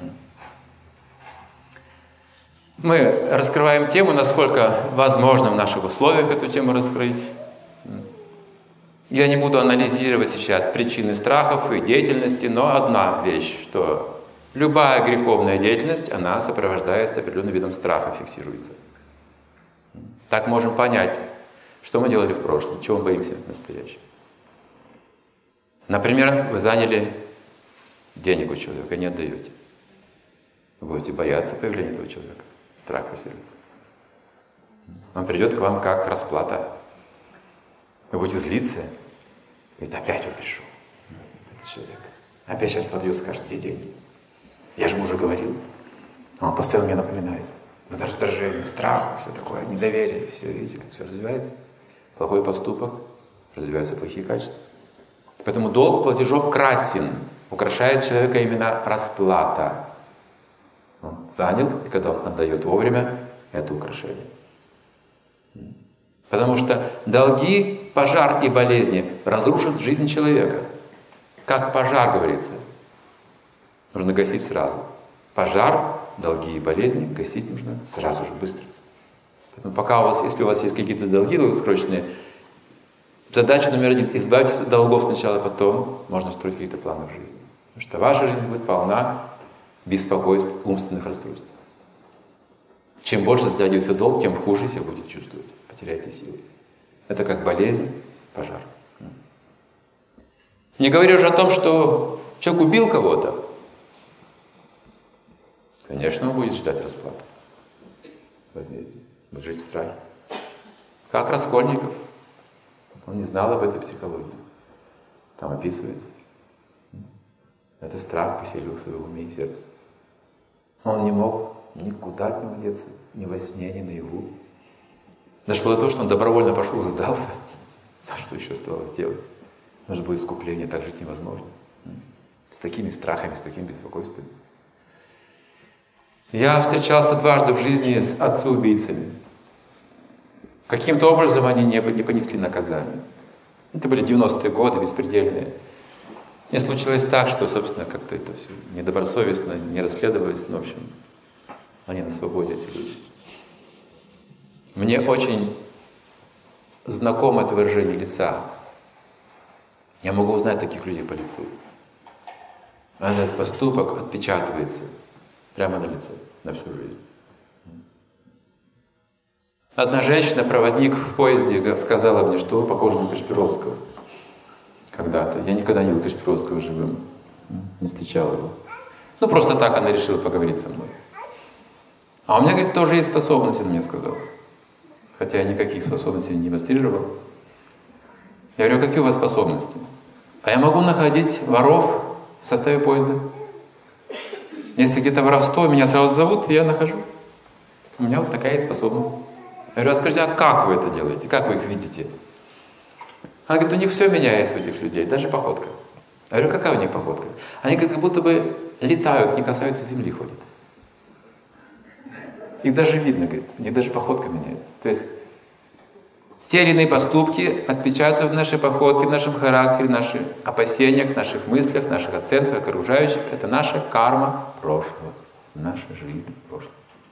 Мы раскрываем тему, насколько возможно в наших условиях эту тему раскрыть. Я не буду анализировать сейчас причины страхов и деятельности, но одна вещь, что любая греховная деятельность, она сопровождается определенным видом страха, фиксируется. Так можем понять, что мы делали в прошлом, чего мы боимся в настоящем. Например, вы заняли денег у человека, не отдаете. Вы будете бояться появления этого человека. Страх поселится. Он придет к вам как расплата. Вы будете злиться. Ведь опять он пришел. Этот человек. Опять сейчас подъет, скажет, где деньги? Я же ему уже говорил. Он постоянно мне напоминает. Вот раздражение, страх, все такое, недоверие. Все, видите, как все развивается. Плохой поступок, развиваются плохие качества. Поэтому долг платежом красен. Украшает человека именно расплата. Он занял, и когда он отдает вовремя, это украшение. Потому что долги, пожар и болезни разрушат жизнь человека. Как пожар, говорится, нужно гасить сразу. Пожар, долги и болезни гасить нужно сразу же, быстро. Поэтому пока у вас, если у вас есть какие-то долги долгосрочные, задача номер один — избавьтесь от долгов сначала, потом можно строить какие-то планы в жизни. Потому что ваша жизнь будет полна беспокойств, умственных расстройств. Чем больше затягивается долг, тем хуже себя будете чувствовать. Потеряете силы. Это как болезнь, пожар. Не говоря уже о том, что человек убил кого-то, конечно, он будет ждать расплаты. Возмездие. Будет жить в страхе. Как Раскольников. Он не знал об этой психологии. Там описывается. Этот страх поселился в его уме и сердце. Он не мог никуда от него деться, ни во сне, ни наяву. Дошло до того, что он добровольно пошел и сдался. А что еще оставалось делать? Нужно было искупление, так жить невозможно. С такими страхами, с таким беспокойством. Я встречался дважды в жизни с отцеубийцами. Каким-то образом они не, не понесли наказание. Это были девяностые годы, беспредельные. И случилось так, что, собственно, как-то это все недобросовестно, не расследовалось. Ну, в общем, они на свободе, эти люди. Мне очень знакомо это выражение лица. Я могу узнать таких людей по лицу. Этот поступок отпечатывается прямо на лице, на всю жизнь. Одна женщина-проводник в поезде сказала мне, что вы похожи на Кашпировского. Когда-то. Я никогда не видел Кашпировского живым. Не встречал его. Ну, просто так она решила поговорить со мной. А у меня, говорит, тоже есть способности, она мне сказала. Хотя я никаких способностей не демонстрировал. Я говорю, какие у вас способности? А я могу находить воров в составе поезда. Если где-то воровство, меня сразу зовут, я нахожу. У меня вот такая есть способность. Я говорю, а скажите, а как вы это делаете? Как вы их видите? Она говорит, у них все меняется, у этих людей, даже походка. Я говорю, какая у них походка? Они как будто бы летают, не касаются земли, ходят. Их даже видно, говорит, у них даже походка меняется. То есть те или иные поступки отпечатываются в нашей походке, в нашем характере, в наших опасениях, в наших мыслях, в наших оценках окружающих. Это наша карма прошлого, наша жизнь прошлого.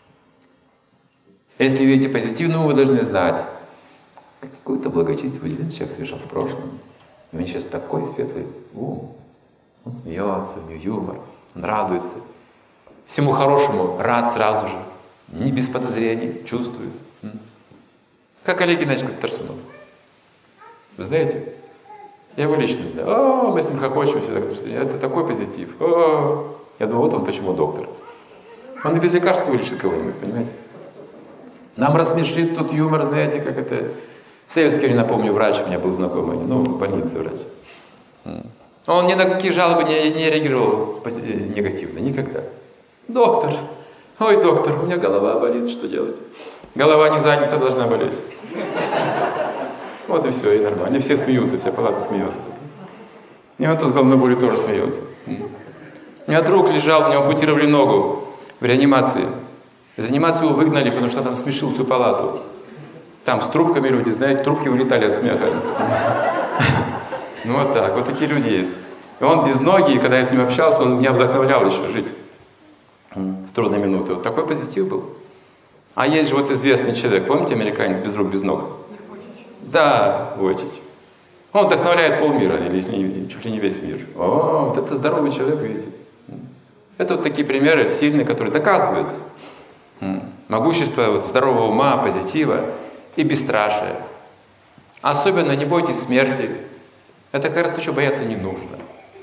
Если видите позитивную, вы должны знать, какую-то благочестивую человек совершал в прошлом. И у него сейчас такой светлый ум. Он смеется, у него юмор, он радуется. Всему хорошему рад сразу же. Не без подозрений, чувствует. Как Олег Геннадьевич Тарсунов. Вы знаете? Я его лично знаю. О, мы с ним хохочем всегда. Это такой позитив. О, я думаю, вот он почему доктор. Он и без лекарств вылечит кого-нибудь, понимаете? Нам рассмешит тот юмор, знаете, как это... В советское время, напомню, врач у меня был знакомый, ну, в больнице врач. Он ни на какие жалобы не, не реагировал негативно, никогда. Доктор, ой, доктор, у меня голова болит, что делать? Голова не задница должна болеть. Вот и все, и нормально. Они все смеются, вся палата смеется. И он тут с головной болью тоже смеется. У меня друг лежал, у него ампутировали ногу в реанимации. Из реанимации его выгнали, потому что там смешил всю палату. Там с трубками люди, знаете, трубки вылетали от смеха. Ну вот так, вот такие люди есть. И он без ноги, и когда я с ним общался, он меня вдохновлял еще жить в трудные минуты. Вот такой позитив был. А есть же вот известный человек, помните, американец без рук, без ног? Да, Войчич. Он вдохновляет полмира, или чуть ли не весь мир. О, вот это здоровый человек, видите. Это вот такие примеры сильные, которые доказывают могущество вот здорового ума, позитива и бесстрашия. Особенно не бойтесь смерти. Это как раз то, что бояться не нужно.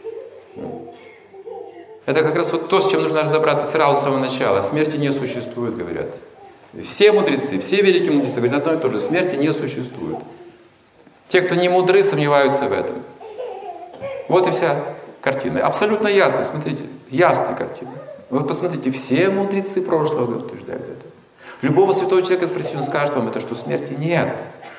Это как раз вот то, с чем нужно разобраться сразу с самого начала. Смерти не существует, говорят. Все мудрецы, все великие мудрецы говорят одно и то же. Смерти не существует. Те, кто не мудры, сомневаются в этом. Вот и вся картина. Абсолютно ясно, смотрите. Ясная картина. Вы посмотрите, все мудрецы прошлого утверждают это. Любого святого человека спросите, он скажет вам это, что смерти нет.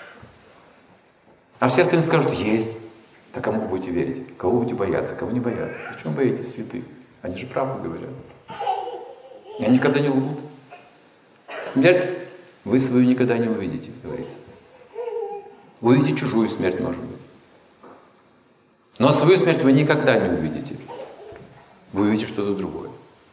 А все остальные скажут, есть. Так кому вы будете верить? Кого будете бояться, кого не бояться? Почему боитесь святых? Они же правду говорят. И они никогда не лгут. Смерть вы свою никогда не увидите, говорится. Вы увидите чужую смерть, может быть. Но свою смерть вы никогда не увидите. Вы увидите что-то другое.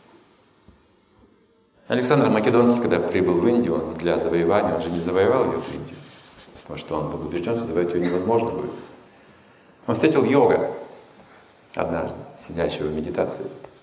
Александр Македонский, когда прибыл в Индию, он для завоевания, он же не завоевал ее в Индию, потому что он был убежден, что завоевать ее невозможно будет. Он встретил йога однажды, сидящего в медитации.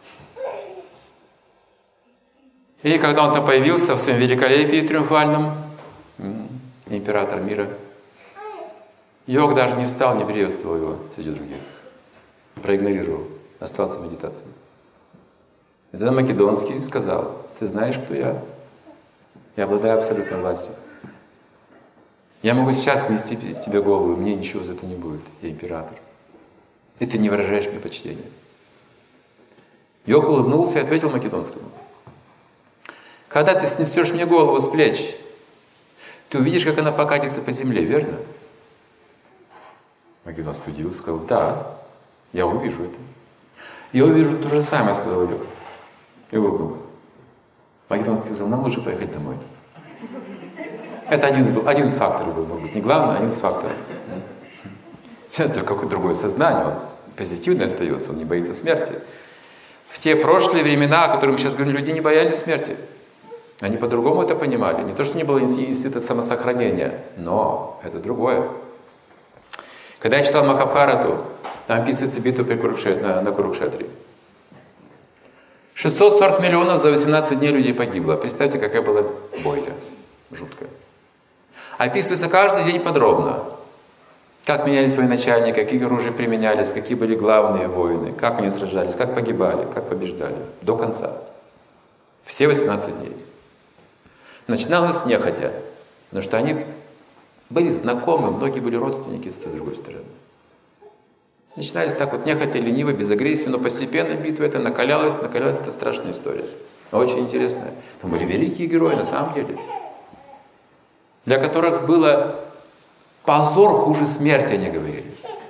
И когда он там появился в своем великолепии триумфальном, император мира, йог даже не встал, не приветствовал его среди других. Проигнорировал, остался в медитации. И тогда Македонский сказал: ты знаешь, кто я? Я обладаю абсолютной властью. Я могу сейчас снести тебе голову, и мне ничего за это не будет. Я император. И ты не выражаешь мне почтения. Йог улыбнулся и ответил Македонскому: когда ты снесешь мне голову с плеч, ты увидишь, как она покатится по земле, верно? Македонский удивился, сказал: да, я увижу это. Я увижу то же самое, сказал Йог. И улыбнулся. Македонский сказал: нам лучше поехать домой. Это один из, был, один из факторов был, может быть, не главный, а один из факторов. Это какое-то другое сознание, он позитивный остается, он не боится смерти. В те прошлые времена, о которых мы сейчас говорим, люди не боялись смерти. Они по-другому это понимали. Не то, что не было института самосохранения, но это другое. Когда я читал Махабхарату, там описывается битва при Курукшетре, на, на Курукшетре. шестьсот сорок миллионов за восемнадцать дней людей погибло. Представьте, какая была бойня. Жуткая. Описывается каждый день подробно. Как менялись военачальники, какие оружия применялись, какие были главные воины, как они сражались, как погибали, как побеждали. До конца. Все восемнадцать дней. Начиналось нехотя, потому что они были знакомы, многие были родственники с той другой стороны. Начинались так вот нехотя, лениво, без агрессии, но постепенно битва эта накалялась, накалялась, это страшная история. Очень интересная. Там были великие герои, на самом деле, для которых было позор хуже смерти, они говорили.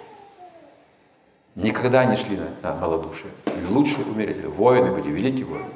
Никогда не шли на, на малодушие. Лучше умереть. Воины были, великие воины.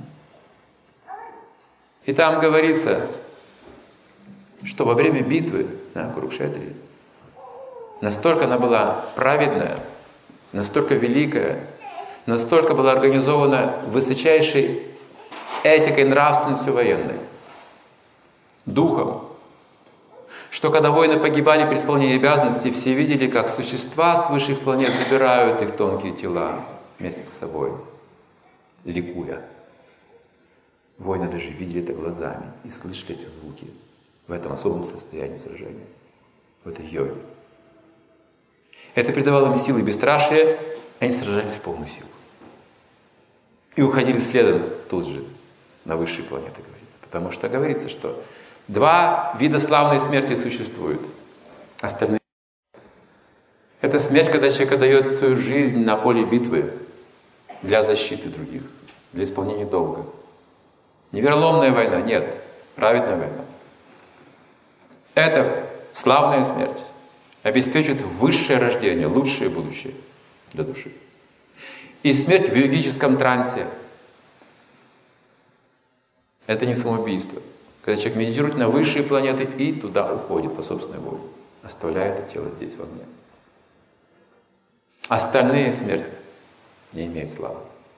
И там говорится, что во время битвы на Курукшетре настолько она была праведная, настолько великая, настолько была организована высочайшей этикой, нравственностью военной, духом, что когда воины погибали при исполнении обязанностей, все видели, как существа с высших планет забирают их тонкие тела вместе с собой, ликуя. Воины даже видели это глазами и слышали эти звуки в этом особом состоянии сражения, в этой йоге. Это придавало им силы и бесстрашие, они сражались в полную силу. И уходили следом тут же на высшие планеты, говорится. Потому что говорится, что два вида славной смерти существуют. Остальные. Это смерть, когда человек отдает свою жизнь на поле битвы для защиты других, для исполнения долга. Не вероломная война, нет, праведная война. Это славная смерть обеспечит высшее рождение, лучшее будущее для души. И смерть в йогическом трансе. Это не самоубийство. Когда человек медитирует на высшие планеты и туда уходит по собственной воле, оставляя это тело здесь, во мне. Остальные смерть не имеет славы,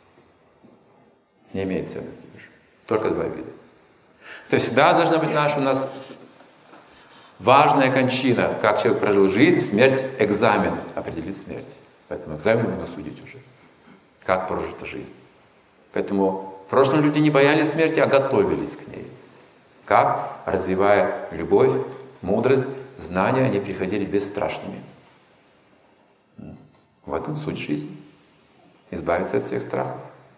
не имеет ценности больше. Только два вида. То есть всегда должна быть наша у нас важная кончина, как человек прожил жизнь, смерть, экзамен определит смерть. Поэтому экзамен нужно судить уже, как прожита жизнь. Поэтому в прошлом люди не боялись смерти, а готовились к ней. Как? Развивая любовь, мудрость, знания, они приходили бесстрашными. В этом суть жизни. Избавиться от всех страхов.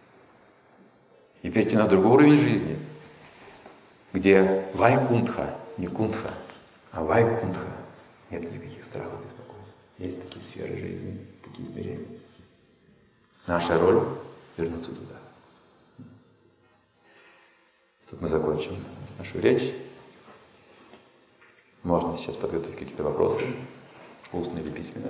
И перейти на другой уровень жизни, где вайкунтха, не кунтха, а вайкунтха. Нет никаких страхов и беспокойств. Есть такие сферы жизни, такие измерения. Наша роль — вернуться туда. Тут мы закончим нашу речь. Можно сейчас подготовить какие-то вопросы, устные или письменные.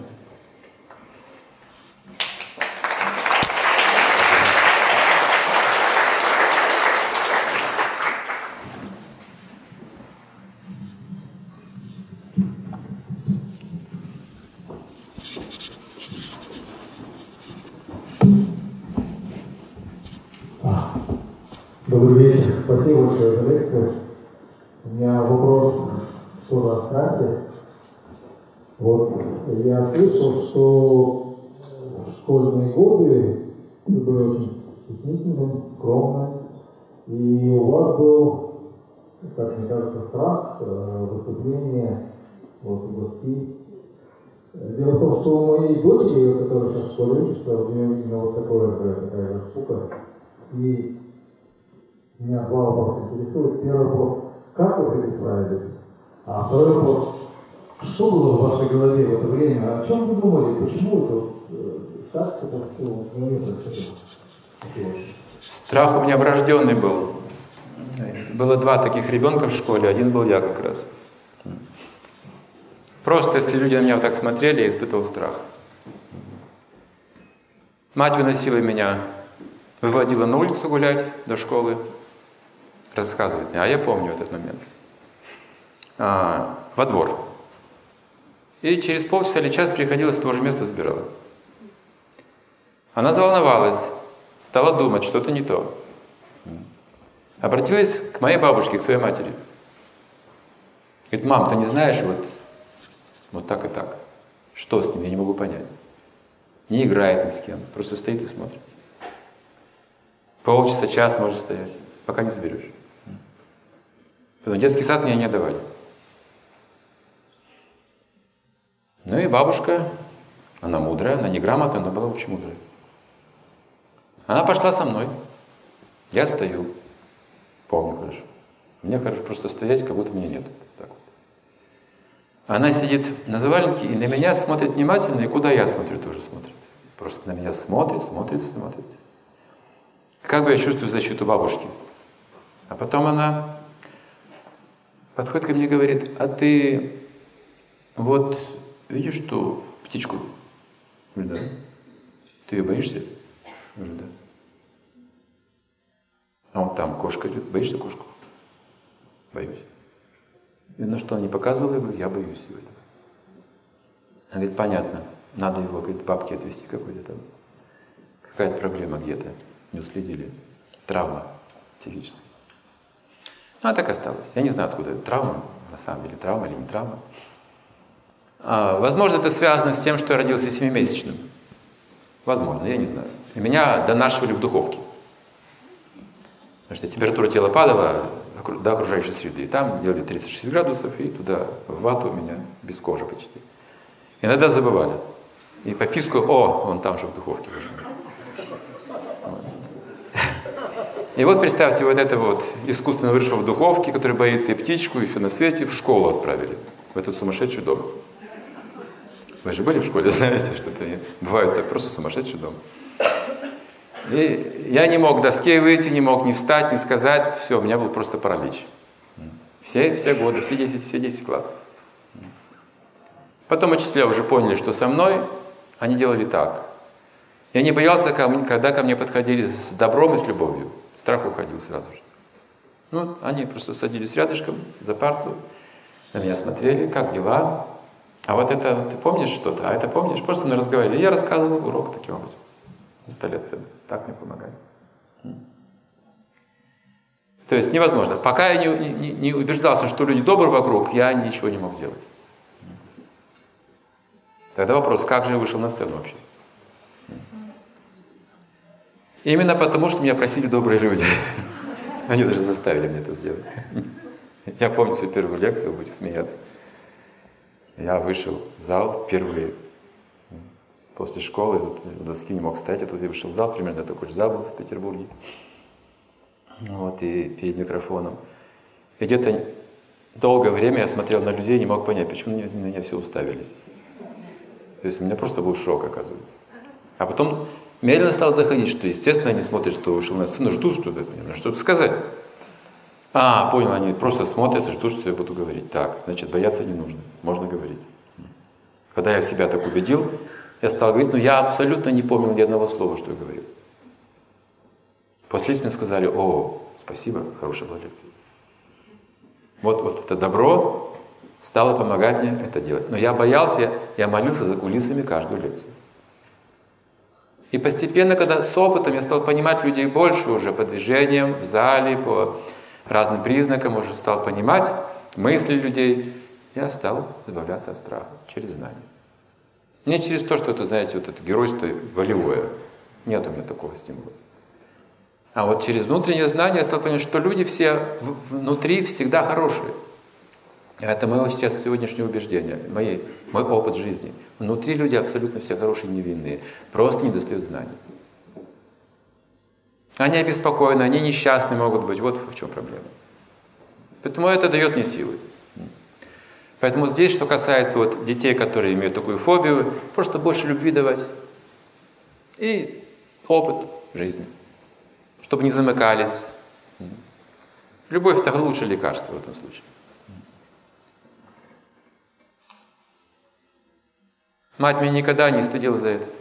Добрый вечер. Спасибо большое за лекцию. У меня вопрос тоже о страхе. Вот я слышал, что в школьные годы вы были очень стеснительным, скромным, и у вас был, как мне кажется, страх выступления вот, в гости. Дело в том, что у моей дочери, которая сейчас в школе учится, у нее именно вот такое же, такая же штука. И меня два вопроса интересуют. Первый вопрос, как вы с этим справились? А второй вопрос, что было в вашей голове в это время? О чем вы думали? Почему это? Как это все в голове происходило? Страх у меня врожденный был. Было два таких ребенка в школе, один был я как раз. Просто если люди на меня вот так смотрели, я испытывал страх. Мать выносила меня, выводила на улицу гулять до школы, рассказывает мне, а я помню этот момент, а, во двор. И через полчаса или час приходила с того же места, забирала. Она заволновалась, стала думать, что-то не то. Обратилась к моей бабушке, к своей матери. Говорит, мам, ты не знаешь, вот, вот так и так. Что с ним, я не могу понять. Не играет ни с кем, просто стоит и смотрит. Полчаса, час может стоять, пока не заберешь. Потом детский сад мне не отдавали. Ну и бабушка, она мудрая, она неграмотная, но была очень мудрая. Она пошла со мной. Я стою. Помню хорошо. Мне хорошо просто стоять, как будто меня нет. Так вот. Она сидит на заваленке и на меня смотрит внимательно, и куда я смотрю, тоже смотрит. Просто на меня смотрит, смотрит, смотрит. Как бы я чувствую защиту бабушки. А потом она подходит ко мне и говорит, а ты вот видишь ту птичку? Говорю, да. Ты ее боишься? Говорю, да. А вот там кошка идет. Боишься кошку? Боюсь. И на что она не показывала, я говорю, я боюсь его. Она говорит, понятно. Надо его, говорит, бабке отвезти какой-то там. Какая-то проблема где-то. Не уследили. Травма психическая. Она так осталась. Я не знаю, откуда это травма. На самом деле, травма или не травма. А, возможно, это связано с тем, что я родился семимесячным. Возможно, я не знаю. И меня донашивали в духовке. Потому что температура тела падала до окружающей среды. И там делали тридцать шесть градусов, и туда в вату у меня без кожи почти. Иногда забывали. И по писку, о, он там же в духовке уже. Вот. И вот представьте, вот это вот искусственно выросшего в духовке, который боится и птичку, и все на свете, в школу отправили. В этот сумасшедший дом. Вы же были в школе, знаете, что это бывает так, просто сумасшедший дом. И я не мог к доске выйти, не мог ни встать, ни сказать. Все, у меня был просто паралич. Все, все годы, все десять, все десять классов. Потом учителя уже поняли, что со мной, они делали так. Я не боялся, когда ко мне подходили с добром и с любовью. Страх уходил сразу же. Ну, они просто садились рядышком за парту, на меня смотрели, как дела. А вот это, ты помнишь что-то? А это помнишь? Просто мы разговаривали. Я рассказывал урок таким образом. На столе цены. Так мне помогали. То есть невозможно. Пока я не, не, не убеждался, что люди добры вокруг, я ничего не мог сделать. Тогда вопрос, как же я вышел на сцену вообще? Именно потому, что меня просили добрые люди. Они даже заставили меня это сделать. Я помню свою первую лекцию, вы будете смеяться. Я вышел в зал впервые. После школы, тут в доске не мог стоять, я тут вышел в зал, примерно такой же зал был в Петербурге. Вот, и перед микрофоном. И где-то долгое время я смотрел на людей и не мог понять, почему на меня все уставились. То есть у меня просто был шок, оказывается. А потом медленно стало доходить, что, естественно, они смотрят, что вышел на сцену, ждут что-то, что-то сказать. А, понял, они просто смотрят и ждут, что я буду говорить. Так, значит, бояться не нужно, можно говорить. Когда я себя так убедил, я стал говорить, но я абсолютно не помнил ни одного слова, что я говорил. После этого мне сказали, о, спасибо, хорошая была лекция. Вот, вот это добро стало помогать мне это делать. Но я боялся, я, я молился за кулисами каждую лекцию. И постепенно, когда с опытом я стал понимать людей больше уже по движениям в зале, по разным признакам, уже стал понимать мысли людей, я стал избавляться от страха через знание. Не через то, что это, знаете, вот это геройство волевое. Нет у меня такого стимула. А вот через внутреннее знание я стал понимать, что люди все внутри всегда хорошие. Это мое сейчас сегодняшнее убеждение, мои, мой опыт жизни. Внутри люди абсолютно все хорошие, невинные. Просто не достают знаний. Они обеспокоены, они несчастны могут быть. Вот в чем проблема. Поэтому это дает мне силы. Поэтому здесь, что касается вот детей, которые имеют такую фобию, просто больше любви давать. И опыт жизни. Чтобы не замыкались. Любовь — это лучшее лекарство в этом случае. Мать меня никогда не стыдила за это.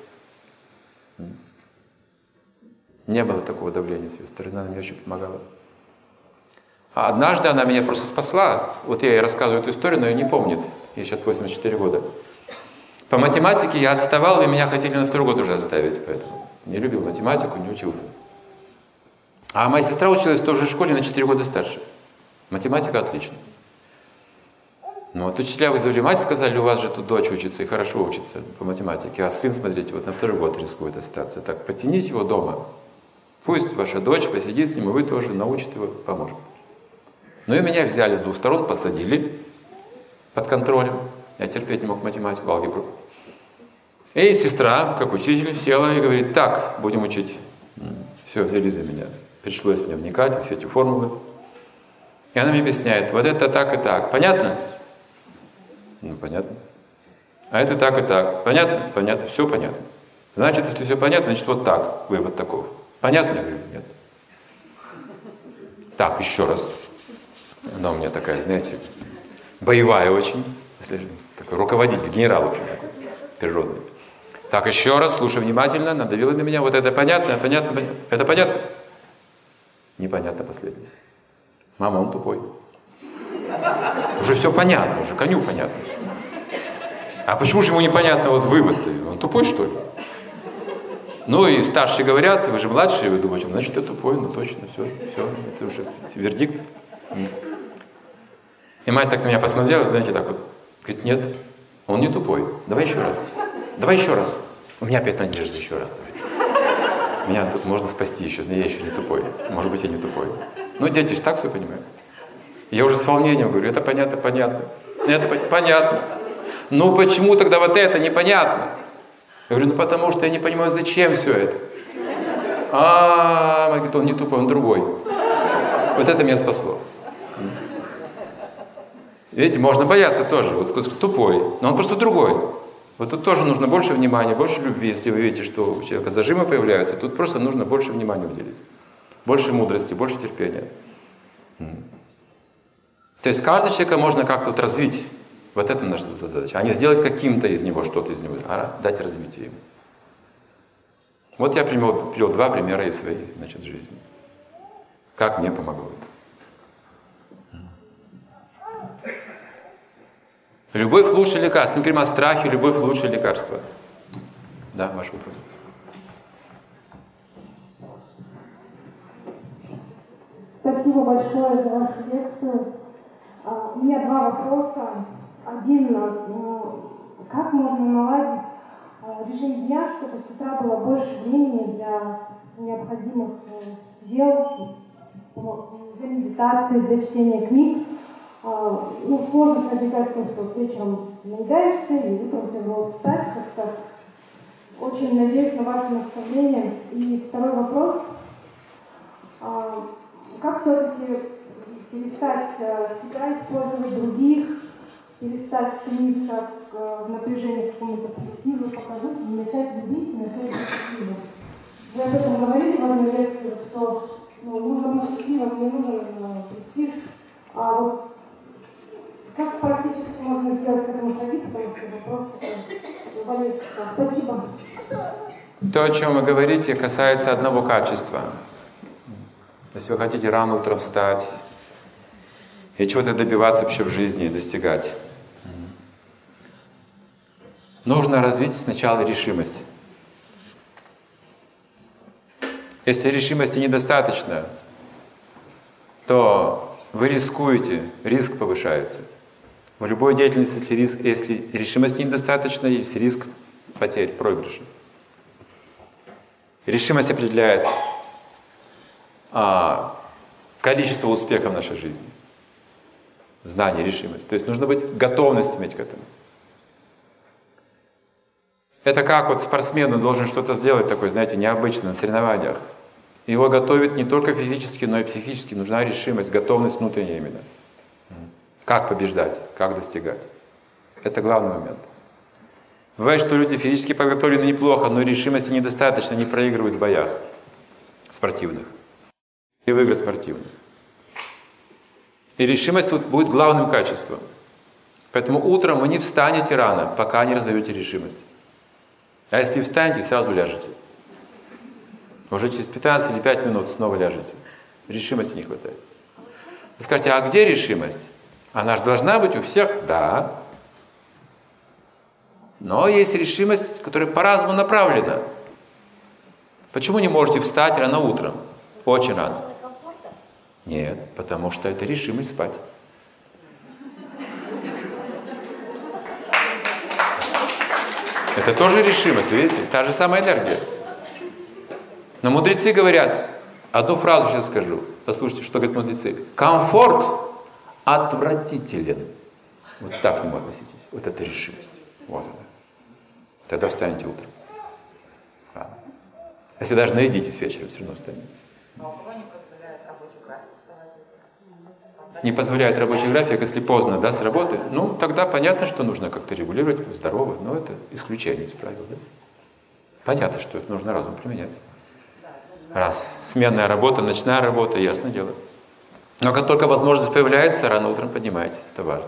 Не было такого давления с ее стороны, она мне очень помогала. А однажды она меня просто спасла. Вот я ей рассказываю эту историю, но ее не помнит. Ей сейчас восемьдесят четыре года. По математике я отставал, и меня хотели на второй год уже оставить. Поэтому не любил математику, не учился. А моя сестра училась в той же школе на четыре года старше. Математика отлично. Ну вот учителя вызвали мать, сказали: у вас же тут дочь учится и хорошо учится по математике, а сын, смотрите, вот на второй год рискует остаться. Так, подтяните его дома. Пусть ваша дочь посидит с ним, и вы тоже научите его, поможет. Ну и меня взяли с двух сторон, посадили под контролем. Я терпеть не мог математику, алгебру. И сестра, как учитель, села и говорит: так, будем учить. Все, взяли за меня. Пришлось мне вникать во все эти формулы. И она мне объясняет: вот это так и так. Понятно? Ну, понятно. А это так и так. Понятно? Понятно. Все понятно. Значит, если все понятно, значит, вот так. Вывод таков. Понятно? Я говорю: нет. Так, еще раз. Она у меня такая, знаете, боевая очень. Если, такой руководитель, генерал, в общем, такой, природный. Так, еще раз, слушай внимательно, надавила на меня. Вот это понятно, понятно, понятно. Это понятно? Непонятно последнее. Мама, он тупой. Уже все понятно, уже коню понятно. А почему же ему непонятно вот вывод-то? Он тупой, что ли? Ну и старшие говорят: вы же младшие, вы думаете, значит, ты тупой, ну точно, все, все, это уже вердикт. И мать так на меня посмотрела, знаете, так вот, говорит: нет, он не тупой, давай еще раз, давай еще раз. У меня опять надежда, еще раз. Меня тут можно спасти еще, я еще не тупой, может быть, я не тупой. Ну, дети же так все понимают. Я уже с волнением говорю: это понятно, понятно, это понятно. Ну, почему тогда вот это непонятно? Я говорю: ну, потому что я не понимаю, зачем все это. А, говорит, он не тупой, он другой. Вот это меня спасло. Видите, можно бояться тоже. Вот сказать, тупой, но он просто другой. Вот тут тоже нужно больше внимания, больше любви. Если вы видите, что у человека зажимы появляются, тут просто нужно больше внимания уделить. Больше мудрости, больше терпения. То есть каждого человека можно как-то вот развить. Вот это наша задача. А не сделать каким-то из него что-то из него, а дать развитие ему. Вот я привел, привел два примера из своей, значит, жизни. Как мне помогло это. Любовь — лучшее лекарство. Мы говорим о страхе, любовь — лучшее лекарство. Да, ваш вопрос. Спасибо большое за вашу лекцию. У меня два вопроса. Один, как можно наладить режим дня, чтобы с утра было больше времени для необходимых дел, для медитации, для чтения книг. Ну, сложно возникает с тем, что вечером наедаешься, и утром тяжело встать. Как-то очень надеюсь на ваше наставление. И второй вопрос. Как все-таки перестать себя использовать других, перестать стремиться к напряжению, к какому-то престижу, показать, и начать любить, и начать быть счастливым? Вы об этом говорили в одной лекции, что ну, нужно быть счастливым, не нужен престиж. А вот как практически можно сделать к этому шаги, потому что вопрос болеет. Спасибо. То, о чем вы говорите, касается одного качества. Если вы хотите рано утром встать и чего-то добиваться вообще в жизни, достигать, нужно развить сначала решимость. Если решимости недостаточно, то вы рискуете, риск повышается. В любой деятельности, если, риск, если решимости недостаточно, есть риск потерь, проигрыша. Решимость определяет а, количество успеха в нашей жизни. Знание, решимость. То есть нужно быть готовность иметь к этому. Это как вот спортсмен, он должен что-то сделать такое, знаете, необычное на соревнованиях. Его готовят не только физически, но и психически. Нужна решимость, готовность внутренняя именно. Как побеждать, как достигать. Это главный момент. Бывает, что люди физически подготовлены неплохо, но решимости недостаточно, не проигрывают в боях спортивных. И в играх спортивных. И решимость тут будет главным качеством. Поэтому утром вы не встанете рано, пока не развиваете решимость. А если встанете, сразу ляжете. Уже через пятнадцать или пять минут снова ляжете. Решимости не хватает. Вы скажете, а где решимость? Она же должна быть у всех? Да. Но есть решимость, которая по-разному направлена. Почему не можете встать рано утром? Очень рано. Нет, потому что это решимость спать. Это тоже решимость, видите? Та же самая энергия. Но мудрецы говорят, одну фразу сейчас скажу. Послушайте, что говорят мудрецы. Комфорт отвратителен. Вот так к нему относитесь. Вот это решимость. Вот она. Тогда встанете утром. Рано. Если даже наедитесь вечером, все равно встанете. Но у кого не позволяет рабочий график вставать? Не позволяет рабочий график, если поздно, да, с работы, ну, тогда понятно, что нужно как-то регулировать, здорово, но это исключение из правил, да? Понятно, что это нужно разум применять. Раз сменная работа, ночная работа, ясно дело. Но как только возможность появляется, рано утром поднимайтесь, это важно.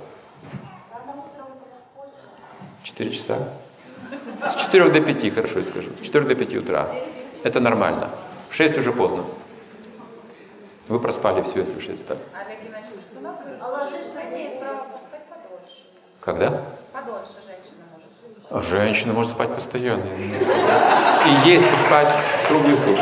Четыре часа? С четырех до пяти, хорошо я скажу. С четырех до пяти утра. Это нормально. В шесть уже поздно. Вы проспали все, если в шесть утра. А ложиться где сразу поспать подольше? Когда? Подольше женщина может. Женщина может спать постоянно. И есть, и спать круглые сутки.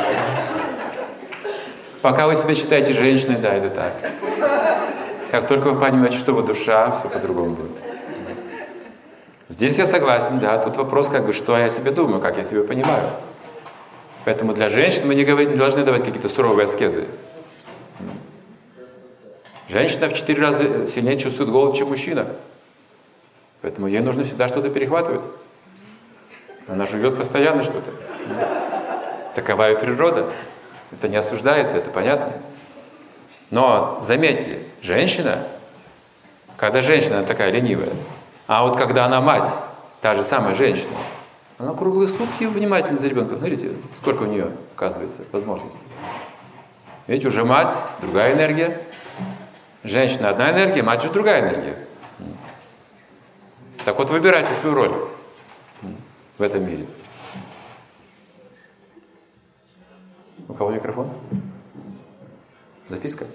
Пока вы себя считаете женщиной, да, это так. Как только вы понимаете, что вы душа, все по-другому будет. Здесь я согласен, да. Тут вопрос, как бы, что я себе думаю, как я себя понимаю. Поэтому для женщин мы не, говорим, не должны давать какие-то суровые аскезы. Женщина в четыре раза сильнее чувствует голод, чем мужчина. Поэтому ей нужно всегда что-то перехватывать. Она жует постоянно что-то. Такова и природа. Это не осуждается, это понятно. Но заметьте, женщина, когда женщина такая ленивая, а вот когда она мать, та же самая женщина, она круглые сутки внимательно за ребенком. Смотрите, сколько у нее, оказывается, возможностей. Видите, уже мать, другая энергия. Женщина одна энергия, мать уже другая энергия. Так вот, выбирайте свою роль в этом мире. У кого микрофон? Записка?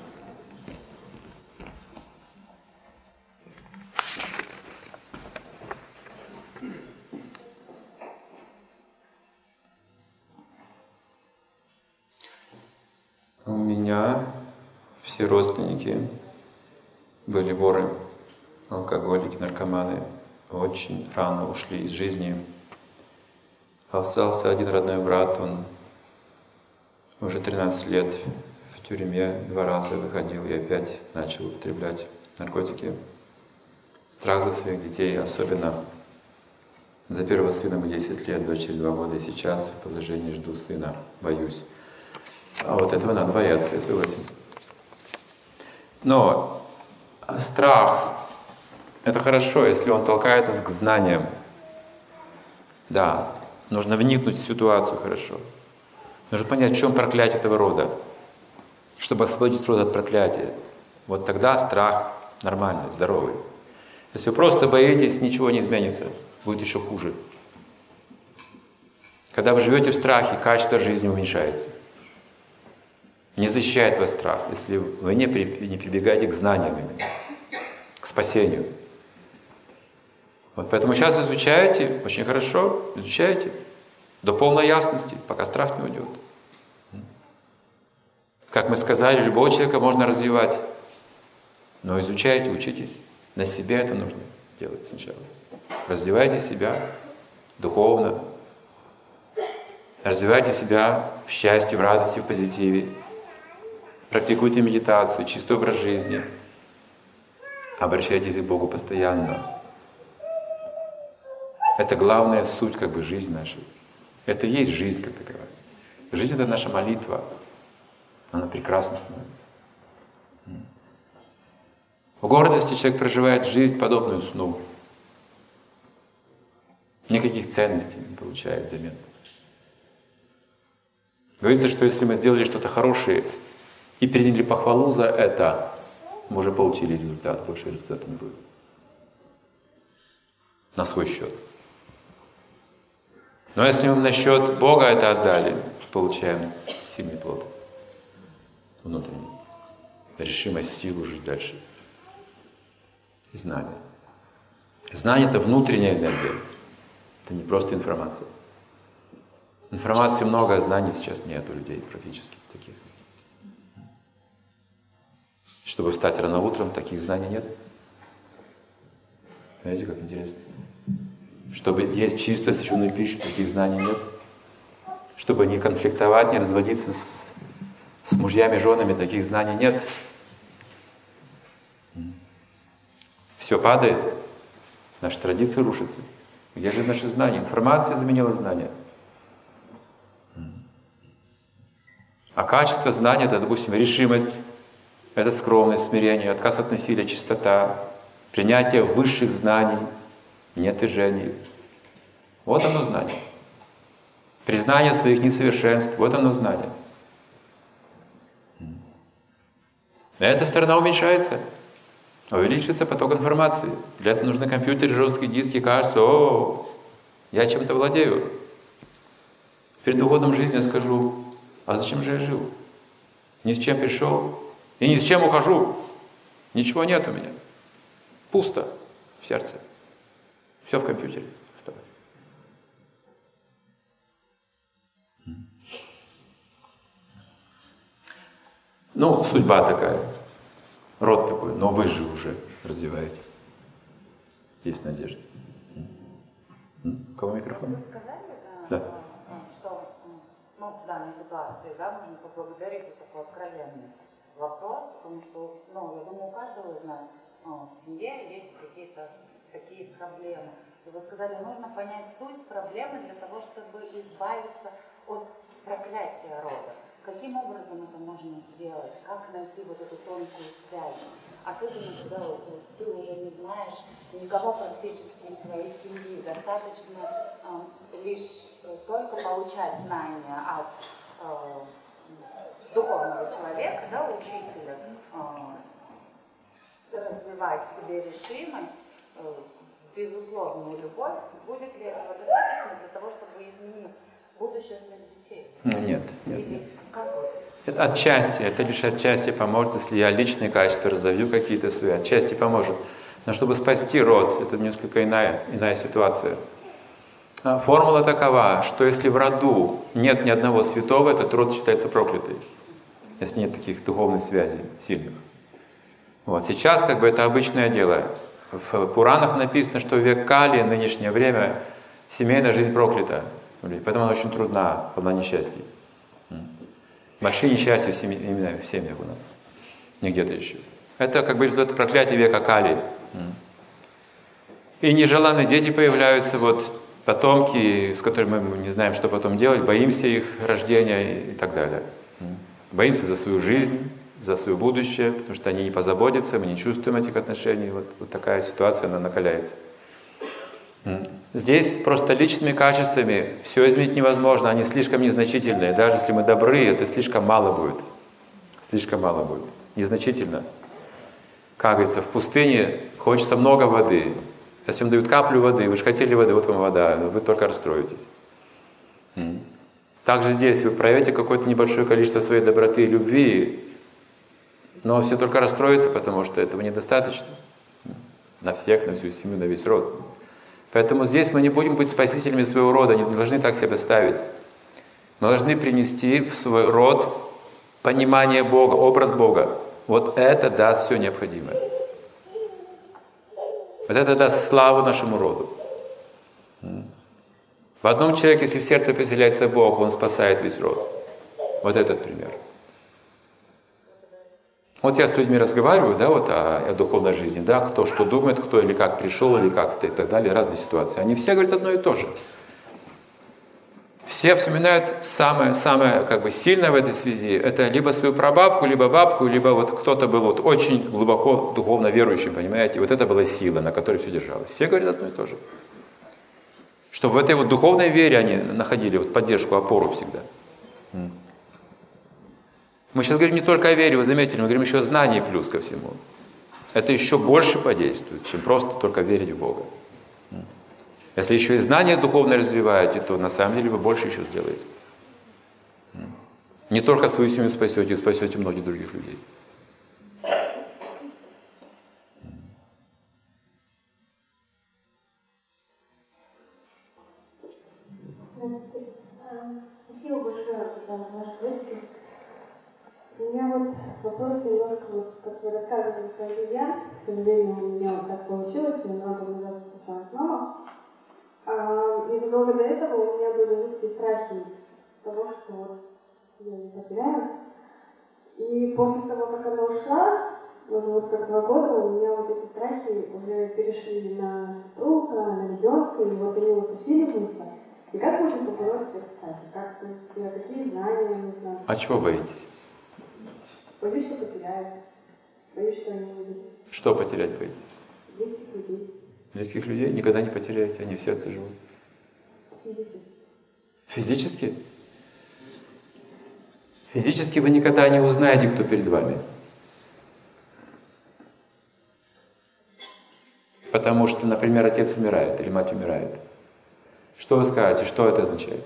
У меня все родственники были воры, алкоголики, наркоманы. Очень рано ушли из жизни. Остался один родной брат, он уже тринадцать лет в тюрьме, два раза выходил и опять начал употреблять наркотики. Страх за своих детей, особенно за первого сына ему десять лет, дочери два года, и сейчас в положении жду сына, боюсь. А вот этого надо бояться, я согласен. Но страх — это хорошо, если он толкает нас к знаниям. Да, нужно вникнуть в ситуацию хорошо. Нужно понять, в чем проклятие этого рода, чтобы освободить род от проклятия. Вот тогда страх нормальный, здоровый. Если вы просто боитесь, ничего не изменится, будет еще хуже. Когда вы живете в страхе, качество жизни уменьшается. Не защищает вас страх, если вы не, при, не прибегаете к знаниям, к спасению. Вот поэтому сейчас изучаете, очень хорошо, изучаете, до полной ясности, пока страх не уйдет. Как мы сказали, любого человека можно развивать. Но изучайте, учитесь. На себе это нужно делать сначала. Развивайте себя духовно. Развивайте себя в счастье, в радости, в позитиве. Практикуйте медитацию, чистый образ жизни. Обращайтесь к Богу постоянно. Это главная суть как бы жизни нашей. Это и есть жизнь как таковая. Жизнь — это наша молитва. Она прекрасно становится. В гордости человек проживает жизнь, подобную сну. Никаких ценностей не получает взамен. Говорится, что если мы сделали что-то хорошее и приняли похвалу за это, мы уже получили результат, больше результата не будет. На свой счет. Но если мы на счет Бога это отдали, получаем сильный плод. Внутренний. Решимость, силу жить дальше. И знание. Знание — это внутренняя энергия. Это не просто информация. Информации много, а знаний сейчас нет у людей практически таких. Чтобы встать рано утром, таких знаний нет. Знаете, как интересно. Чтобы есть чистую освященную пищу, таких знаний нет. Чтобы не конфликтовать, не разводиться с, с мужьями, женами, таких знаний нет. Все падает, наши традиции рушатся. Где же наши знания? Информация заменила знания. А качество знания — это, допустим, решимость, это скромность, смирение, отказ от насилия, чистота, принятие высших знаний, неотвержение. Вот оно знание. Признание своих несовершенств, вот оно знание. Эта сторона уменьшается, увеличивается поток информации. Для этого нужны компьютеры, жесткие диски, кажется, о, я чем-то владею. Перед уходом жизни я скажу, а зачем же я жил? Ни с чем пришел и ни с чем ухожу. Ничего нет у меня. Пусто в сердце. Все в компьютере осталось. Ну, судьба такая. Род такой, но вы же уже развиваетесь. Есть надежда. У кого микрофон? Вы сказали, да. что ну, в данной ситуации да, можно поблагодарить за такой откровенный вопрос, потому что, ну, я думаю, у каждого из нас ну, в семье есть какие-то такие проблемы. И вы сказали, нужно понять суть проблемы для того, чтобы избавиться от проклятия рода. Каким образом это можно сделать? Как найти вот эту тонкую связь? Особенно, когда ты уже не знаешь никого практически из своей семьи. Достаточно э, лишь только получать знания от э, духовного человека, да, учителя, э, развивать в себе решимость, э, безусловную любовь. Будет ли этого достаточно для того, чтобы изменить будущее своих детей? Ну, нет, нет. Или как вот? Это отчасти, это лишь отчасти поможет, если я личные качества разовью какие-то свои, отчасти поможет. Но чтобы спасти род, это несколько иная, иная ситуация. Формула такова, что если в роду нет ни одного святого, этот род считается проклятый. Если нет таких духовных связей сильных. Вот. Сейчас как бы это обычное дело. В Пуранах написано, что в век Кали, нынешнее время, семейная жизнь проклята. Поэтому она очень трудна, полна несчастья. Большие несчастья в, семье, именно в семьях у нас. Не где-то еще. Это как бы это проклятие века Кали. И нежеланные дети появляются, вот потомки, с которыми мы не знаем, что потом делать, боимся их рождения и так далее. Боимся за свою жизнь, за свое будущее, потому что они не позаботятся, мы не чувствуем этих отношений. Вот, вот такая ситуация, она накаляется. Здесь просто личными качествами все изменить невозможно, они слишком незначительные. Даже если мы добры, это слишком мало будет. Слишком мало будет. Незначительно. Как говорится, в пустыне хочется много воды. Если вам дают каплю воды, вы же хотели воды, вот вам вода, вы только расстроитесь. Также здесь вы проявите какое-то небольшое количество своей доброты и любви, но все только расстроятся, потому что этого недостаточно. На всех, на всю семью, на весь род. Поэтому здесь мы не будем быть спасителями своего рода, не должны так себя ставить. Мы должны принести в свой род понимание Бога, образ Бога. Вот это даст все необходимое. Вот это даст славу нашему роду. В одном человеке, если в сердце поселяется Бог, он спасает весь род. Вот этот пример. Вот я с людьми разговариваю, да, вот о, о духовной жизни, да, кто что думает, кто или как пришел, или как-то и так далее, разные ситуации. Они все говорят одно и то же. Все вспоминают самое-самое как бы сильное в этой связи. Это либо свою прабабку, либо бабку, либо вот кто-то был вот очень глубоко духовно верующим, понимаете. Вот это была сила, на которой все держалось. Все говорят одно и то же. Что в этой вот духовной вере они находили вот поддержку, опору всегда. Мы сейчас говорим не только о вере, вы заметили, мы говорим еще о знании плюс ко всему. Это еще больше подействует, чем просто только верить в Бога. Если еще и знания духовно развиваете, то на самом деле вы больше еще сделаете. Не только свою семью спасете, вы спасете многих других людей. Спасибо большое за ваш ответ. У меня вот вопрос немножко, вот, как вы рассказывали про друзья. К сожалению, у меня вот так получилось, у меня много назад случилась мама. А, и задолго до этого у меня были жуткие страхи того, что вот я не потеряю. И после того, как она ушла, уже вот как два года, у меня вот эти страхи уже перешли на супруга, на ребенка, и вот они вот усиливаются. И как можно побороть эти страхи? Как, то есть, какие знания нужно? А чего боитесь? Боюсь, что потеряю. Боюсь, что они уйдут. Что потерять боитесь? Близких людей. Близких людей никогда не потеряете, они в сердце живут. Физически. Физически? Физически вы никогда не узнаете, кто перед вами. Потому что, например, отец умирает или мать умирает. Что вы скажете, что это означает?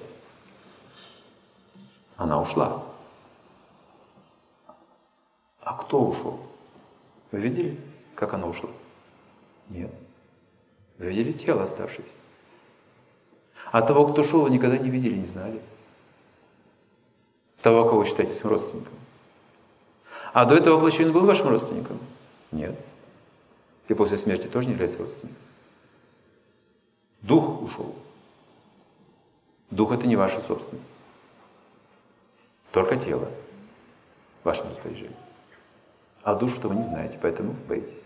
Она ушла. А кто ушел? Вы видели, как она ушла? Нет. Вы видели тело оставшееся. А того, кто ушел, вы никогда не видели, не знали. Того, кого вы считаете своим родственником. А до этого воплощения он был вашим родственником? Нет. И после смерти тоже не является родственником. Дух ушел. Дух — это не ваша собственность. Только тело в вашем распоряжении. А душу-то вы не знаете, поэтому боитесь.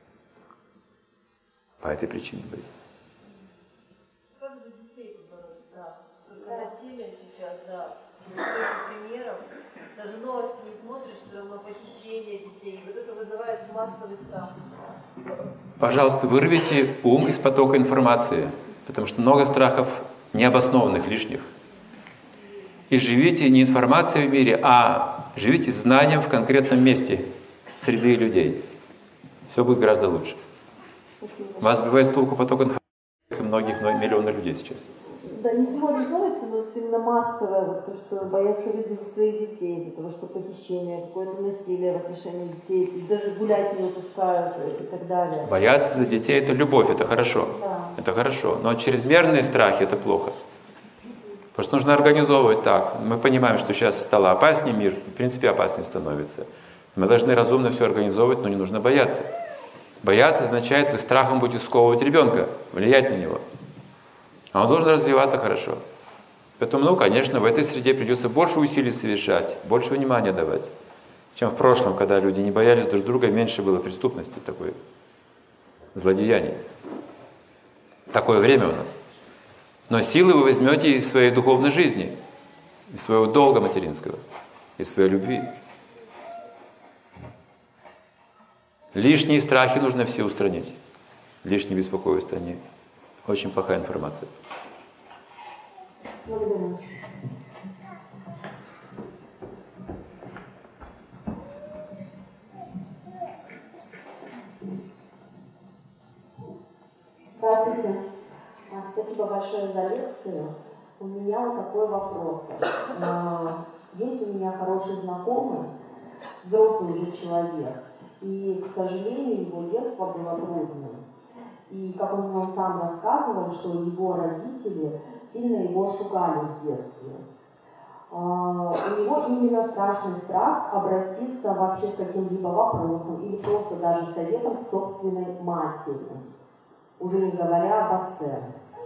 По этой причине боитесь. Как же детей побороть страх? Только насилие сейчас, да, столько примеров. Даже новости не смотришь, все равно похищение детей. Вот это вызывает массовый страх. Пожалуйста, вырвите ум из потока информации, потому что много страхов необоснованных, лишних. И живите не информацией в мире, а живите знанием в конкретном месте среды людей. Все будет гораздо лучше. Вас сбивает с толку поток информации, как и многих миллионов людей сейчас. Да, не сегодня новости, но именно массовое, вот то, что боятся люди за своих детей, из-за того, что похищение, какое-то насилие в отношении детей, даже гулять не выпускают и так далее. Бояться за детей — это любовь, это хорошо. Да. Это хорошо. Но чрезмерные страхи — это плохо. Потому что нужно организовывать так. Мы понимаем, что сейчас стало опаснее мир, в принципе опаснее становится. Мы должны разумно все организовывать, но не нужно бояться. Бояться означает, вы страхом будете сковывать ребенка, влиять на него. А он должен развиваться хорошо. Поэтому, ну, конечно, в этой среде придется больше усилий совершать, больше внимания давать, чем в прошлом, когда люди не боялись друг друга, меньше было преступности такой, злодеяний. Такое время у нас. Но силы вы возьмете из своей духовной жизни, из своего долга материнского, из своей любви. Лишние страхи нужно все устранить. Лишние беспокойства, они очень плохая информация. Благодарю. Здравствуйте. Спасибо большое за лекцию. У меня вот такой вопрос. Есть у меня хороший знакомый, взрослый уже человек, и, к сожалению, его детство было трудным. И, как он мне сам рассказывал, что его родители сильно его шугали в детстве. у него именно страшный страх обратиться вообще с каким-либо вопросом или просто даже советом к собственной матери, уже не говоря об отце.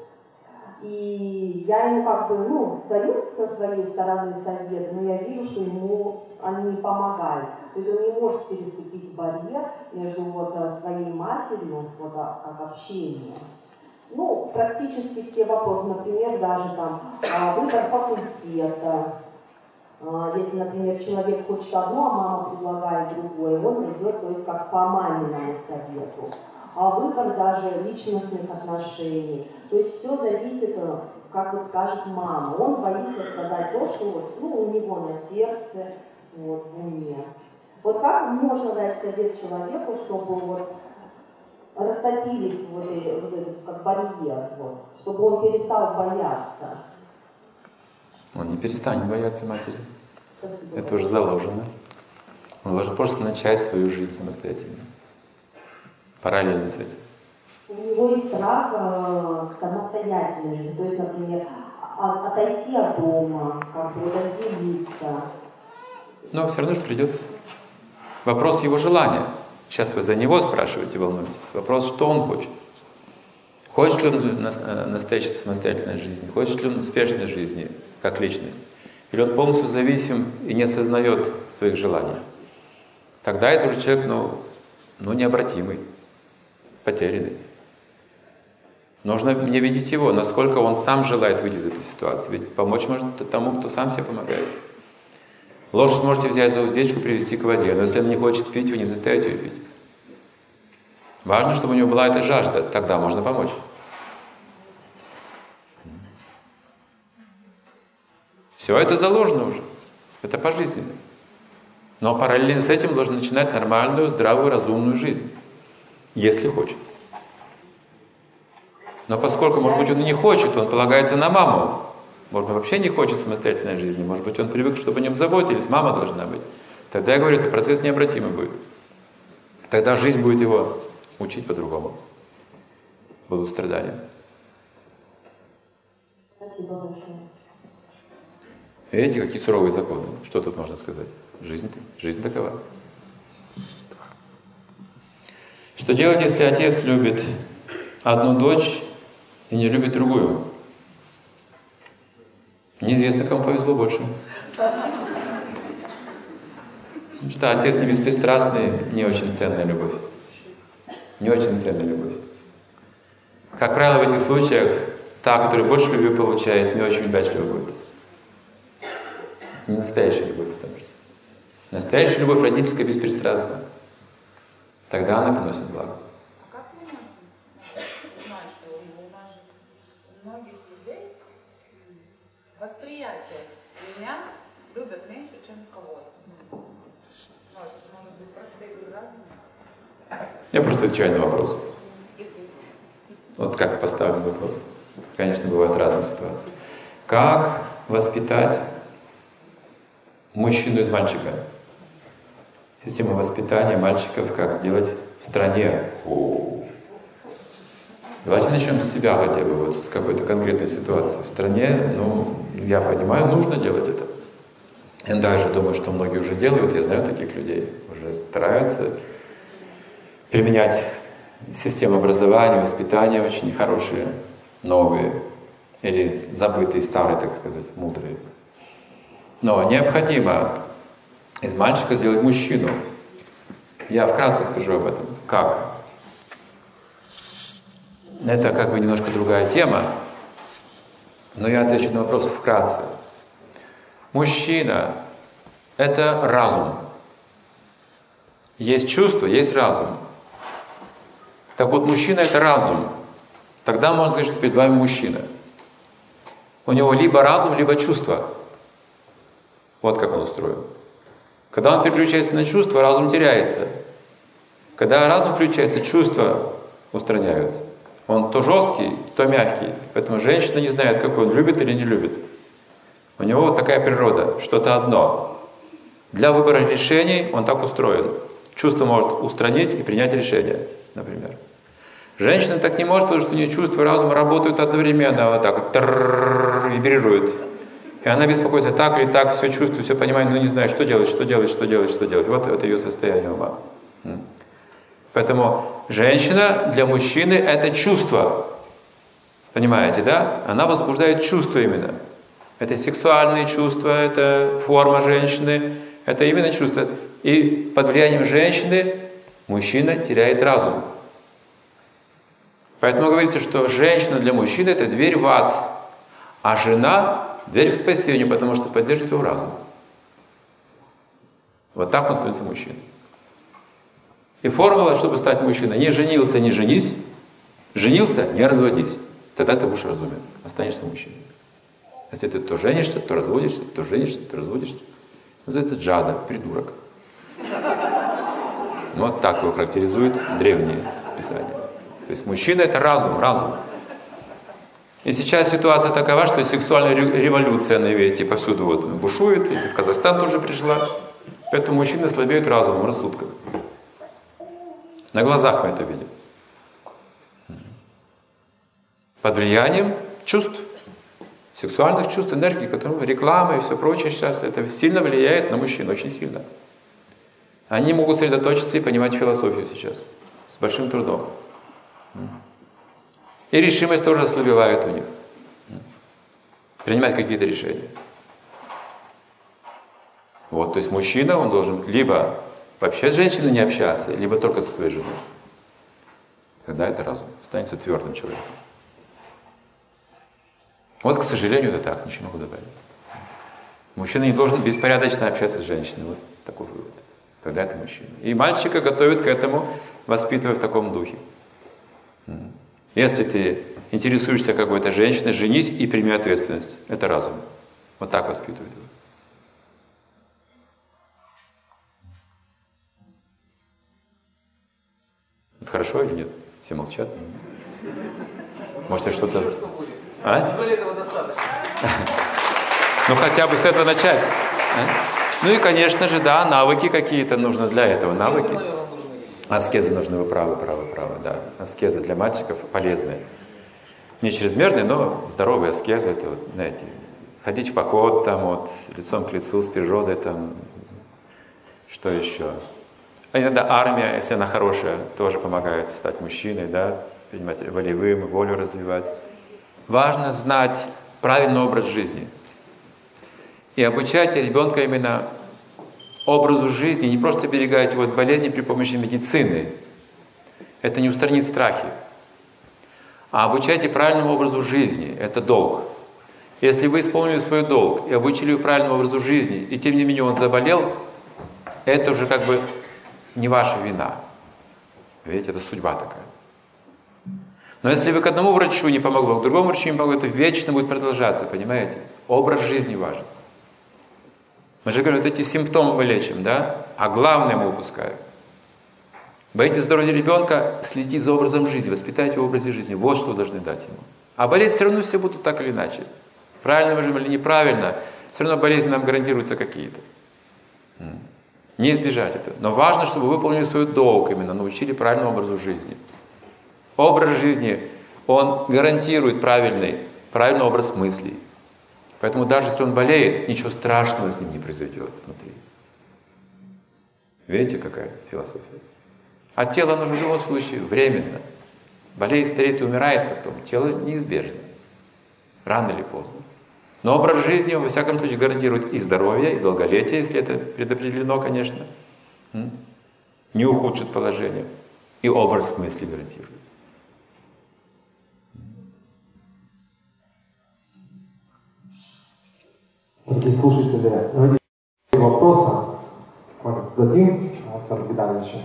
И я ему как бы, ну, даю со своей стороны совет, но я вижу, что ему они не помогают. То есть он не может переступить барьер между вот своей матерью, вот как общение. Ну, практически все вопросы, например, даже там выбор факультета. Если, например, человек хочет одно, а мама предлагает другое, он идет, то есть как по маминому совету. А выбор даже личностных отношений. То есть все зависит, как вот скажет мама. Он боится сказать то, что вот, ну, у него на сердце, вот, в уме. Вот как можно дать совет человеку, чтобы вот растопились вот, эти, вот этот как барьер, вот, чтобы он перестал бояться? Он не перестанет бояться матери. Спасибо. Это уже заложено. Он должен просто начать свою жизнь самостоятельно. Параллельно с этим. У него есть страх э, самостоятельной жизни, то есть, например, от, отойти от дома, как бы вот отделиться. Но все равно же придется. Вопрос его желания. Сейчас вы за него спрашиваете, волнуетесь. Вопрос, что он хочет. Хочет ли он настоящей самостоятельной жизни? Хочет ли он успешной жизни, как личность? Или он полностью зависим и не осознает своих желаний? Тогда это уже человек, ну, ну необратимый, потерянный. Нужно мне видеть его, насколько он сам желает выйти из этой ситуации. Ведь помочь может тому, кто сам себе помогает. Лошадь можете взять за уздечку, привести к воде, но если она не хочет пить, вы не заставите ее пить. Важно, чтобы у него была эта жажда, тогда можно помочь. Все это заложено уже. Это пожизненно. Но параллельно с этим должен начинать нормальную, здравую, разумную жизнь. Если хочет. Но поскольку, может быть, он и не хочет, он полагается на маму. Может быть, вообще не хочет самостоятельной жизни. Может быть, он привык, чтобы о нем заботились, мама должна быть. Тогда я говорю, это процесс необратимый будет. Тогда жизнь будет его учить по-другому. Будут страдания. Спасибо большое. Видите, какие суровые законы. Что тут можно сказать? Жизнь, жизнь такова. Что делать, если отец любит одну дочь и не любит другую? Неизвестно, кому повезло больше. Потому что отец не беспристрастный, не очень ценная любовь. Не очень ценная любовь. Как правило, в этих случаях та, которая больше любви получает, не очень удачлива будет. Это не настоящая любовь, потому что настоящая любовь родительская беспристрастна. Тогда она приносит благо. А как мы можем знать, что у нас у многих людей восприятие меня любят меньше, чем кого-то? Ну, это может быть просто разные. Я просто отвечаю на вопрос. Вот как поставлен вопрос. Конечно, бывают разные ситуации. Как воспитать мужчину из мальчика? Система воспитания мальчиков, как сделать в стране. О-о-о. Давайте начнем с себя хотя бы, вот с какой-то конкретной ситуации. В стране, ну, я понимаю, нужно делать это. Я даже думаю, что многие уже делают, я знаю таких людей, уже стараются применять систему образования, воспитания очень хорошие, новые, или забытые, старые, так сказать, мудрые. Но необходимо из мальчика сделать мужчину. Я вкратце скажу об этом. Как? Это как бы немножко другая тема, но я отвечу на вопрос вкратце. Мужчина – это разум. Есть чувство, есть разум. Так вот, мужчина – это разум. Тогда можно сказать, что перед вами мужчина. У него либо разум, либо чувство. Вот как он устроен. Когда он переключается на чувство, разум теряется. Когда разум включается, чувства устраняются. Он то жесткий, то мягкий. Поэтому женщина не знает, какой он любит или не любит. У него вот такая природа, что-то одно. Для выбора решений он так устроен. Чувство может устранить и принять решение, например. Женщина так не может, потому что у нее чувства и разум работают одновременно, вот так вот, вибрируют. И она беспокоится так или так, все чувствует, все понимает, но не знает, что делать, что делать, что делать, что делать. Вот это ее состояние ума. Поэтому женщина для мужчины — это чувство. Понимаете, да? Она возбуждает чувства именно. Это сексуальные чувства, это форма женщины, это именно чувство. И под влиянием женщины мужчина теряет разум. Поэтому говорится, что женщина для мужчины — это дверь в ад, а жена — дверь к спасению, потому что поддержит его разум. Вот так он становится мужчиной. И формула, чтобы стать мужчиной: не женился, не женись, женился, не разводись. Тогда ты будешь разумен, останешься мужчиной. Если ты то женишься, то разводишься, то женишься, то разводишься. Называется джада, придурок. Ну, вот так его характеризуют древние писания. То есть мужчина — это разум, разум. И сейчас ситуация такова, что сексуальная революция, она, видите, повсюду вот бушует, и в Казахстан тоже пришла. Поэтому мужчины слабеют разумом, рассудком. На глазах мы это видим. Под влиянием чувств, сексуальных чувств, энергии, которые реклама и все прочее сейчас, это сильно влияет на мужчин, очень сильно. Они могут сосредоточиться и понимать философию сейчас с большим трудом. И решимость тоже ослабевает у них. Принимать какие-то решения. Вот, то есть мужчина, он должен либо вообще с женщиной не общаться, либо только со своей женой. Тогда это разум станется твердым человеком. Вот, к сожалению, это так, ничего не могу добавить. Мужчина не должен беспорядочно общаться с женщиной. Вот такой вывод. Тогда это мужчина. И мальчика готовят к этому, воспитывая в таком духе. Если ты интересуешься какой-то женщиной, женись и прими ответственность. Это разум. Вот так воспитывают его. Это хорошо или нет? Все молчат. Может, я что-то... А? Ну, хотя бы с этого начать. Ну и, конечно же, да, навыки какие-то нужны для этого. Навыки. Аскезы нужны, вы правы, правы, правы, да. Аскезы для мальчиков полезные. Не чрезмерные, но здоровые аскезы. Это, вот, знаете, ходить в поход, там, вот, лицом к лицу с природой, там, что еще. А иногда армия, если она хорошая, тоже помогает стать мужчиной, да, понимать, волевым, волю развивать. Важно знать правильный образ жизни. И обучать ребенка именно образу жизни, не просто берегать его от болезней при помощи медицины. Это не устранит страхи. А обучайте правильному образу жизни. Это долг. Если вы исполнили свой долг и обучили его правильному образу жизни, и тем не менее он заболел, это уже как бы не ваша вина. Видите, это судьба такая. Но если вы к одному врачу не помогло, к другому врачу не помогло, это вечно будет продолжаться, понимаете? Образ жизни важен. Мы же говорим, вот эти симптомы мы лечим, да? А главное мы упускаем. Боитесь здоровья ребенка, следите за образом жизни, воспитайте в образе жизни. Вот что вы должны дать ему. А болеть все равно все будут так или иначе. Правильно мы живем или неправильно, все равно болезни нам гарантируются какие-то. Не избежать этого. Но важно, чтобы вы выполнили свой долг именно, научили правильному образу жизни. Образ жизни, он гарантирует правильный, правильный образ мыслей. Поэтому даже если он болеет, ничего страшного с ним не произойдет внутри. Видите, какая философия? А тело нужно в любом случае временно. Болеет, стареет и умирает потом. Тело неизбежно. Рано или поздно. Но образ жизни, во всяком случае, гарантирует и здоровье, и долголетие, если это предопределено, конечно. Не ухудшит положение. И образ мысли гарантирует. Дорогие слушатели, давайте вопросы мы зададим Александру Витальевичу.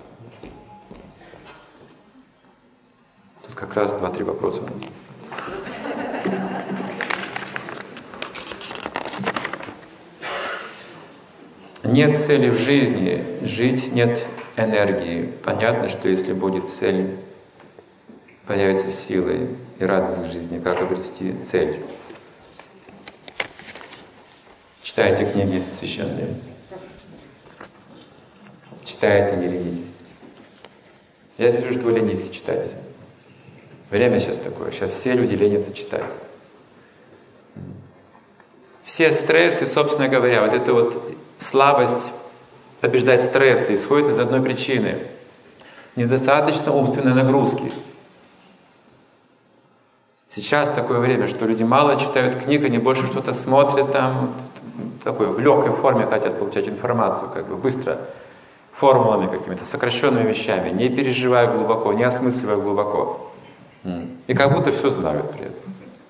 Тут как раз два-три вопроса у нас. Нет цели в жизни, жить нет энергии. Понятно, что если будет цель, появится силы и радость к жизни. Как обрести цель? Читайте книги священные. Читайте, не ленитесь. Я вижу, что вы ленитесь читать. Время сейчас такое. Сейчас все люди ленятся читать. Все стрессы, собственно говоря, вот эта вот слабость побеждать стрессы исходит из одной причины. Недостаточно умственной нагрузки. Сейчас такое время, что люди мало читают книг, они больше что-то смотрят там, такой, в легкой форме хотят получать информацию, как бы быстро, формулами какими-то, сокращенными вещами, не переживая глубоко, не осмысливая глубоко. И как будто все знают при этом.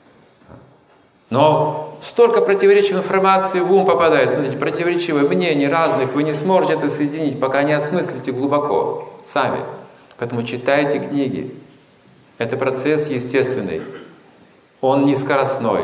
Но столько противоречивой информации в ум попадает, смотрите, противоречивые мнения разных, вы не сможете это соединить, пока не осмыслите глубоко, сами. Поэтому читайте книги. Это процесс естественный. Он не скоростной.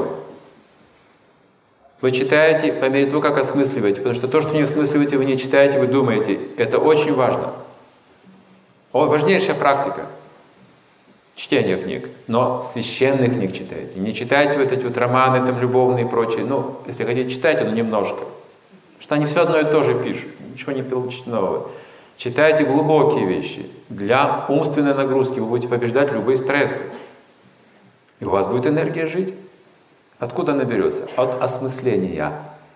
Вы читаете по мере того, как осмысливаете, потому что то, что не осмысливаете, вы не читаете, вы думаете. Это очень важно. О, важнейшая практика. Чтение книг. Но священных книг читайте. Не читайте вот эти вот романы, там, любовные и прочие. Ну, если хотите, читайте, но немножко. Потому что они все одно и то же пишут. Ничего не получите нового. Читайте глубокие вещи. Для умственной нагрузки вы будете побеждать любые стрессы. И у вас будет энергия жить. Откуда она берется? От осмысления.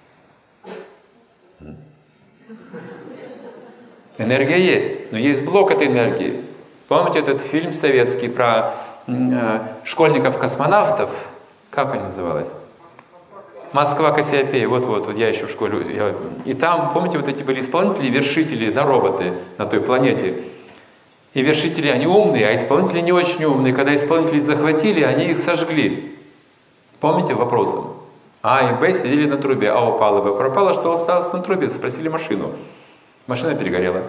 Энергия есть, но есть блок этой энергии. Помните этот фильм советский про э, школьников-космонавтов? Как он называлась? Москва, Кассиопея. Вот-вот, вот я еще в школе. Я... И там, помните, вот эти были исполнители, вершители, да, роботы на той планете. И вершители, они умные, а исполнители не очень умные. Когда исполнителей захватили, они их сожгли. Помните вопросом? А и Б сидели на трубе, а упало Б пропало, что осталось на трубе? Спросили машину. Машина перегорела.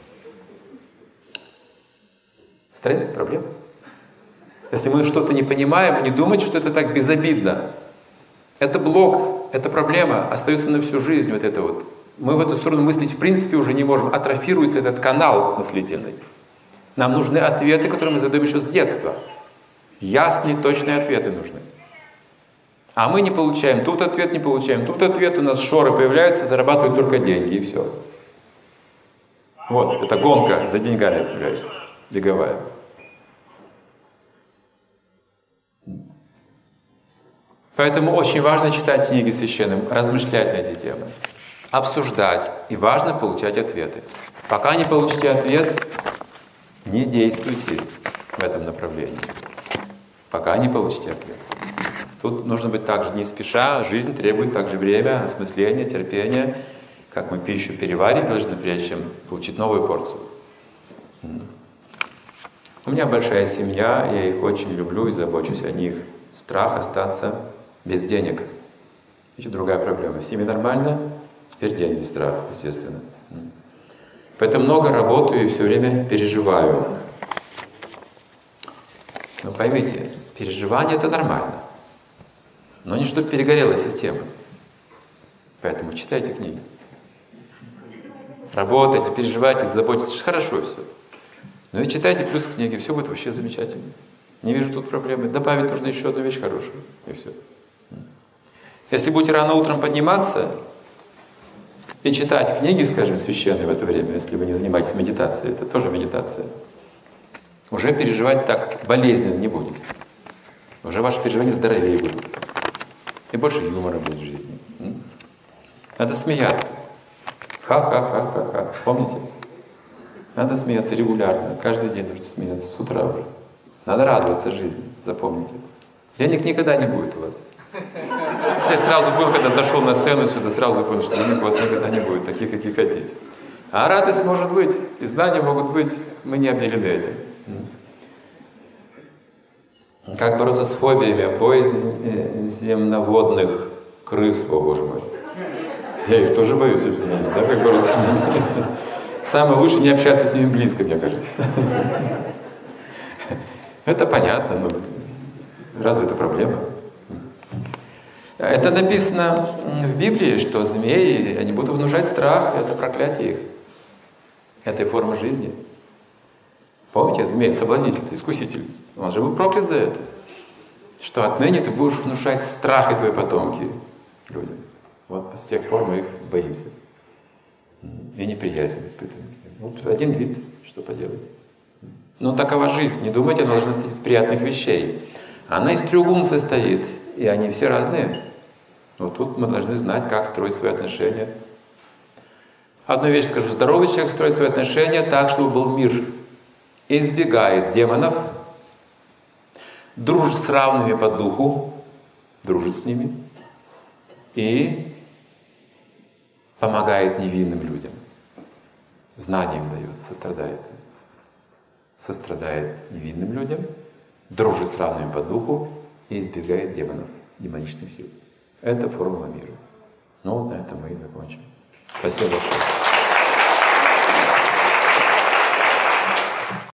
Стресс, проблема. Если мы что-то не понимаем, не думайте, что это так безобидно. Это блок, это проблема, остается на всю жизнь вот это вот. Мы в эту сторону мыслить в принципе уже не можем. Атрофируется этот канал мыслительный. Нам нужны ответы, которые мы задаем еще с детства. Ясные, точные ответы нужны. А мы не получаем тут ответ, не получаем тут ответ, у нас шоры появляются, зарабатывают только деньги, и все. Вот, это гонка за деньгами появляется, беговая. Поэтому очень важно читать книги священным, размышлять на эти темы, обсуждать, и важно получать ответы. Пока не получите ответ, не действуйте в этом направлении. Пока не получите ответ. Тут нужно быть также не спеша, жизнь требует также время, осмысления, терпения, как мы пищу переварить должны, прежде чем получить новую порцию. У меня большая семья, я их очень люблю и забочусь о них. Страх остаться без денег. Еще другая проблема. В семье нормально, теперь деньги, страх, естественно. Поэтому много работаю и все время переживаю. Но поймите, переживание это нормально. Но не чтобы перегорела система. Поэтому читайте книги. Работайте, переживайте, заботитесь. Хорошо все. Но и читайте плюс книги, все будет вообще замечательно. Не вижу тут проблемы. Добавить нужно еще одну вещь хорошую. И все. Если будете рано утром подниматься и читать книги, скажем, священные в это время, если вы не занимаетесь медитацией, это тоже медитация, уже переживать так болезненно не будете. Уже ваши переживания здоровее будут. И больше юмора будет в жизни. Надо смеяться. Ха-ха-ха-ха-ха. Помните? Надо смеяться регулярно. Каждый день нужно смеяться с утра уже. Надо радоваться жизни. Запомните. Денег никогда не будет у вас. Я сразу был, когда зашел на сцену сюда, сразу понял, что денег у вас никогда не будет, таких, каких хотите. А радость может быть, и знания могут быть, мы не обделены этим. Как бороться с фобиями? Боязнь земноводных крыс, о боже мой. Я их тоже боюсь, да, как бороться с ними. Самое лучшее не общаться с ними близко, мне кажется. Это понятно, но разве это проблема? Это написано в Библии, что змеи, они будут внушать страх, это проклятие их. Это и форма жизни. Помните, змей, соблазнитель, искуситель, он же был проклят за это. Что отныне ты будешь внушать страх, и твои потомки людям. Вот с тех пор мы их боимся. И неприязнь испытываем. Вот один вид, что поделать. Но такова жизнь. Не думайте, она должна состоять из приятных вещей. Она из треугун состоит, и они все разные. Но тут мы должны знать, как строить свои отношения. Одну вещь скажу. Здоровый человек строит свои отношения так, чтобы был мир. Избегает демонов, дружит с равными по духу, дружит с ними и помогает невинным людям. Знанием дает, сострадает. Сострадает невинным людям, дружит с равными по духу и избегает демонов, демоничных сил. Это формула мира. Ну вот на этом мы и закончим. Спасибо большое.